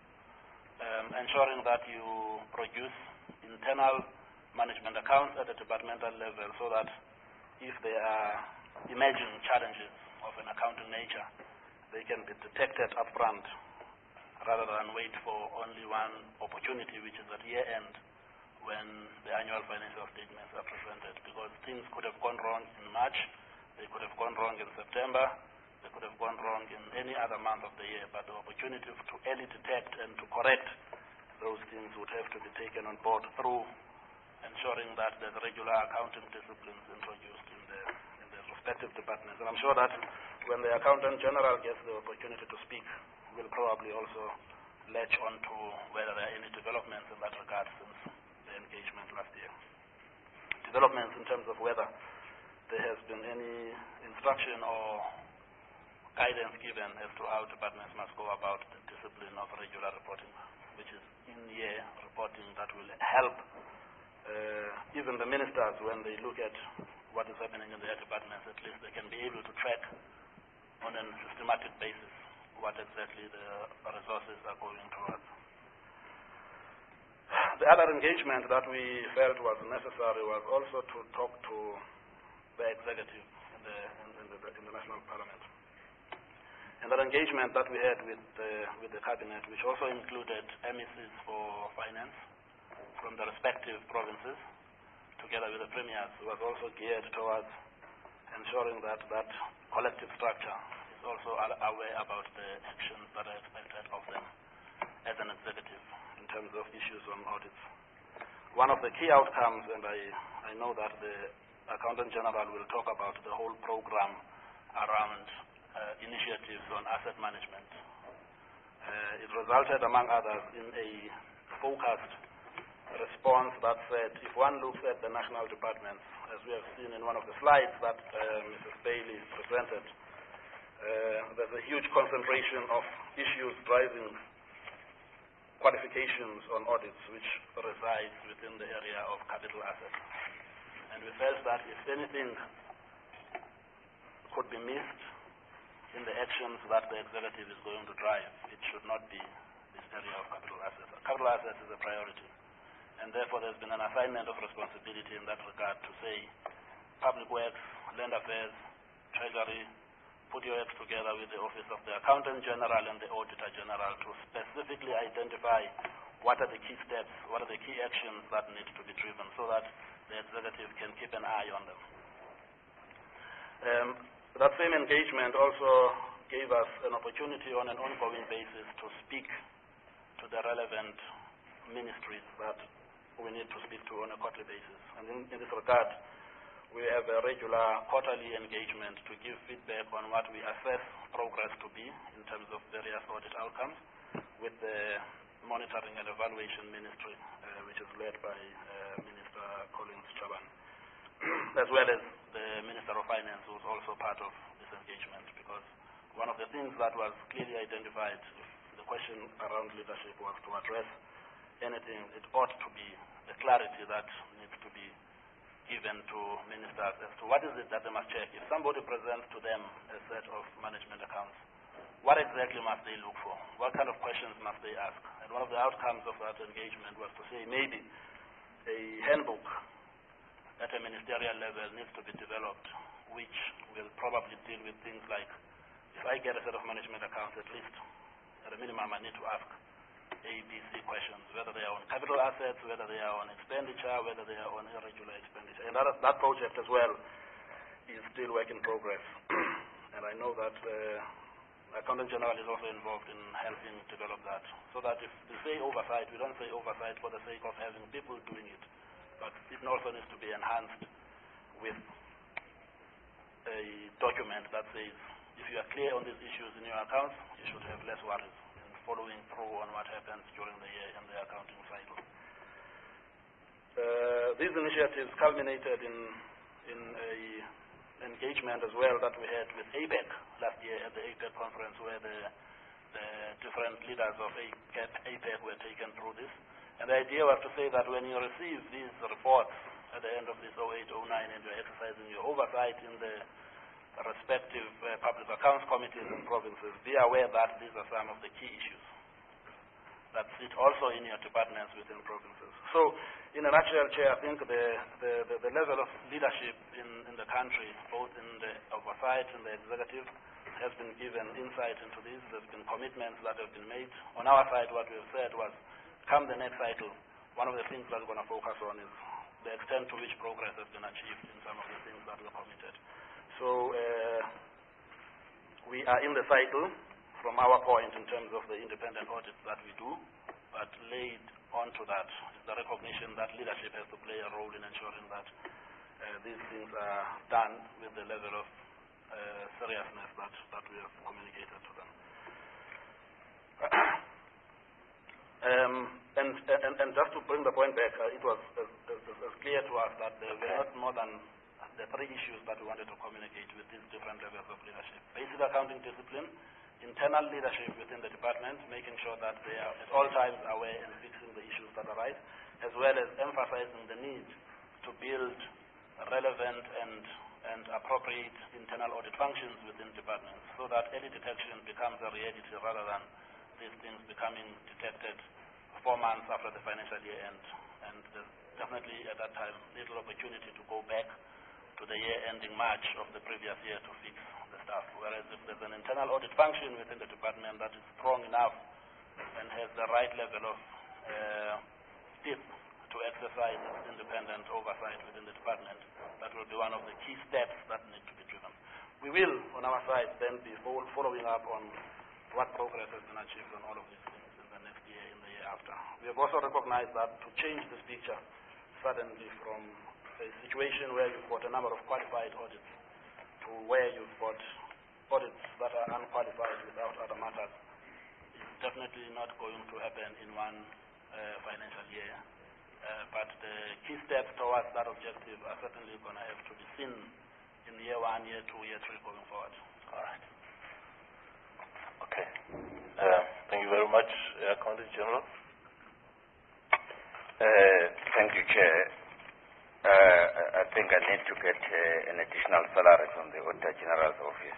Um, ensuring that you produce internal management accounts at the departmental level so that if there are emerging challenges of an accounting nature, they can be detected upfront rather than wait for only one opportunity, which is at year end when the annual financial statements are presented. Because things could have gone wrong in March, they could have gone wrong in September, they could have gone wrong in any other month of the year, but the opportunity to early detect and to correct those things would have to be taken on board through ensuring that there's regular accounting disciplines introduced in the, in the respective departments. And I'm sure that when the Accountant General gets the opportunity to speak, we'll probably also latch on to whether there are any developments in that regard since the engagement last year. Developments in terms of whether there has been any instruction or guidance given as to how departments must go about the discipline of regular reporting, which is in-year reporting that will help Uh, even the ministers, when they look at what is happening in their departments, at least they can be able to track on a systematic basis what exactly the resources are going towards. The other engagement that we felt was necessary was also to talk to the executive in the, in, in the, in the National Parliament. And that engagement that we had with, uh, with the Cabinet, which also included M E Cs for finance, from the respective provinces, together with the premiers, was also geared towards ensuring that that collective structure is also aware about the actions that are expected of them as an executive in terms of issues on audits. One of the key outcomes, and I, I know that the Accountant General will talk about the whole program around uh, initiatives on asset management. Uh, it resulted, among others, in a focused response that said, if one looks at the national departments, as we have seen in one of the slides that uh, Missus Bailey presented, uh, there's a huge concentration of issues driving qualifications on audits, which resides within the area of capital assets. And we felt that if anything could be missed in the actions that the executive is going to drive, it should not be this area of capital assets. Capital assets is a priority. And therefore, there's been an assignment of responsibility in that regard to say, Public Works, Land Affairs, Treasury, put your heads together with the Office of the Accountant General and the Auditor General to specifically identify what are the key steps, what are the key actions that need to be driven so that the executive can keep an eye on them. Um, that same engagement also gave us an opportunity on an ongoing basis to speak to the relevant ministries that we need to speak to on a quarterly basis. And in, in this regard, we have a regular quarterly engagement to give feedback on what we assess progress to be in terms of various audit outcomes with the Monitoring and Evaluation Ministry, uh, which is led by uh, Minister Collins Chaban, as well as the Minister of Finance, who is also part of this engagement, because one of the things that was clearly identified, if the question around leadership was to address anything, it ought to be the clarity that needs to be given to ministers as to what is it that they must check. If somebody presents to them a set of management accounts, what exactly must they look for? What kind of questions must they ask? And one of the outcomes of that engagement was to say maybe a handbook at a ministerial level needs to be developed, which will probably deal with things like, if I get a set of management accounts, at least at a minimum I need to ask A, B, C questions, whether they are on capital assets, whether they are on expenditure, whether they are on irregular expenditure. And that, that project as well is still work in progress. And I know that uh, Accountant General is also involved in helping develop that, so that if we say oversight, we don't say oversight for the sake of having people doing it, but it also needs to be enhanced with a document that says, if you are clear on these issues in your accounts, you should have less worries following through on what happens during the year in the accounting cycle. Uh, these initiatives culminated in, in a engagement as well that we had with APEC last year at the APEC conference, where the, the different leaders of APEC were taken through this. And the idea was to say that when you receive these reports at the end of this oh eight oh nine and you're exercising your oversight in the respective uh, public accounts committees and provinces, be aware that these are some of the key issues that sit also in your departments within provinces. So, in a nutshell, Chair, I think the, the, the, the level of leadership in, in the country, both in the oversight and the executive, has been given insight into this. There's been commitments that have been made. On our side, what we have said was, come the next cycle, one of the things that we're going to focus on is the extent to which progress has been achieved in some of the things that were committed. So uh, we are in the cycle from our point in terms of the independent audits that we do, but laid onto that is the recognition that leadership has to play a role in ensuring that uh, these things are done with the level of uh, seriousness that, that we have communicated to them. um, and, and, and just to bring the point back, uh, it was uh, uh, uh, clear to us that there were not more than the three issues that we wanted to communicate with these different levels of leadership. Basic accounting discipline, internal leadership within the department, making sure that they are at all times aware and fixing the issues that arise, as well as emphasizing the need to build relevant and, and appropriate internal audit functions within departments, so that early detection becomes a reality rather than these things becoming detected four months after the financial year end. And there's definitely at that time little opportunity to go back to the year ending March of the previous year to fix the stuff. Whereas if there's an internal audit function within the department that is strong enough and has the right level of uh, step to exercise independent oversight within the department, that will be one of the key steps that need to be driven. We will, on our side, then be following up on what progress has been achieved on all of these things in the next year, in the year after. We have also recognized that to change this picture suddenly from a situation where you've got a number of qualified audits to where you've got audits that are unqualified without other matters is definitely not going to happen in one uh, financial year. Uh, but the key steps towards that objective are certainly going to have to be seen in year one, year two, year three going forward. All right. Okay. Uh, thank you very much, uh, Accountant General. Uh, thank you, Chair. Uh, I think I need to get uh, an additional salary from the Auditor General's office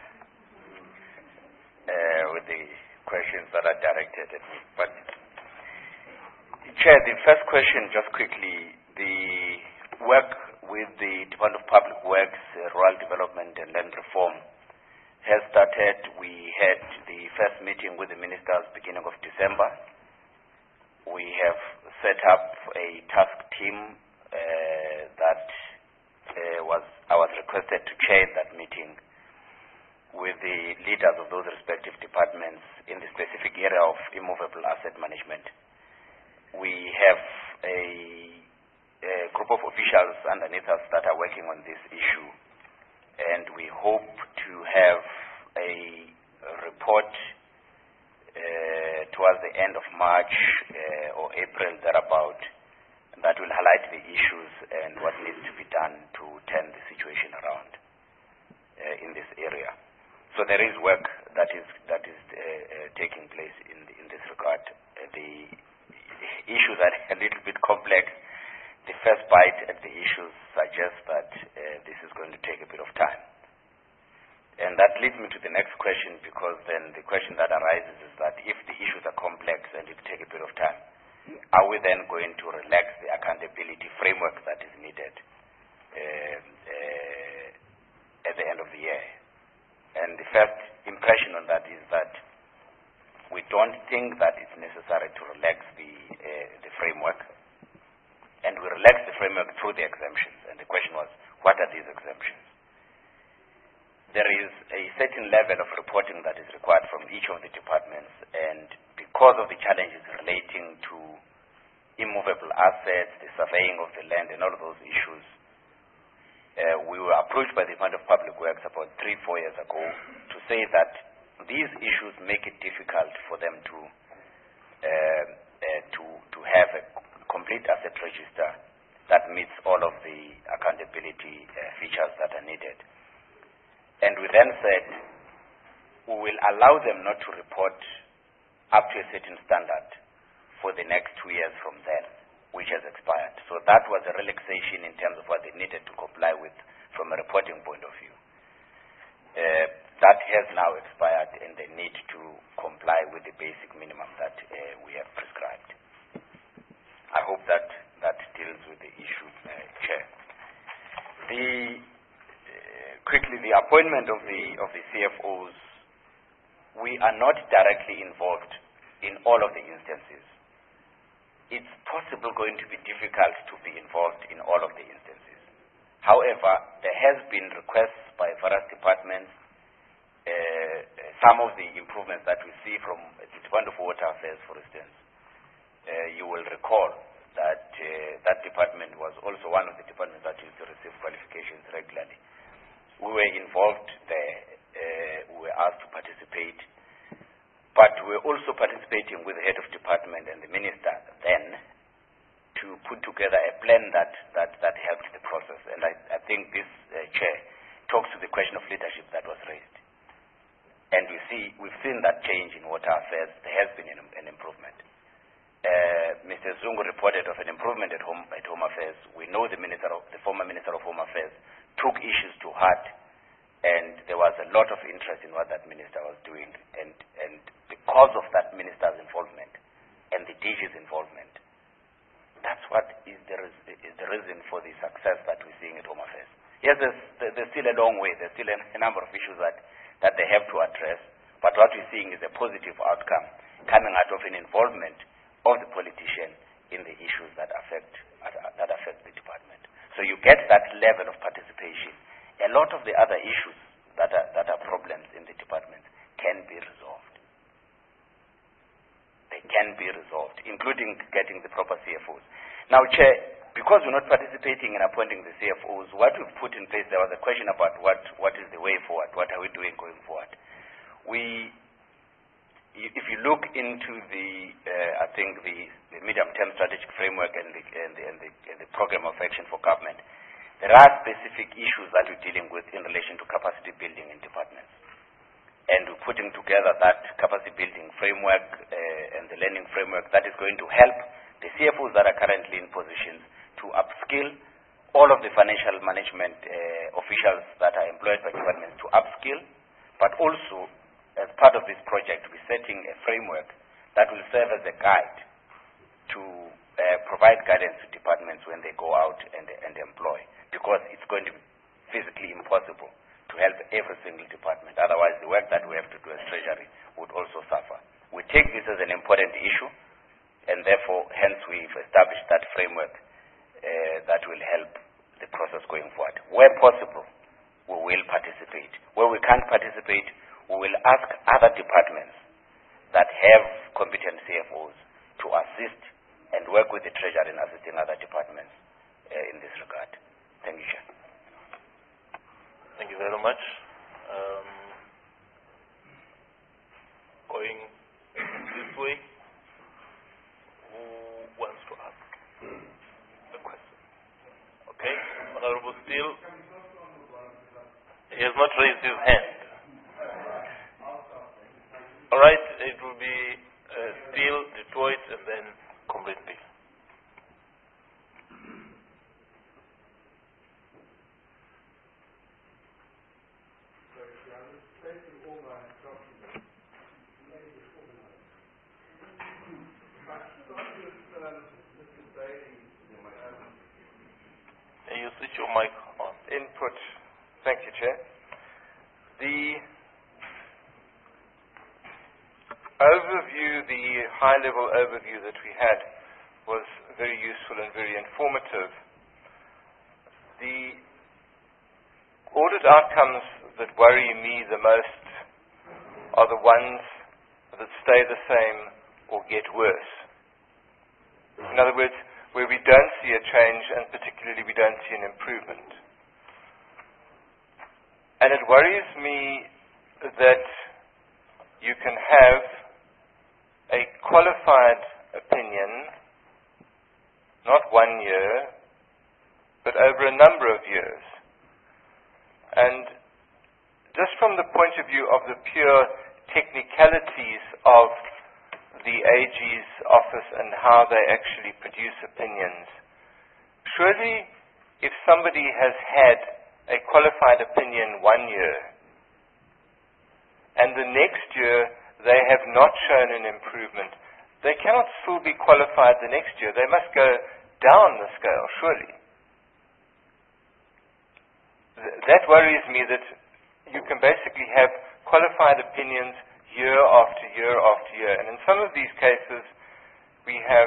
uh, with the questions that are directed at me. But, Chair, the first question, just quickly, the work with the Department of Public Works, uh, Rural Development and Land Reform has started. We had the first meeting with the ministers beginning of December. We have set up a task team uh, that uh, was I was requested to chair that meeting with the leaders of those respective departments in the specific area of immovable asset management. We have a, a group of officials underneath us that are working on this issue, and we hope to have a report uh, towards the end of March uh, or April, thereabout, that will highlight the issues and what needs to be done to turn the situation around uh, in this area. So there is work that is that is uh, uh, taking place in the, in this regard. Uh, the issues are a little bit complex. The first bite at the issues suggests that uh, this is going to take a bit of time. And that leads me to the next question, because then the question that arises is that if the issues are complex and it take a bit of time, are we then going to relax the accountability framework that is needed uh, uh, at the end of the year? And the first impression on that is that we don't think that it's necessary to relax the, uh, the framework, and we relax the framework through the exemptions. And the question was, what are these exemptions? There is a certain level of reporting that is required from each of the departments, and because of the challenges relating to immovable assets, the surveying of the land, and all of those issues, uh, we were approached by the Department of Public Works about three, four years ago to say that these issues make it difficult for them to uh, uh, to to have a complete asset register that meets all of the accountability uh, features that are needed. And we then said we will allow them not to report up to a certain standard for the next two years from then, which has expired. So that was a relaxation in terms of what they needed to comply with from a reporting point of view. Uh, that has now expired, and they need to comply with the basic minimum that uh, we have prescribed. I hope that that deals with the issue, uh, Chair. The Quickly, the appointment of the of the C F Os, we are not directly involved in all of the instances. It's possible going to be difficult to be involved in all of the instances. However, there has been requests by various departments. Uh, some of the improvements that we see from the Department of Water Affairs, for instance, uh, you will recall that uh, that department was also one of the departments that used to receive qualifications regularly. We were involved there, uh, we were asked to participate, but we were also participating with the head of department and the minister then to put together a plan that, that, that helped the process. And I, I think this uh, chair talks to the question of leadership that was raised. And we see, we've seen that change in water affairs. There has been an, an improvement. Uh, Mister Zungu reported of an improvement at Home, at Home Affairs. We know the, minister of, the former Minister of Home Affairs took issues to heart, and there was a lot of interest in what that minister was doing. And, and because of that minister's involvement and the D G's involvement, that's what is the, is the reason for the success that we're seeing at Home Affairs. Yes, there's, there's still a long way. There's still a, a number of issues that, that they have to address, but what we're seeing is a positive outcome coming out of an involvement of the politician in the issues that affect, that affect the department. So you get that level of participation. A lot of the other issues that are, that are problems in the department can be resolved. They can be resolved, including getting the proper C F Os. Now, Chair, because we're not participating in appointing the C F Os, what we've put in place, there was a question about what, what is the way forward, what are we doing going forward. We, if you look into the, uh, I think, the, the medium-term strategic framework and the, and, the, and, the, and the program of action for government, there are specific issues that we're dealing with in relation to capacity building in departments. And we're putting together that capacity building framework uh, and the learning framework that is going to help the C F Os that are currently in positions to upskill all of the financial management uh, officials that are employed by departments to upskill, but also, as part of this project, we're setting a framework that will serve as a guide to uh, provide guidance to departments when they go out and, and employ, because it's going to be physically impossible to help every single department. Otherwise, the work that we have to do as Treasury would also suffer. We take this as an important issue, and therefore, hence we've established that framework uh, that will help the process going forward. Where possible, we will participate. Where we can't participate, we will ask other departments that have competent C F Os to assist and work with the Treasury in assisting other departments uh, in this regard. Thank you, Chair. Thank you very much. Um, going this way? Who wants to ask the question? Okay, Honorable Steele. He has not raised his hand. All right, it will be uh, Steele, Detroit, and then Comrade Bill. Can you switch your mic on? Input. Thank you, Chair. The overview, the high-level overview that we had was very useful and very informative. The audit outcomes that worry me the most are the ones that stay the same or get worse. In other words, where we don't see a change and particularly we don't see an improvement. And it worries me that you can have a qualified opinion, not one year, but over a number of years. And just from the point of view of the pure technicalities of the A G's office and how they actually produce opinions, surely if somebody has had a qualified opinion one year and the next year they have not shown an improvement, they cannot still be qualified the next year. They must go down the scale, surely. Th- that worries me, that you can basically have qualified opinions year after year after year. And in some of these cases, we have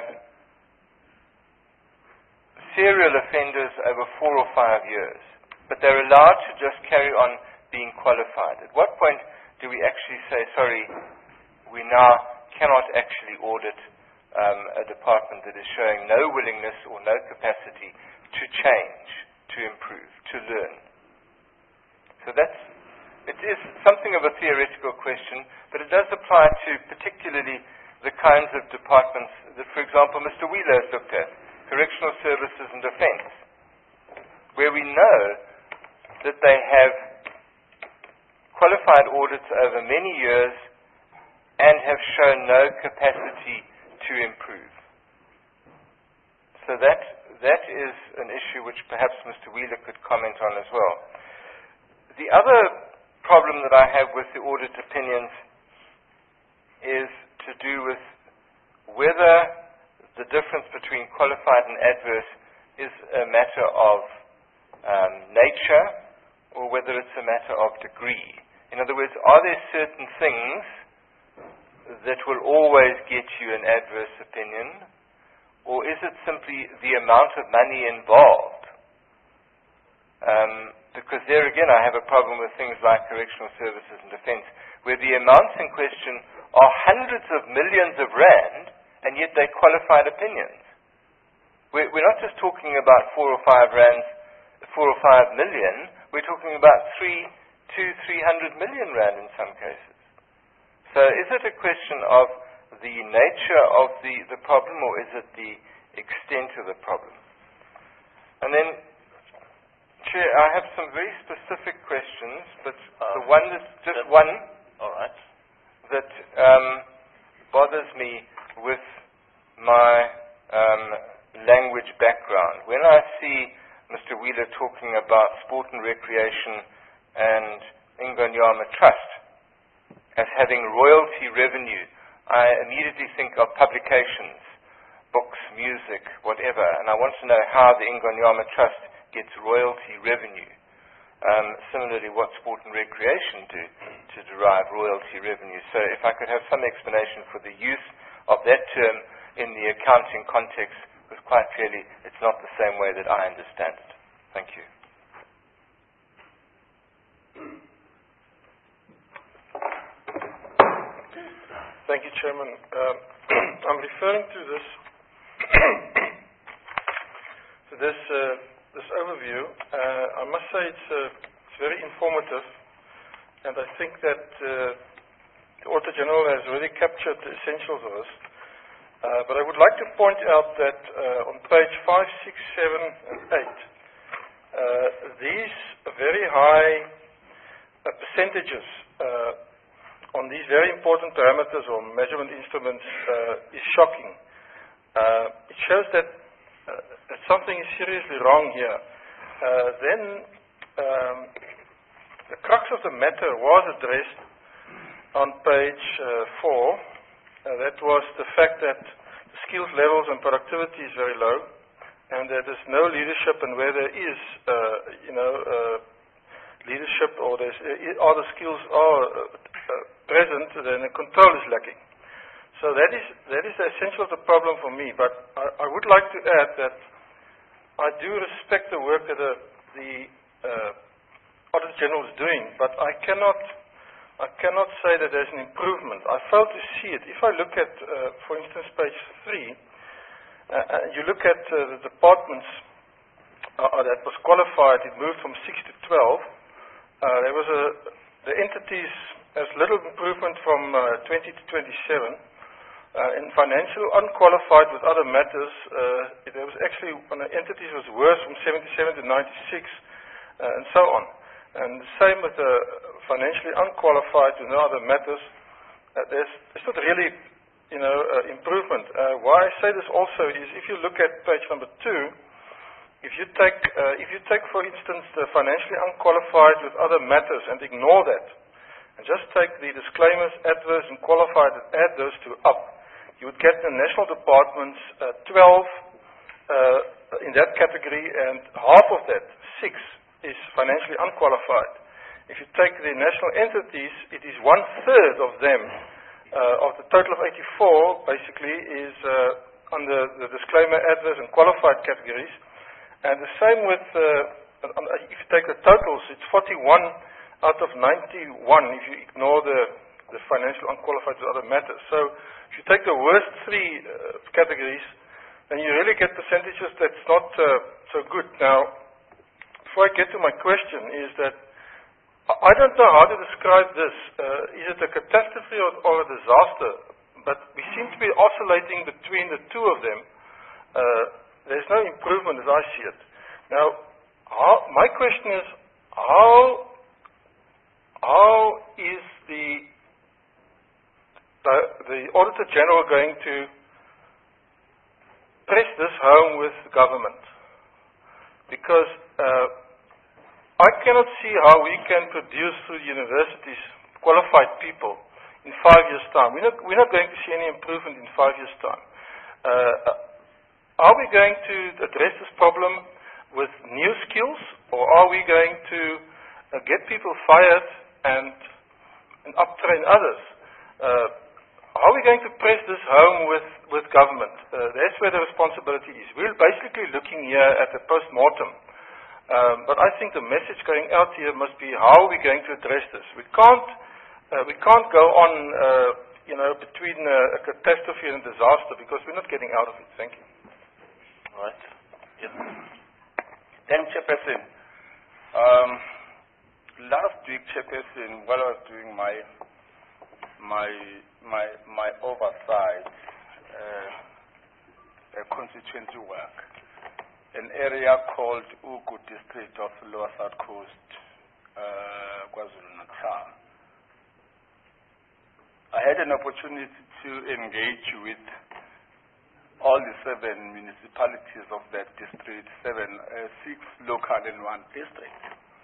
serial offenders over four or five years, but they're allowed to just carry on being qualified. At what point do we actually say, sorry, we now cannot actually audit um, a department that is showing no willingness or no capacity to change, to improve, to learn? So that's, it is something of a theoretical question, but it does apply to particularly the kinds of departments that, for example, Mister Wheeler has looked at, correctional services and defense, where we know that they have qualified audits over many years and have shown no capacity to improve. So that that is an issue which perhaps Mister Wheeler could comment on as well. The other problem that I have with the audit opinions is to do with whether the difference between qualified and adverse is a matter of um, nature or whether it's a matter of degree. In other words, are there certain things that will always get you an adverse opinion, or is it simply the amount of money involved? Um, because there again I have a problem with things like correctional services and defense, where the amounts in question are hundreds of millions of rand, and yet they're qualified opinions. We're, we're not just talking about four or five rands, four or five million, we're talking about three, two, three hundred million rand in some cases. So is it a question of the nature of the, the problem, or is it the extent of the problem? And then, Chair, I have some very specific questions, but uh, the one that's just that's one all right. that um, bothers me with my um, language background. When I see Mister Wheeler talking about sport and recreation and Ingonyama Trust as having royalty revenue, I immediately think of publications, books, music, whatever, and I want to know how the Ingonyama Trust gets royalty revenue. Um, similarly, what sport and recreation do to derive royalty revenue. So if I could have some explanation for the use of that term in the accounting context, because quite clearly it's not the same way that I understand it. Thank you. Thank you, Chairman. Um, I'm referring to this to this uh, this overview. Uh, I must say it's, uh, it's very informative, and I think that uh, the Auditor General has really captured the essentials of this. Uh, but I would like to point out that uh, on page five, six, seven, and eight, uh, these very high uh, percentages uh, on these very important parameters or measurement instruments uh, is shocking. Uh, it shows that, uh, that something is seriously wrong here. Uh, then um, the crux of the matter was addressed on page uh, four. Uh, that was the fact that the skills levels and productivity is very low, and that there's no leadership, and where there is, uh, you know, uh, leadership or there's, uh, all the skills are uh, uh, present, then the control is lacking. So that is that is the essential of the problem for me. But I, I would like to add that I do respect the work that the, the uh, Auditor General is doing, but I cannot. I cannot say that there's an improvement. I fail to see it. If I look at, uh, for instance, page three, uh, uh, you look at uh, the departments uh, that was qualified, it moved from six to twelve. Uh, there was a, the entities, there's little improvement from uh, twenty to twenty-seven. Uh, in financial, unqualified with other matters, uh, there was actually, on the entities was worse from seventy-seven to ninety-six, uh, and so on. And the same with the financially unqualified with no other matters. Uh, there's, there's not really, you know, uh, improvement. Uh, why I say this also is, if you look at page number two, if you take, uh, if you take, for instance, the financially unqualified with other matters and ignore that, and just take the disclaimers, adverse, and qualified, and add those two up, you would get the national departments uh, twelve uh, in that category, and half of that, six, is financially unqualified. If you take the national entities, it is one third of them, uh, of the total of eighty-four, basically, is uh, under the disclaimer, adverse, and qualified categories. And the same with, uh, if you take the totals, it's forty-one out of ninety-one if you ignore the, the financial unqualified with other matters. So if you take the worst three uh, categories, then you really get percentages that's not uh, so good. Now, before I get to my question, is that I don't know how to describe this. Uh, is it a catastrophe or, or a disaster? But we seem to be oscillating between the two of them. Uh, there's no improvement as I see it. Now, how, my question is, how, how is the, the, the Auditor General going to press this home with government? Because uh, I cannot see how we can produce through universities qualified people in five years' time. We're not, we're not going to see any improvement in five years' time. Uh, are we going to address this problem with new skills, or are we going to uh, get people fired and, and uptrain others? Uh, how are we going to press this home with, with government? Uh, that's where the responsibility is. We're basically looking here at the post-mortem. Um, but I think the message going out here must be, how are we going to address this? We can't, uh, we can't go on, uh, you know, between uh, a catastrophe and a disaster, because we're not getting out of it. Thank you. All right. Yes. Thank you, Chairperson. Um, last week, Chairperson, while I was doing my my my my oversight, uh, uh, constituency work, an area called Ugu district of Lower South Coast, uh, KwaZulu-Natal. I had an opportunity to engage with all the seven municipalities of that district, seven, uh, six local and one district.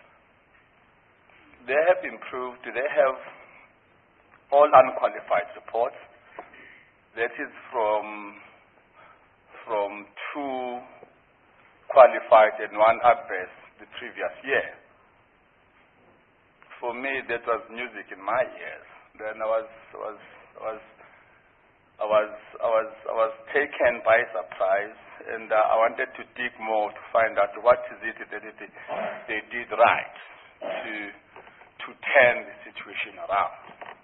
They have improved. They have all unqualified support. That is from from two qualified and one adverse the previous year. For me, that was music in my ears. Then I was was was I was I was I was taken by surprise, and uh, I wanted to dig more to find out what is it that they, they did right to to turn the situation around.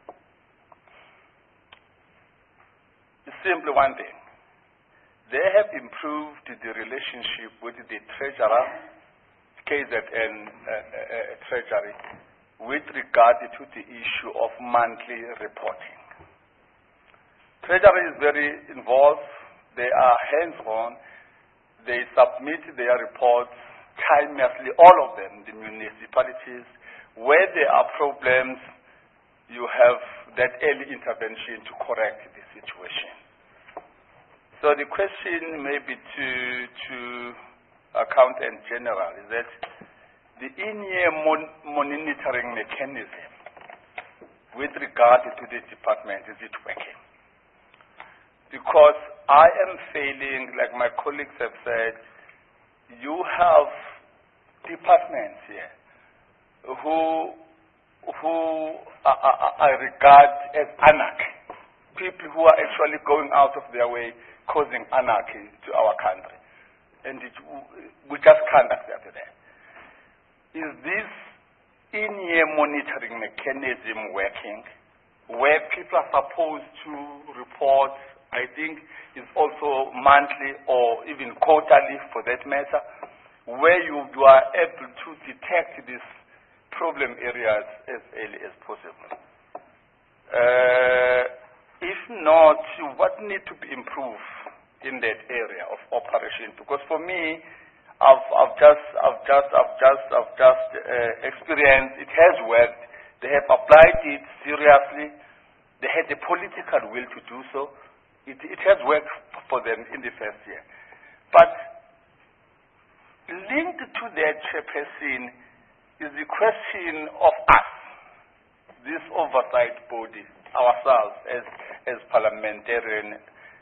It's simply one thing. They have improved the relationship with the treasurer, K Z N uh, uh, Treasury, with regard to the issue of monthly reporting. Treasury is very involved. They are hands-on. They submit their reports timelessly, all of them, the municipalities. Where there are problems, you have that early intervention to correct the situation. So the question maybe to, to Accountant General is that the in-year mon monitoring mechanism with regard to the department, is it working? Because I am feeling, like my colleagues have said, you have departments here who, who I, I, I regard as anarchy, people who are actually going out of their way causing anarchy to our country. And it, we just can't accept that. Is this in-year monitoring mechanism working, where people are supposed to report, I think it's also monthly or even quarterly for that matter, where you, you are able to detect these problem areas as early as possible? Uh, if not, what needs to be improved in that area of operation? Because for me, I've, I've just, I've just, I've just, I've just uh, experienced it has worked. They have applied it seriously. They had the political will to do so. It, it has worked for them in the first year. But linked to that, Chairperson, is the question of us, this oversight body, ourselves as, as parliamentarians.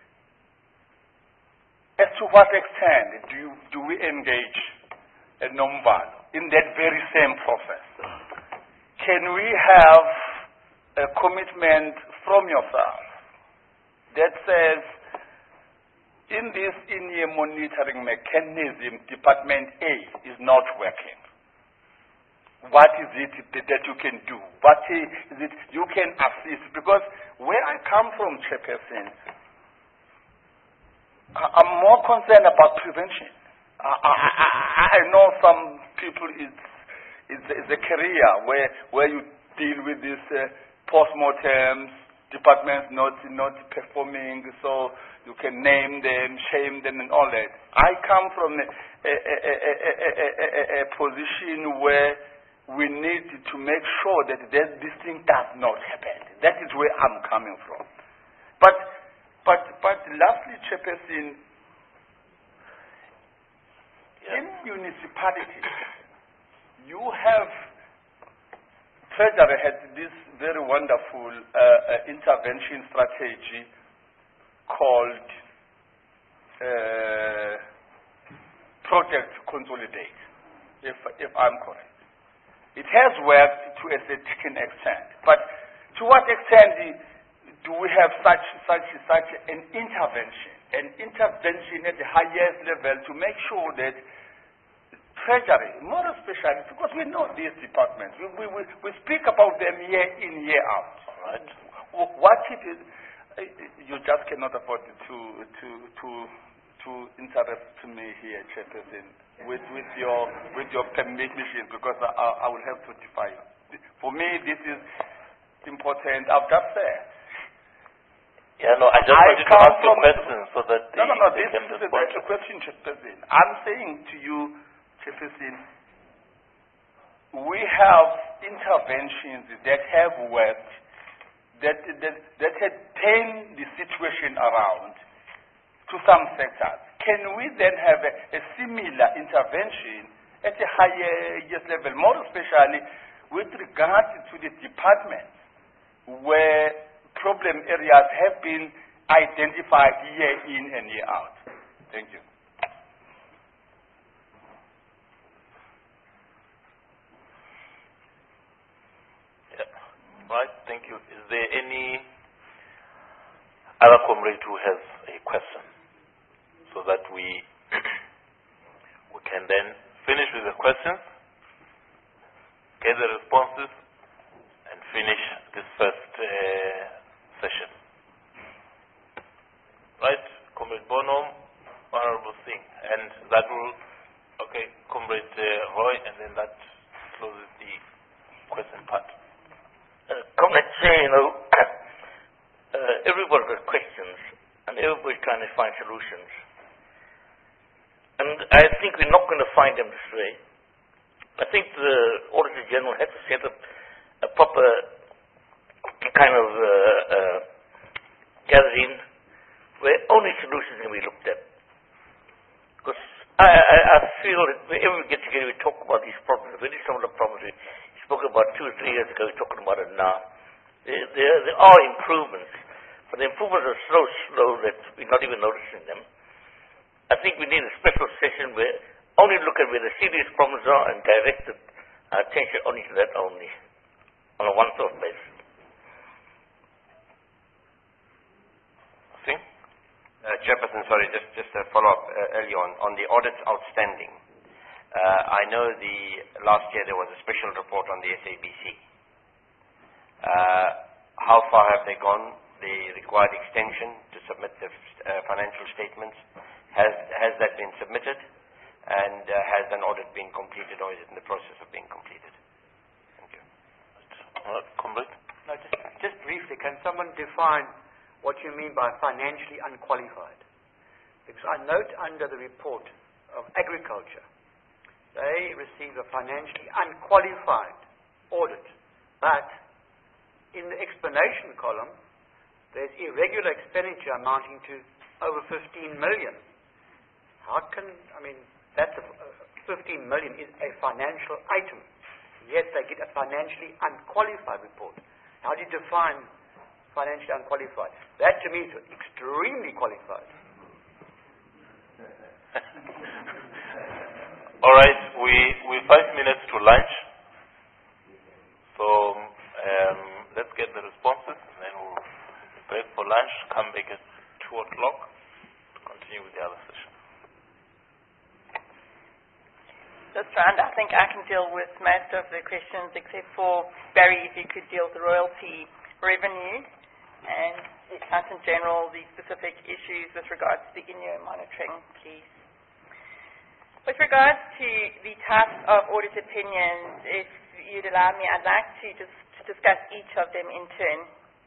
As to what extent do, you, do we engage at Nomvalo in that very same process? Can we have a commitment from yourself that says, in this in-year monitoring mechanism, Department A is not working? What is it that you can do? What is it you can assist? Because where I come from, Chairperson, I'm more concerned about prevention. I, I, I know some people, it's, it's, it's a career where, where you deal with these uh, post-mortems, departments not, not performing, so you can name them, shame them, and all that. I come from a, a, a, a, a, a, a position where we need to make sure that this thing does not happen. That is where I'm coming from. But But, but lastly, Chairperson, yeah. in municipalities, you have, Treasury had this very wonderful uh, uh, intervention strategy called uh, Project Consolidate, if, if I'm correct. It has worked to a certain extent, but to what extent do we have such, such, such an intervention, an intervention at the highest level to make sure that Treasury, more especially, because we know these departments, we, we, we, we speak about them year in, year out, right? What it is, you just cannot afford to, to, to, to interrupt me here, Chairperson, with, with, your, with your permission, because I, I will have to defy you. For me, this is important. I've just said, yeah, no, I just I wanted to ask you a question so that no, no, no, they this can is respond. a question, Chairperson. I'm saying to you, Chairperson, we have interventions that have worked, that, that, that have turned the situation around to some sectors. Can we then have a, a similar intervention at a higher level, more especially with regard to the departments where problem areas have been identified year in and year out? Thank you. Yeah. Right, thank you. Is there any other comrade who has a question so that we we can then finish with the questions, get the responses, and finish this first uh, session. Right, Comrade Bonham, Honorable Singh, and that will, okay, Comrade uh, Roy, and then that closes the question part. Uh, Comrade Chair, you know, uh, everybody got questions and everybody's trying to find solutions. And I think we're not going to find them this way. I think the Auditor General has to set up a proper kind of uh, uh, gathering where only solutions can be looked at. Because I, I, I feel that whenever we get together, we talk about these problems. Really, some of the problems we spoke about two or three years ago, we're talking about it now. There, there, there are improvements, but the improvements are so slow that we're not even noticing them. I think we need a special session where only look at where the serious problems are and direct our attention only to that only, on a once-off basis. See? Uh, Chairperson, sorry, just, just a follow-up uh, earlier on, on the audits outstanding. Uh, I know the last year there was a special report on the S A B C. Uh, how far have they gone? The required extension to submit the uh, financial statements. Has, has that been submitted? And uh, has an audit been completed, or is it in the process of being completed? Thank you. Uh, Comrade? No, just, just briefly, can someone define what you mean by financially unqualified? Because I note under the report of agriculture, they receive a financially unqualified audit, but in the explanation column, there's irregular expenditure amounting to over fifteen million. How can, I mean, that's a, uh, fifteen million is a financial item, yet they get a financially unqualified report. How do you define financially unqualified? That to me is extremely qualified. All right, we we're five minutes to lunch, so um, let's get the responses, and then we'll break for lunch. Come back at two o'clock to continue with the other session. This round, I think I can deal with most of the questions, except for Barry, if you could deal with the royalty revenue, and the Accountant General, the specific issues with regards to the in-year monitoring, please. With regards to the types of audit opinions, if you'd allow me, I'd like to just discuss each of them in turn.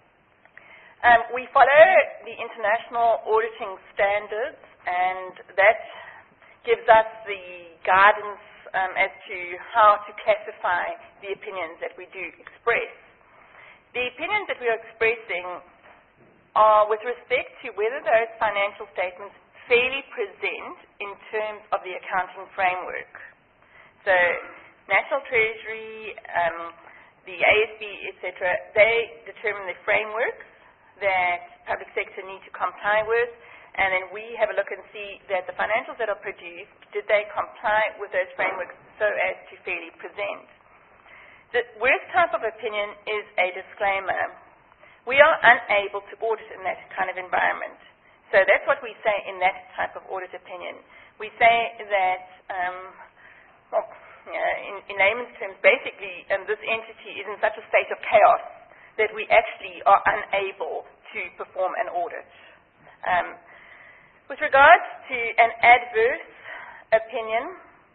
Um, we follow the international auditing standards, and that gives us the guidance um, as to how to classify the opinions that we do express. The opinions that we are expressing are with respect to whether those financial statements fairly present in terms of the accounting framework. So, National Treasury, um, the A S B, et cetera, they determine the frameworks that public sector need to comply with, and then we have a look and see that the financials that are produced, did they comply with those frameworks so as to fairly present. The worst type of opinion is a disclaimer. We are unable to audit in that kind of environment. So that's what we say in that type of audit opinion. We say that, um, well, you know, in, in layman's terms, basically um, this entity is in such a state of chaos that we actually are unable to perform an audit. Um, with regards to an adverse opinion,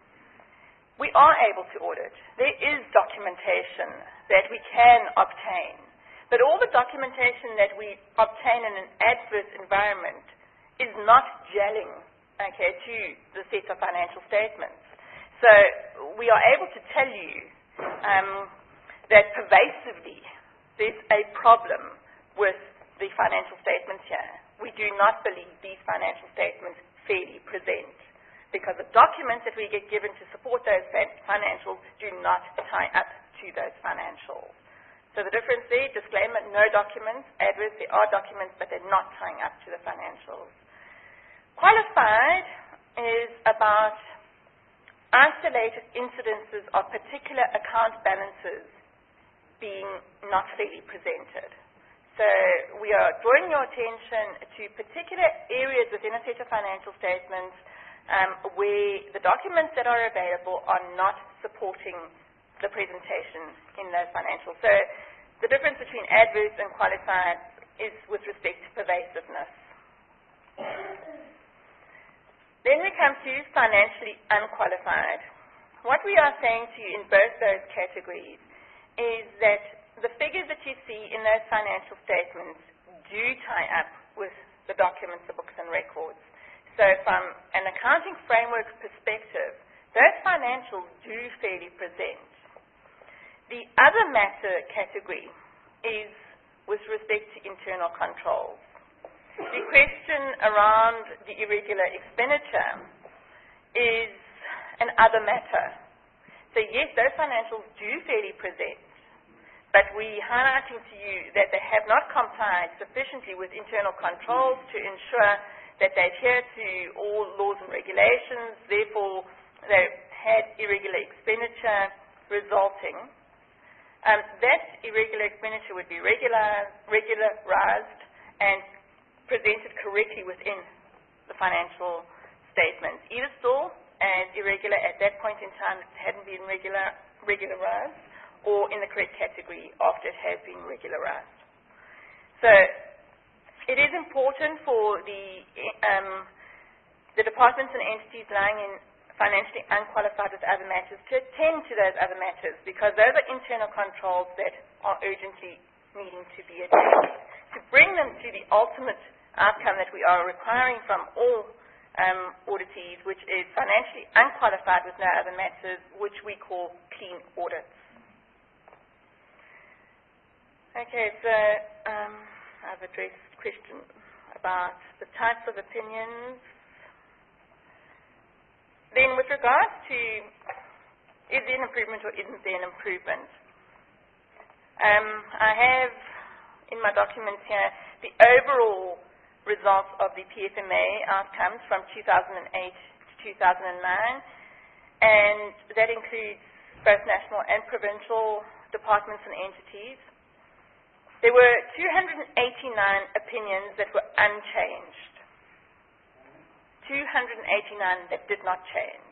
we are able to audit. There is documentation that we can obtain. But all the documentation that we obtain in an adverse environment is not gelling, okay, to the set of financial statements. So we are able to tell you um, that pervasively there's a problem with the financial statements here. We do not believe these financial statements fairly present, because the documents that we get given to support those financials do not tie up to those financials. So the difference there, disclaimer, no documents. Adverse, there are documents, but they're not tying up to the financials. Qualified is about isolated incidences of particular account balances being not fairly presented. So we are drawing your attention to particular areas within a set of financial statements um, where the documents that are available are not supporting the presentation in those financials. So the difference between adverse and qualified is with respect to pervasiveness. Then we come to financially unqualified. What we are saying to you in both those categories is that the figures that you see in those financial statements do tie up with the documents, the books and records. So from an accounting framework perspective, those financials do fairly present. The other matter category is with respect to internal controls. The question around the irregular expenditure is an other matter. So yes, those financials do fairly present, but we're highlighting to you that they have not complied sufficiently with internal controls to ensure that they adhere to all laws and regulations, therefore they've had irregular expenditure resulting. Um, that irregular expenditure would be regular, regularized and presented correctly within the financial statements, either still as irregular at that point in time it hadn't been regular, regularized, or in the correct category after it has been regularized. So it is important for the, um, the departments and entities lying in financially unqualified with other matters to attend to those other matters, because those are internal controls that are urgently needing to be addressed, to bring them to the ultimate outcome that we are requiring from all um, auditees, which is financially unqualified with no other matters, which we call clean audits. Okay, so um, I've addressed the question about the types of opinions. Then with regards to is there an improvement or isn't there an improvement, um, I have in my documents here the overall results of the P F M A outcomes from two thousand eight to two thousand nine, and that includes both national and provincial departments and entities. There were two hundred eighty-nine opinions that were unchanged, two hundred eighty-nine that did not change.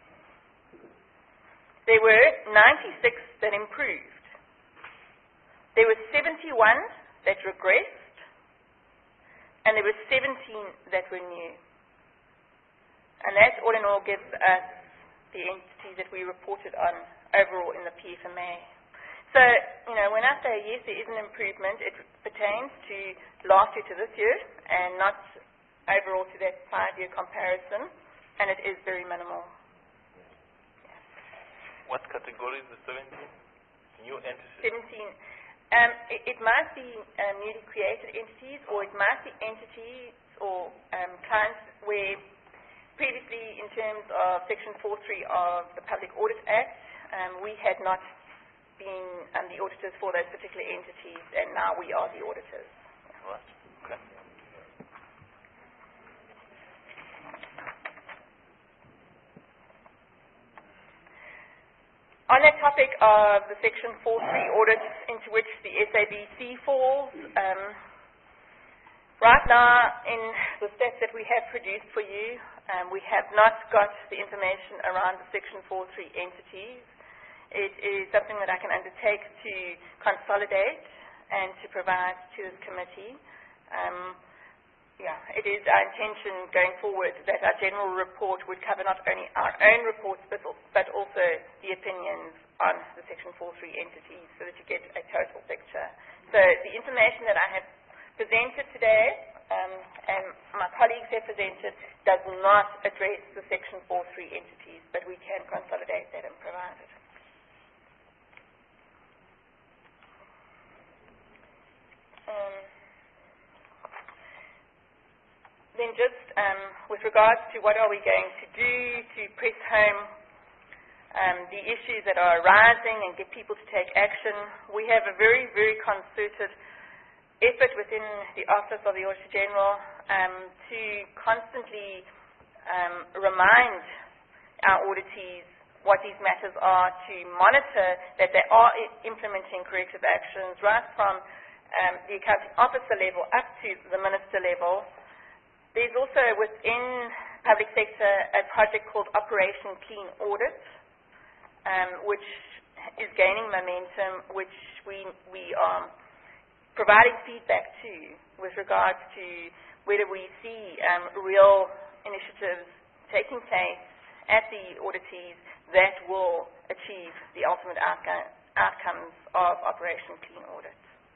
There were ninety-six that improved. There were seventy-one that regressed, and there were seventeen that were new. And that all in all gives us the entities that we reported on overall in the P F M A. So, you know, when I say yes, there is an improvement, it pertains to last year to this year and not overall to that five-year comparison, and it is very minimal. What category is the seventeen? New entities? seventeen. Um, it, it might be um, newly created entities, or it might be entities or um, clients where previously, in terms of Section four three of the Public Audit Act, um, we had not been um, the auditors for those particular entities, and now we are the auditors. Right. Okay. On that topic of the Section four three audits into which the S A B C falls, um, right now in the stats that we have produced for you, um, we have not got the information around the Section four three entities. It is something that I can undertake to consolidate and to provide to this committee. Um, Yeah, it is our intention going forward that our general report would cover not only our own reports but, but also the opinions on the Section four three entities, so that you get a total picture. So the information that I have presented today um, and my colleagues have presented does not address the Section four three entities, but we can consolidate that and provide it. Um, Then just um, with regards to what are we going to do to press home um, the issues that are arising and get people to take action, we have a very, very concerted effort within the Office of the Auditor General um, to constantly um, remind our auditees what these matters are, to monitor that they are implementing corrective actions right from um, the accounting officer level up to the minister level. There's also within public sector a project called Operation Clean Audit, um, which is gaining momentum, which we, we are providing feedback to with regards to whether we see um, real initiatives taking place at the auditees that will achieve the ultimate outcome, outcomes of Operation Clean Audit.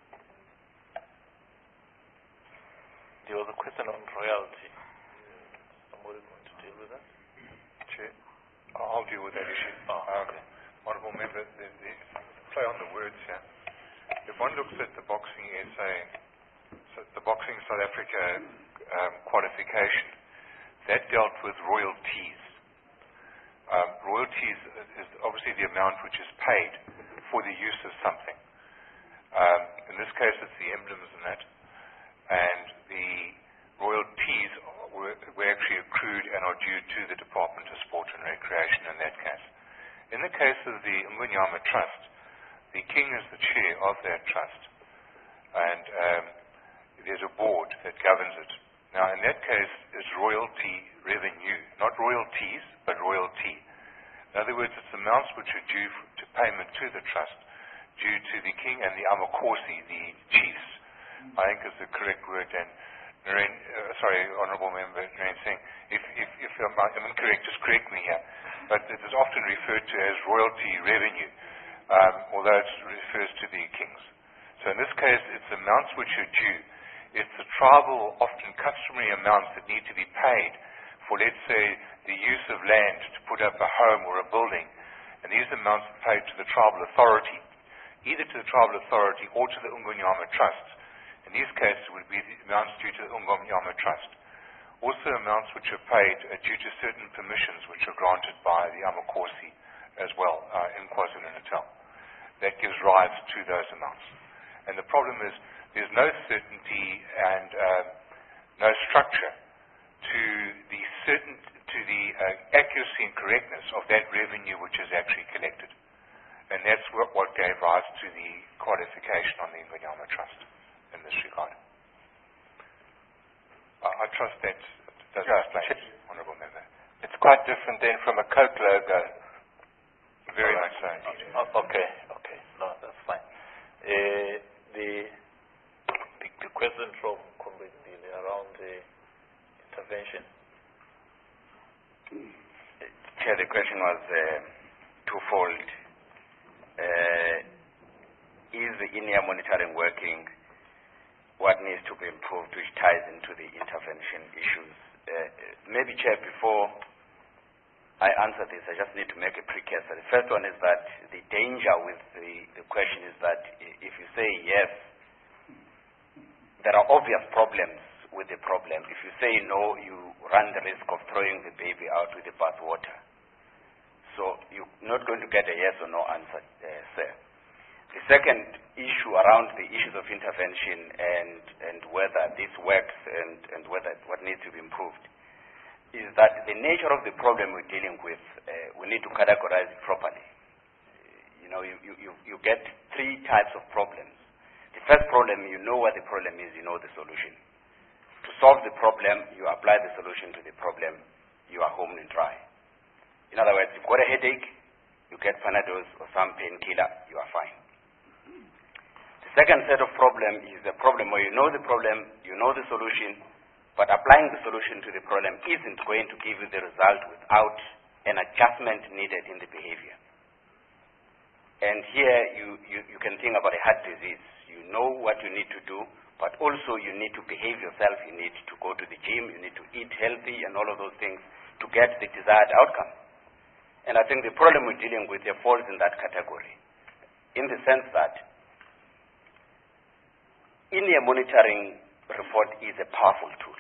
There was a question on royalty. Somebody going to deal with that? Chair, I'll deal with that issue. Oh, okay. Um, Honourable Member, the, the play on the words here. If one looks at the Boxing S A, so the Boxing South Africa um, qualification, that dealt with royalties. Um, royalties is obviously the amount which is paid for the use of something. Um, in this case, it's the emblems and that. And the royalties were, were actually accrued and are due to the Department of Sport and Recreation in that case. In the case of the Umgunyama Trust, the King is the chair of that trust, and um, there's a board that governs it. Now, in that case, it's royalty revenue, not royalties, but royalty. In other words, it's amounts which are due to payment to the trust, due to the King and the Amakosi, the chiefs. I think is the correct word. And Naren, uh, sorry, Honourable Member Naren Singh, if, if, if I'm, I'm incorrect, just correct me here. But it is often referred to as royalty revenue, um, although it refers to the kings. So in this case, it's amounts which are due. It's the tribal, often customary amounts that need to be paid for, let's say, the use of land to put up a home or a building. And these amounts are paid to the tribal authority, either to the tribal authority or to the Umgunyama Trust. In these cases, it would be the amounts due to the Umgunyama Trust. Also, amounts which are paid are due to certain permissions which are granted by the Amakosi as well uh, in KwaZulu-Natal. That gives rise to those amounts. And the problem is there's no certainty and uh, no structure to the certain to the uh, accuracy and correctness of that revenue which is actually collected. And that's what, what gave rise to the qualification on the Umgunyama Trust in this regard. Uh, I trust that does yeah, explain, Honourable Member. It's quite different then from a Coke logo. Very All much so, right. indeed. Oh, okay, okay. No, that's fine. Uh, the, the the question from Comrade Ndile around the intervention. Chair, the question was uh, twofold. Uh, is the in-ear monitoring working? What needs to be improved, which ties into the intervention issues? Uh, maybe, Chair, before I answer this, I just need to make a precursor. The first one is that the danger with the, the question is that if you say yes, there are obvious problems with the problem. If you say no, you run the risk of throwing the baby out with the bathwater. So you're not going to get a yes or no answer, uh, sir. The second issue around the issues of intervention and, and whether this works and, and whether what needs to be improved is that the nature of the problem we're dealing with, uh, we need to categorize it properly. You know, you, you, you get three types of problems. The first problem, you know what the problem is, you know the solution. To solve the problem, you apply the solution to the problem, you are home and dry. In other words, you've got a headache, you get Panadols or some painkiller, you are fine. The second set of problem is the problem where you know the problem, you know the solution, but applying the solution to the problem isn't going to give you the result without an adjustment needed in the behavior. And here you, you, you can think about a heart disease. You know what you need to do, but also you need to behave yourself. You need to go to the gym, you need to eat healthy and all of those things to get the desired outcome. And I think the problem we're dealing with here falls in that category, in the sense that in-ear monitoring report is a powerful tool.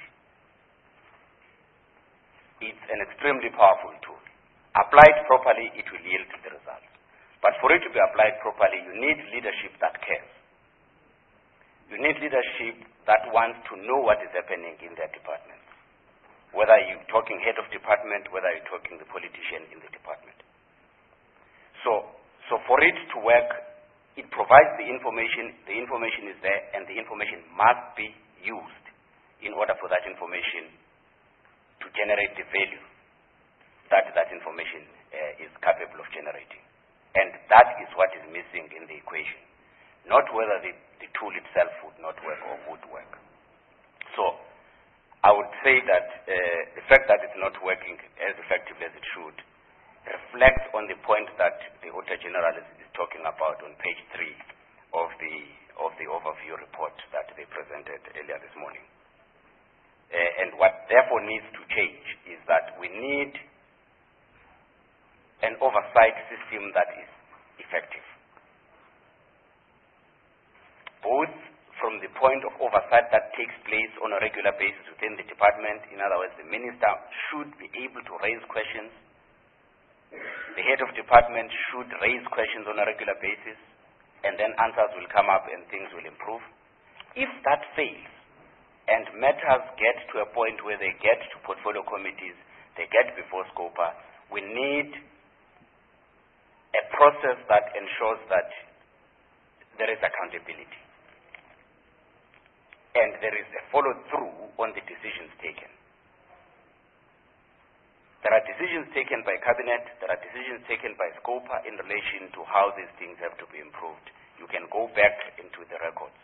It's an extremely powerful tool. Applied properly, it will yield the results. But for it to be applied properly, you need leadership that cares. You need leadership that wants to know what is happening in their department. Whether you're talking head of department, whether you're talking the politician in the department. So, so for it to work, it provides the information, the information is there, and the information must be used in order for that information to generate the value that that information uh, is capable of generating. And that is what is missing in the equation. Not whether the, the tool itself would not work or would work. So, I would say that uh, the fact that it's not working as effectively as it should reflect on the point that the Auditor General is, is talking about on page three of the of the overview report that they presented earlier this morning. Uh, and what therefore needs to change is that we need an oversight system that is effective, both from the point of oversight that takes place on a regular basis within the department. In other words, the minister should be able to raise questions. The head of department should raise questions on a regular basis, and then answers will come up and things will improve. If that fails, and matters get to a point where they get to portfolio committees, they get before SCOPA, we need a process that ensures that there is accountability and there is a follow-through on the decisions taken. There are decisions taken by Cabinet, there are decisions taken by SCOPA in relation to how these things have to be improved. You can go back into the records.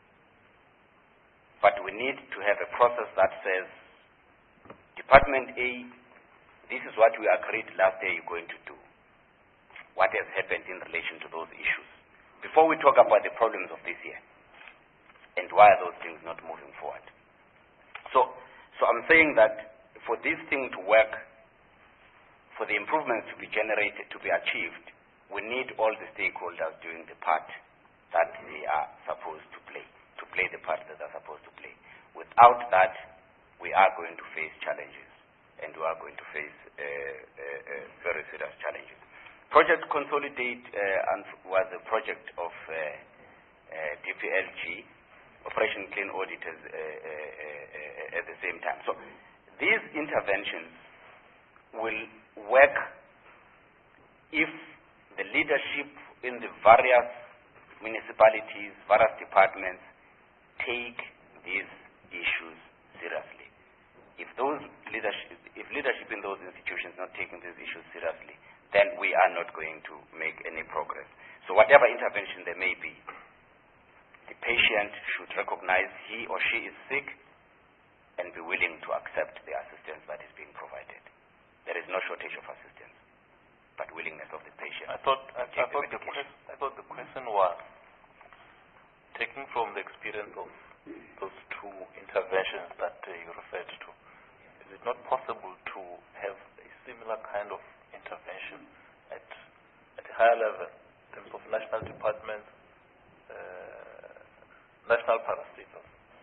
But we need to have a process that says, Department A, this is what we agreed last year you're going to do. What has happened in relation to those issues? Before we talk about the problems of this year, and why are those things not moving forward? So, so I'm saying that for this thing to work, for the improvements to be generated, to be achieved, we need all the stakeholders doing the part that they are supposed to play, to play the part that they're supposed to play. Without that, we are going to face challenges, and we are going to face uh, uh, uh, very serious challenges. Project Consolidate uh, was a project of uh, uh, D P L G, Operation Clean Auditors, uh, uh, uh, at the same time. So these interventions will work if the leadership in the various municipalities, various departments take these issues seriously. If those leadership, if leadership in those institutions not taking these issues seriously, then we are not going to make any progress. So whatever intervention there may be, the patient should recognize he or she is sick and be willing to accept the assistance that is being provided. There is no shortage of assistance, but willingness of the patient. I thought, I, I thought, the, question, I thought the question was, taking from the experience of those two interventions that uh, you referred to, is it not possible to have a similar kind of intervention at, at a higher level in terms of national departments, uh, national parastatals?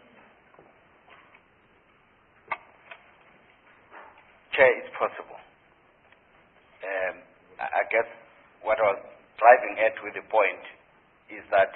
Chair, it's possible. Um, I guess what I was driving at with the point is that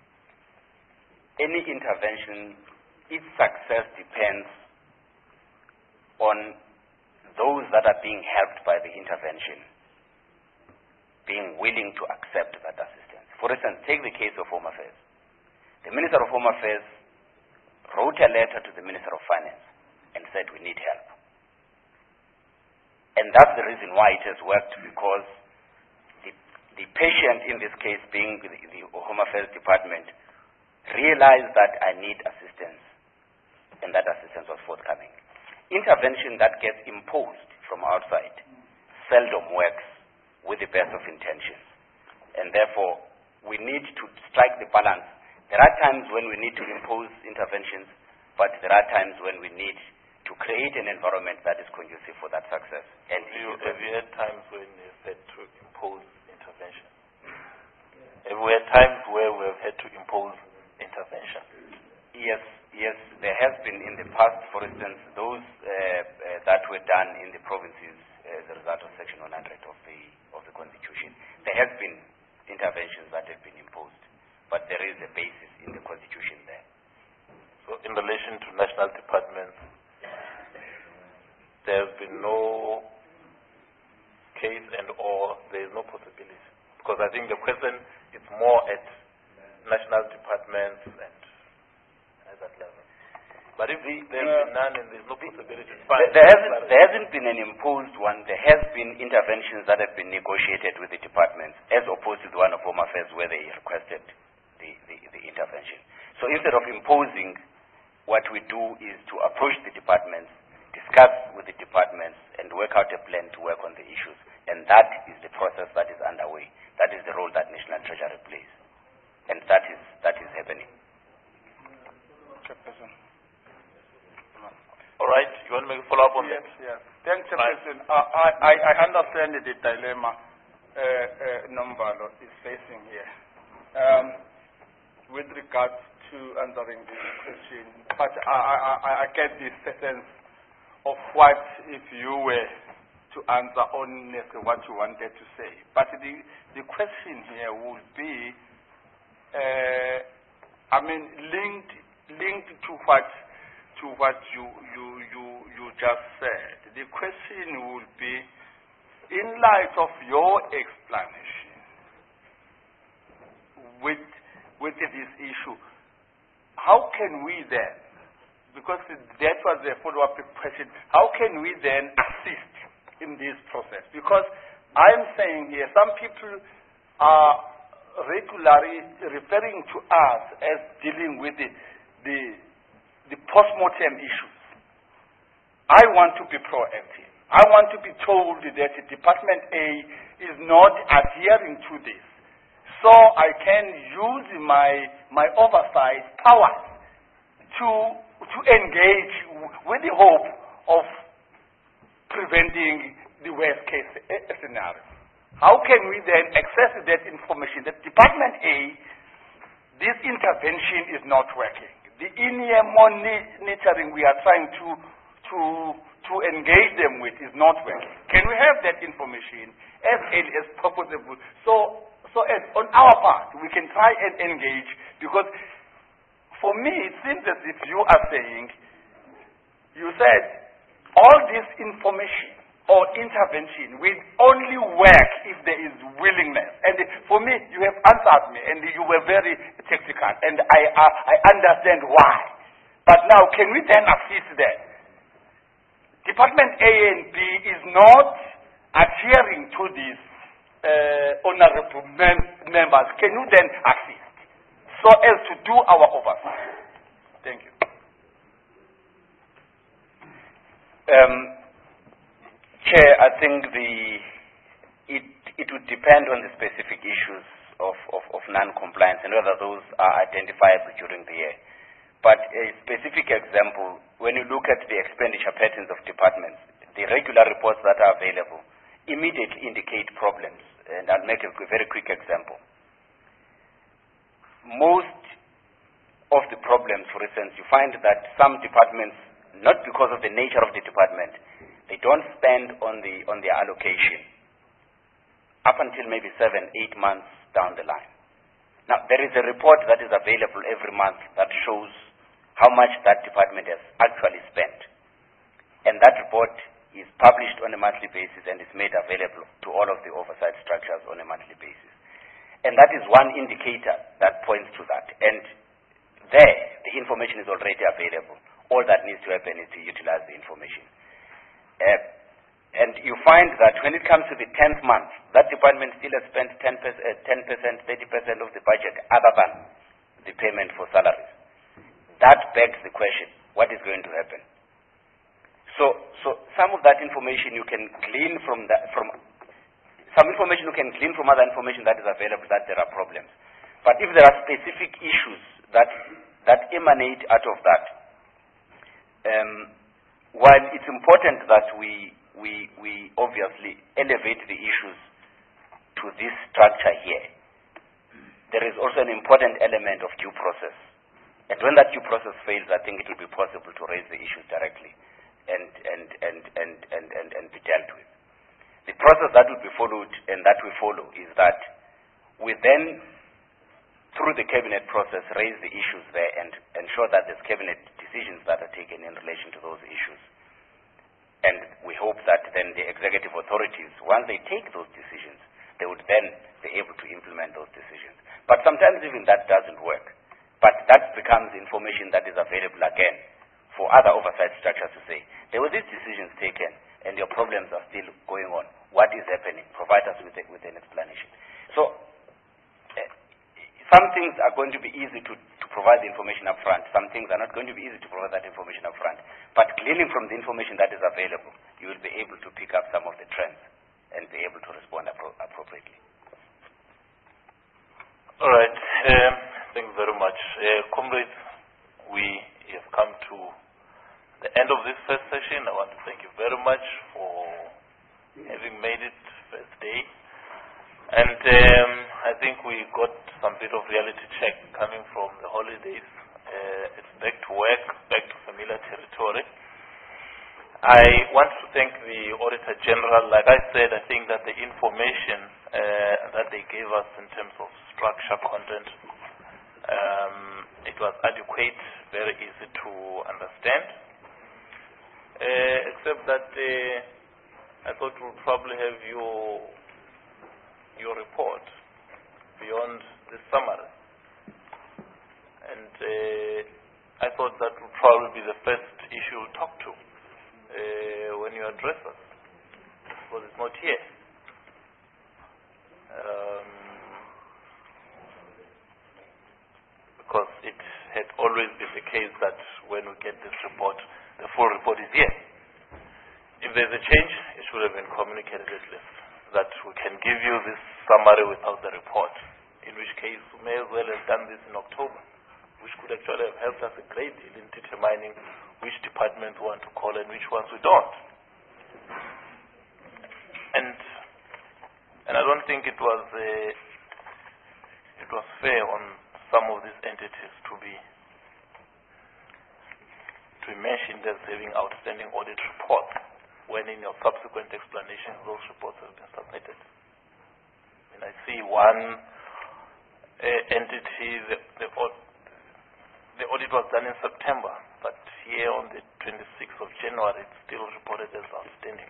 any intervention, its success depends on those that are being helped by the intervention being willing to accept that assistance. For instance, take the case of Home Affairs. The Minister of Home Affairs wrote a letter to the Minister of Finance and said we need help. And that's the reason why it has worked, because the, the patient in this case, being the, the Home Affairs Department, realized that I need assistance, and that assistance was forthcoming. Intervention that gets imposed from outside seldom works with the best of intentions. And therefore, we need to strike the balance. There are times when we need to impose interventions, but there are times when we need to create an environment that is conducive for that success. And have you, have you had times when you had to impose intervention? Have we had times where we have had to impose intervention? Yes, yes, there has been in the past, for instance, those uh, uh, that were done in the provinces as a result of Section one hundred of the of the Constitution. There have been interventions that have been imposed, but there is a basis in the Constitution there. So in relation to national departments, there has been no case and or there is no possibility? Because I think the question is more at national departments and at that level. But if the, there has been none and there is no possibility, fine. There hasn't, there hasn't been an imposed one. There has been interventions that have been negotiated with the departments, as opposed to the one of Home Affairs where they requested the, the, the intervention. So instead of imposing, what we do is to approach the departments, discuss with the departments, and work out a plan to work on the issues. And that is the process that is underway. That is the role that National Treasury plays. And that is, that is happening. All right, you want to make a follow-up on yes, that? Yes, Thanks, Chairperson. I, I, I understand the dilemma uh, uh, Nombalo is facing here um, with regards to answering this question. But I, I, I, I get this sense of what if you were to answer honestly what you wanted to say. But the, the question here would be, uh, I mean, linked, linked to what to what you, you, you, you just said. The question would be, in light of your explanation with, with this issue, how can we then, because that was the follow-up question, how can we then assist in this process? Because I'm saying here, some people are regularly referring to us as dealing with the, the the post-mortem issues. I want to be proactive. I want to be told that Department A is not adhering to this. So I can use my, my oversight powers to, to engage with the hope of preventing the worst case scenario. How can we then access that information that Department A, this intervention is not working? The in-year monitoring we are trying to, to, to engage them with is not working. Can we have that information as early as possible? So, so as on our part, we can try and engage, because for me, it seems as if you are saying, you said, all this information or intervention will only work if there is willingness. And for me, you have answered me, and you were very technical, and I, I, I understand why. But now, can we then assist them? Department A and B is not adhering to these uh, honorable mem- members. Can you then assist so as to do our oversight? Thank you. Um, Chair, I think the it it would depend on the specific issues of, of, of non-compliance and whether those are identifiable during the year. But a specific example, when you look at the expenditure patterns of departments, the regular reports that are available immediately indicate problems. And I'll make a very quick example. Most of the problems, for instance, you find that some departments, not because of the nature of the department, they don't spend on the on their allocation up until maybe seven, eight months down the line. Now, there is a report that is available every month that shows how much that department has actually spent. And that report is published on a monthly basis and is made available to all of the oversight structures on a monthly basis. And that is one indicator that points to that. And there, the information is already available. All that needs to happen is to utilize the information. Uh, and you find that when it comes to the tenth month, that department still has spent ten percent, thirty percent of the budget other than the payment for salaries. That begs the question, what is going to happen? So, so some of that information you can glean from that, from some information you can glean from other information that is available, that there are problems. But if there are specific issues that, that emanate out of that, um, while it's important that we, we, we obviously elevate the issues to this structure here, there is also an important element of due process. And when that due process fails, I think it will be possible to raise the issues directly and, and, and, and, and, and, and be dealt with. The process that will be followed and that we follow is that we then, through the cabinet process, raise the issues there and ensure that there's cabinet decisions that are taken in relation to those issues. And we hope that then the executive authorities, once they take those decisions, they would then be able to implement those decisions. But sometimes even that doesn't work. But that becomes information that is available again for other oversight structures to say, there were these decisions taken and your problems are still going on. What is happening? Provide us with, a, with an explanation. So, some things are going to be easy to, to provide the information up front. Some things are not going to be easy to provide that information up front. But gleaning from the information that is available, you will be able to pick up some of the trends and be able to respond appro appropriately. All right. Um, thank you very much. Uh, comrades, we have come to the end of this first session. I want to thank you very much for having made it first day. And um, I think we got some bit of reality check coming from the holidays. Uh, it's back to work, back to familiar territory. I want to thank the Auditor General. Like I said, I think that the information uh, that they gave us in terms of structure, content, um, it was adequate, very easy to understand. Uh, except that uh, I thought we'll probably have your your report beyond the summary. And uh, I thought that would probably be the first issue we'll talk to uh, when you address us, because it's not here. Um, because it had always been the case that when we get this report, the full report is here. If there's a change, it should have been communicated at least, that we can give you this summary without the report, in which case we may as well have done this in October, which could actually have helped us a great deal in determining which departments we want to call and which ones we don't. And and I don't think it was uh, it was fair on some of these entities to be to be mentioned as having outstanding audit reports, when in your subsequent explanations those reports have been submitted. And I see one uh, entity, the, the, the audit was done in September, but here on the twenty-sixth of January it's still reported as outstanding.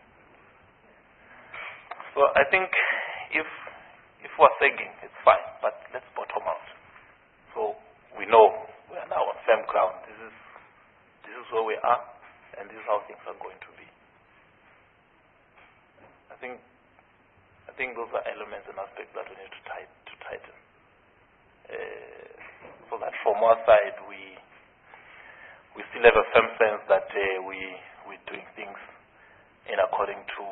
So I think if if we're thinking, it's fine, but let's bottom out. So we know we are now on firm ground. This is this is where we are, and this is how things are going to be. I think I think those are elements and aspects that we need to, tight, to tighten, uh, so that from our side we we still have a firm sense that uh, we we're doing things in according to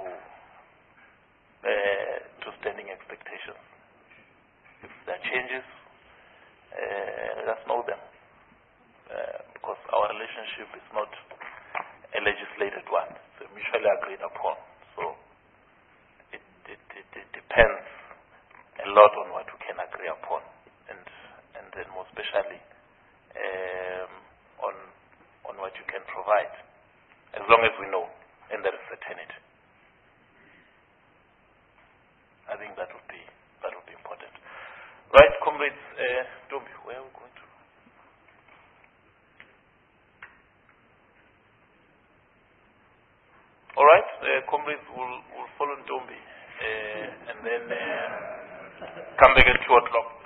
uh, to standing expectations. If there are changes, uh, let us know them, uh, because our relationship is not a legislated one; it's a mutually agreed upon. So it, it, it, it depends a lot on what we can agree upon, and and then more especially um, on on what you can provide, as long as we know and there is certainty. I think that would be that would be important. Right, comrades, uh, Dombi, where are we going to? All right, uh, comrades, will will follow Dombi, uh, and then uh, come back at two o'clock.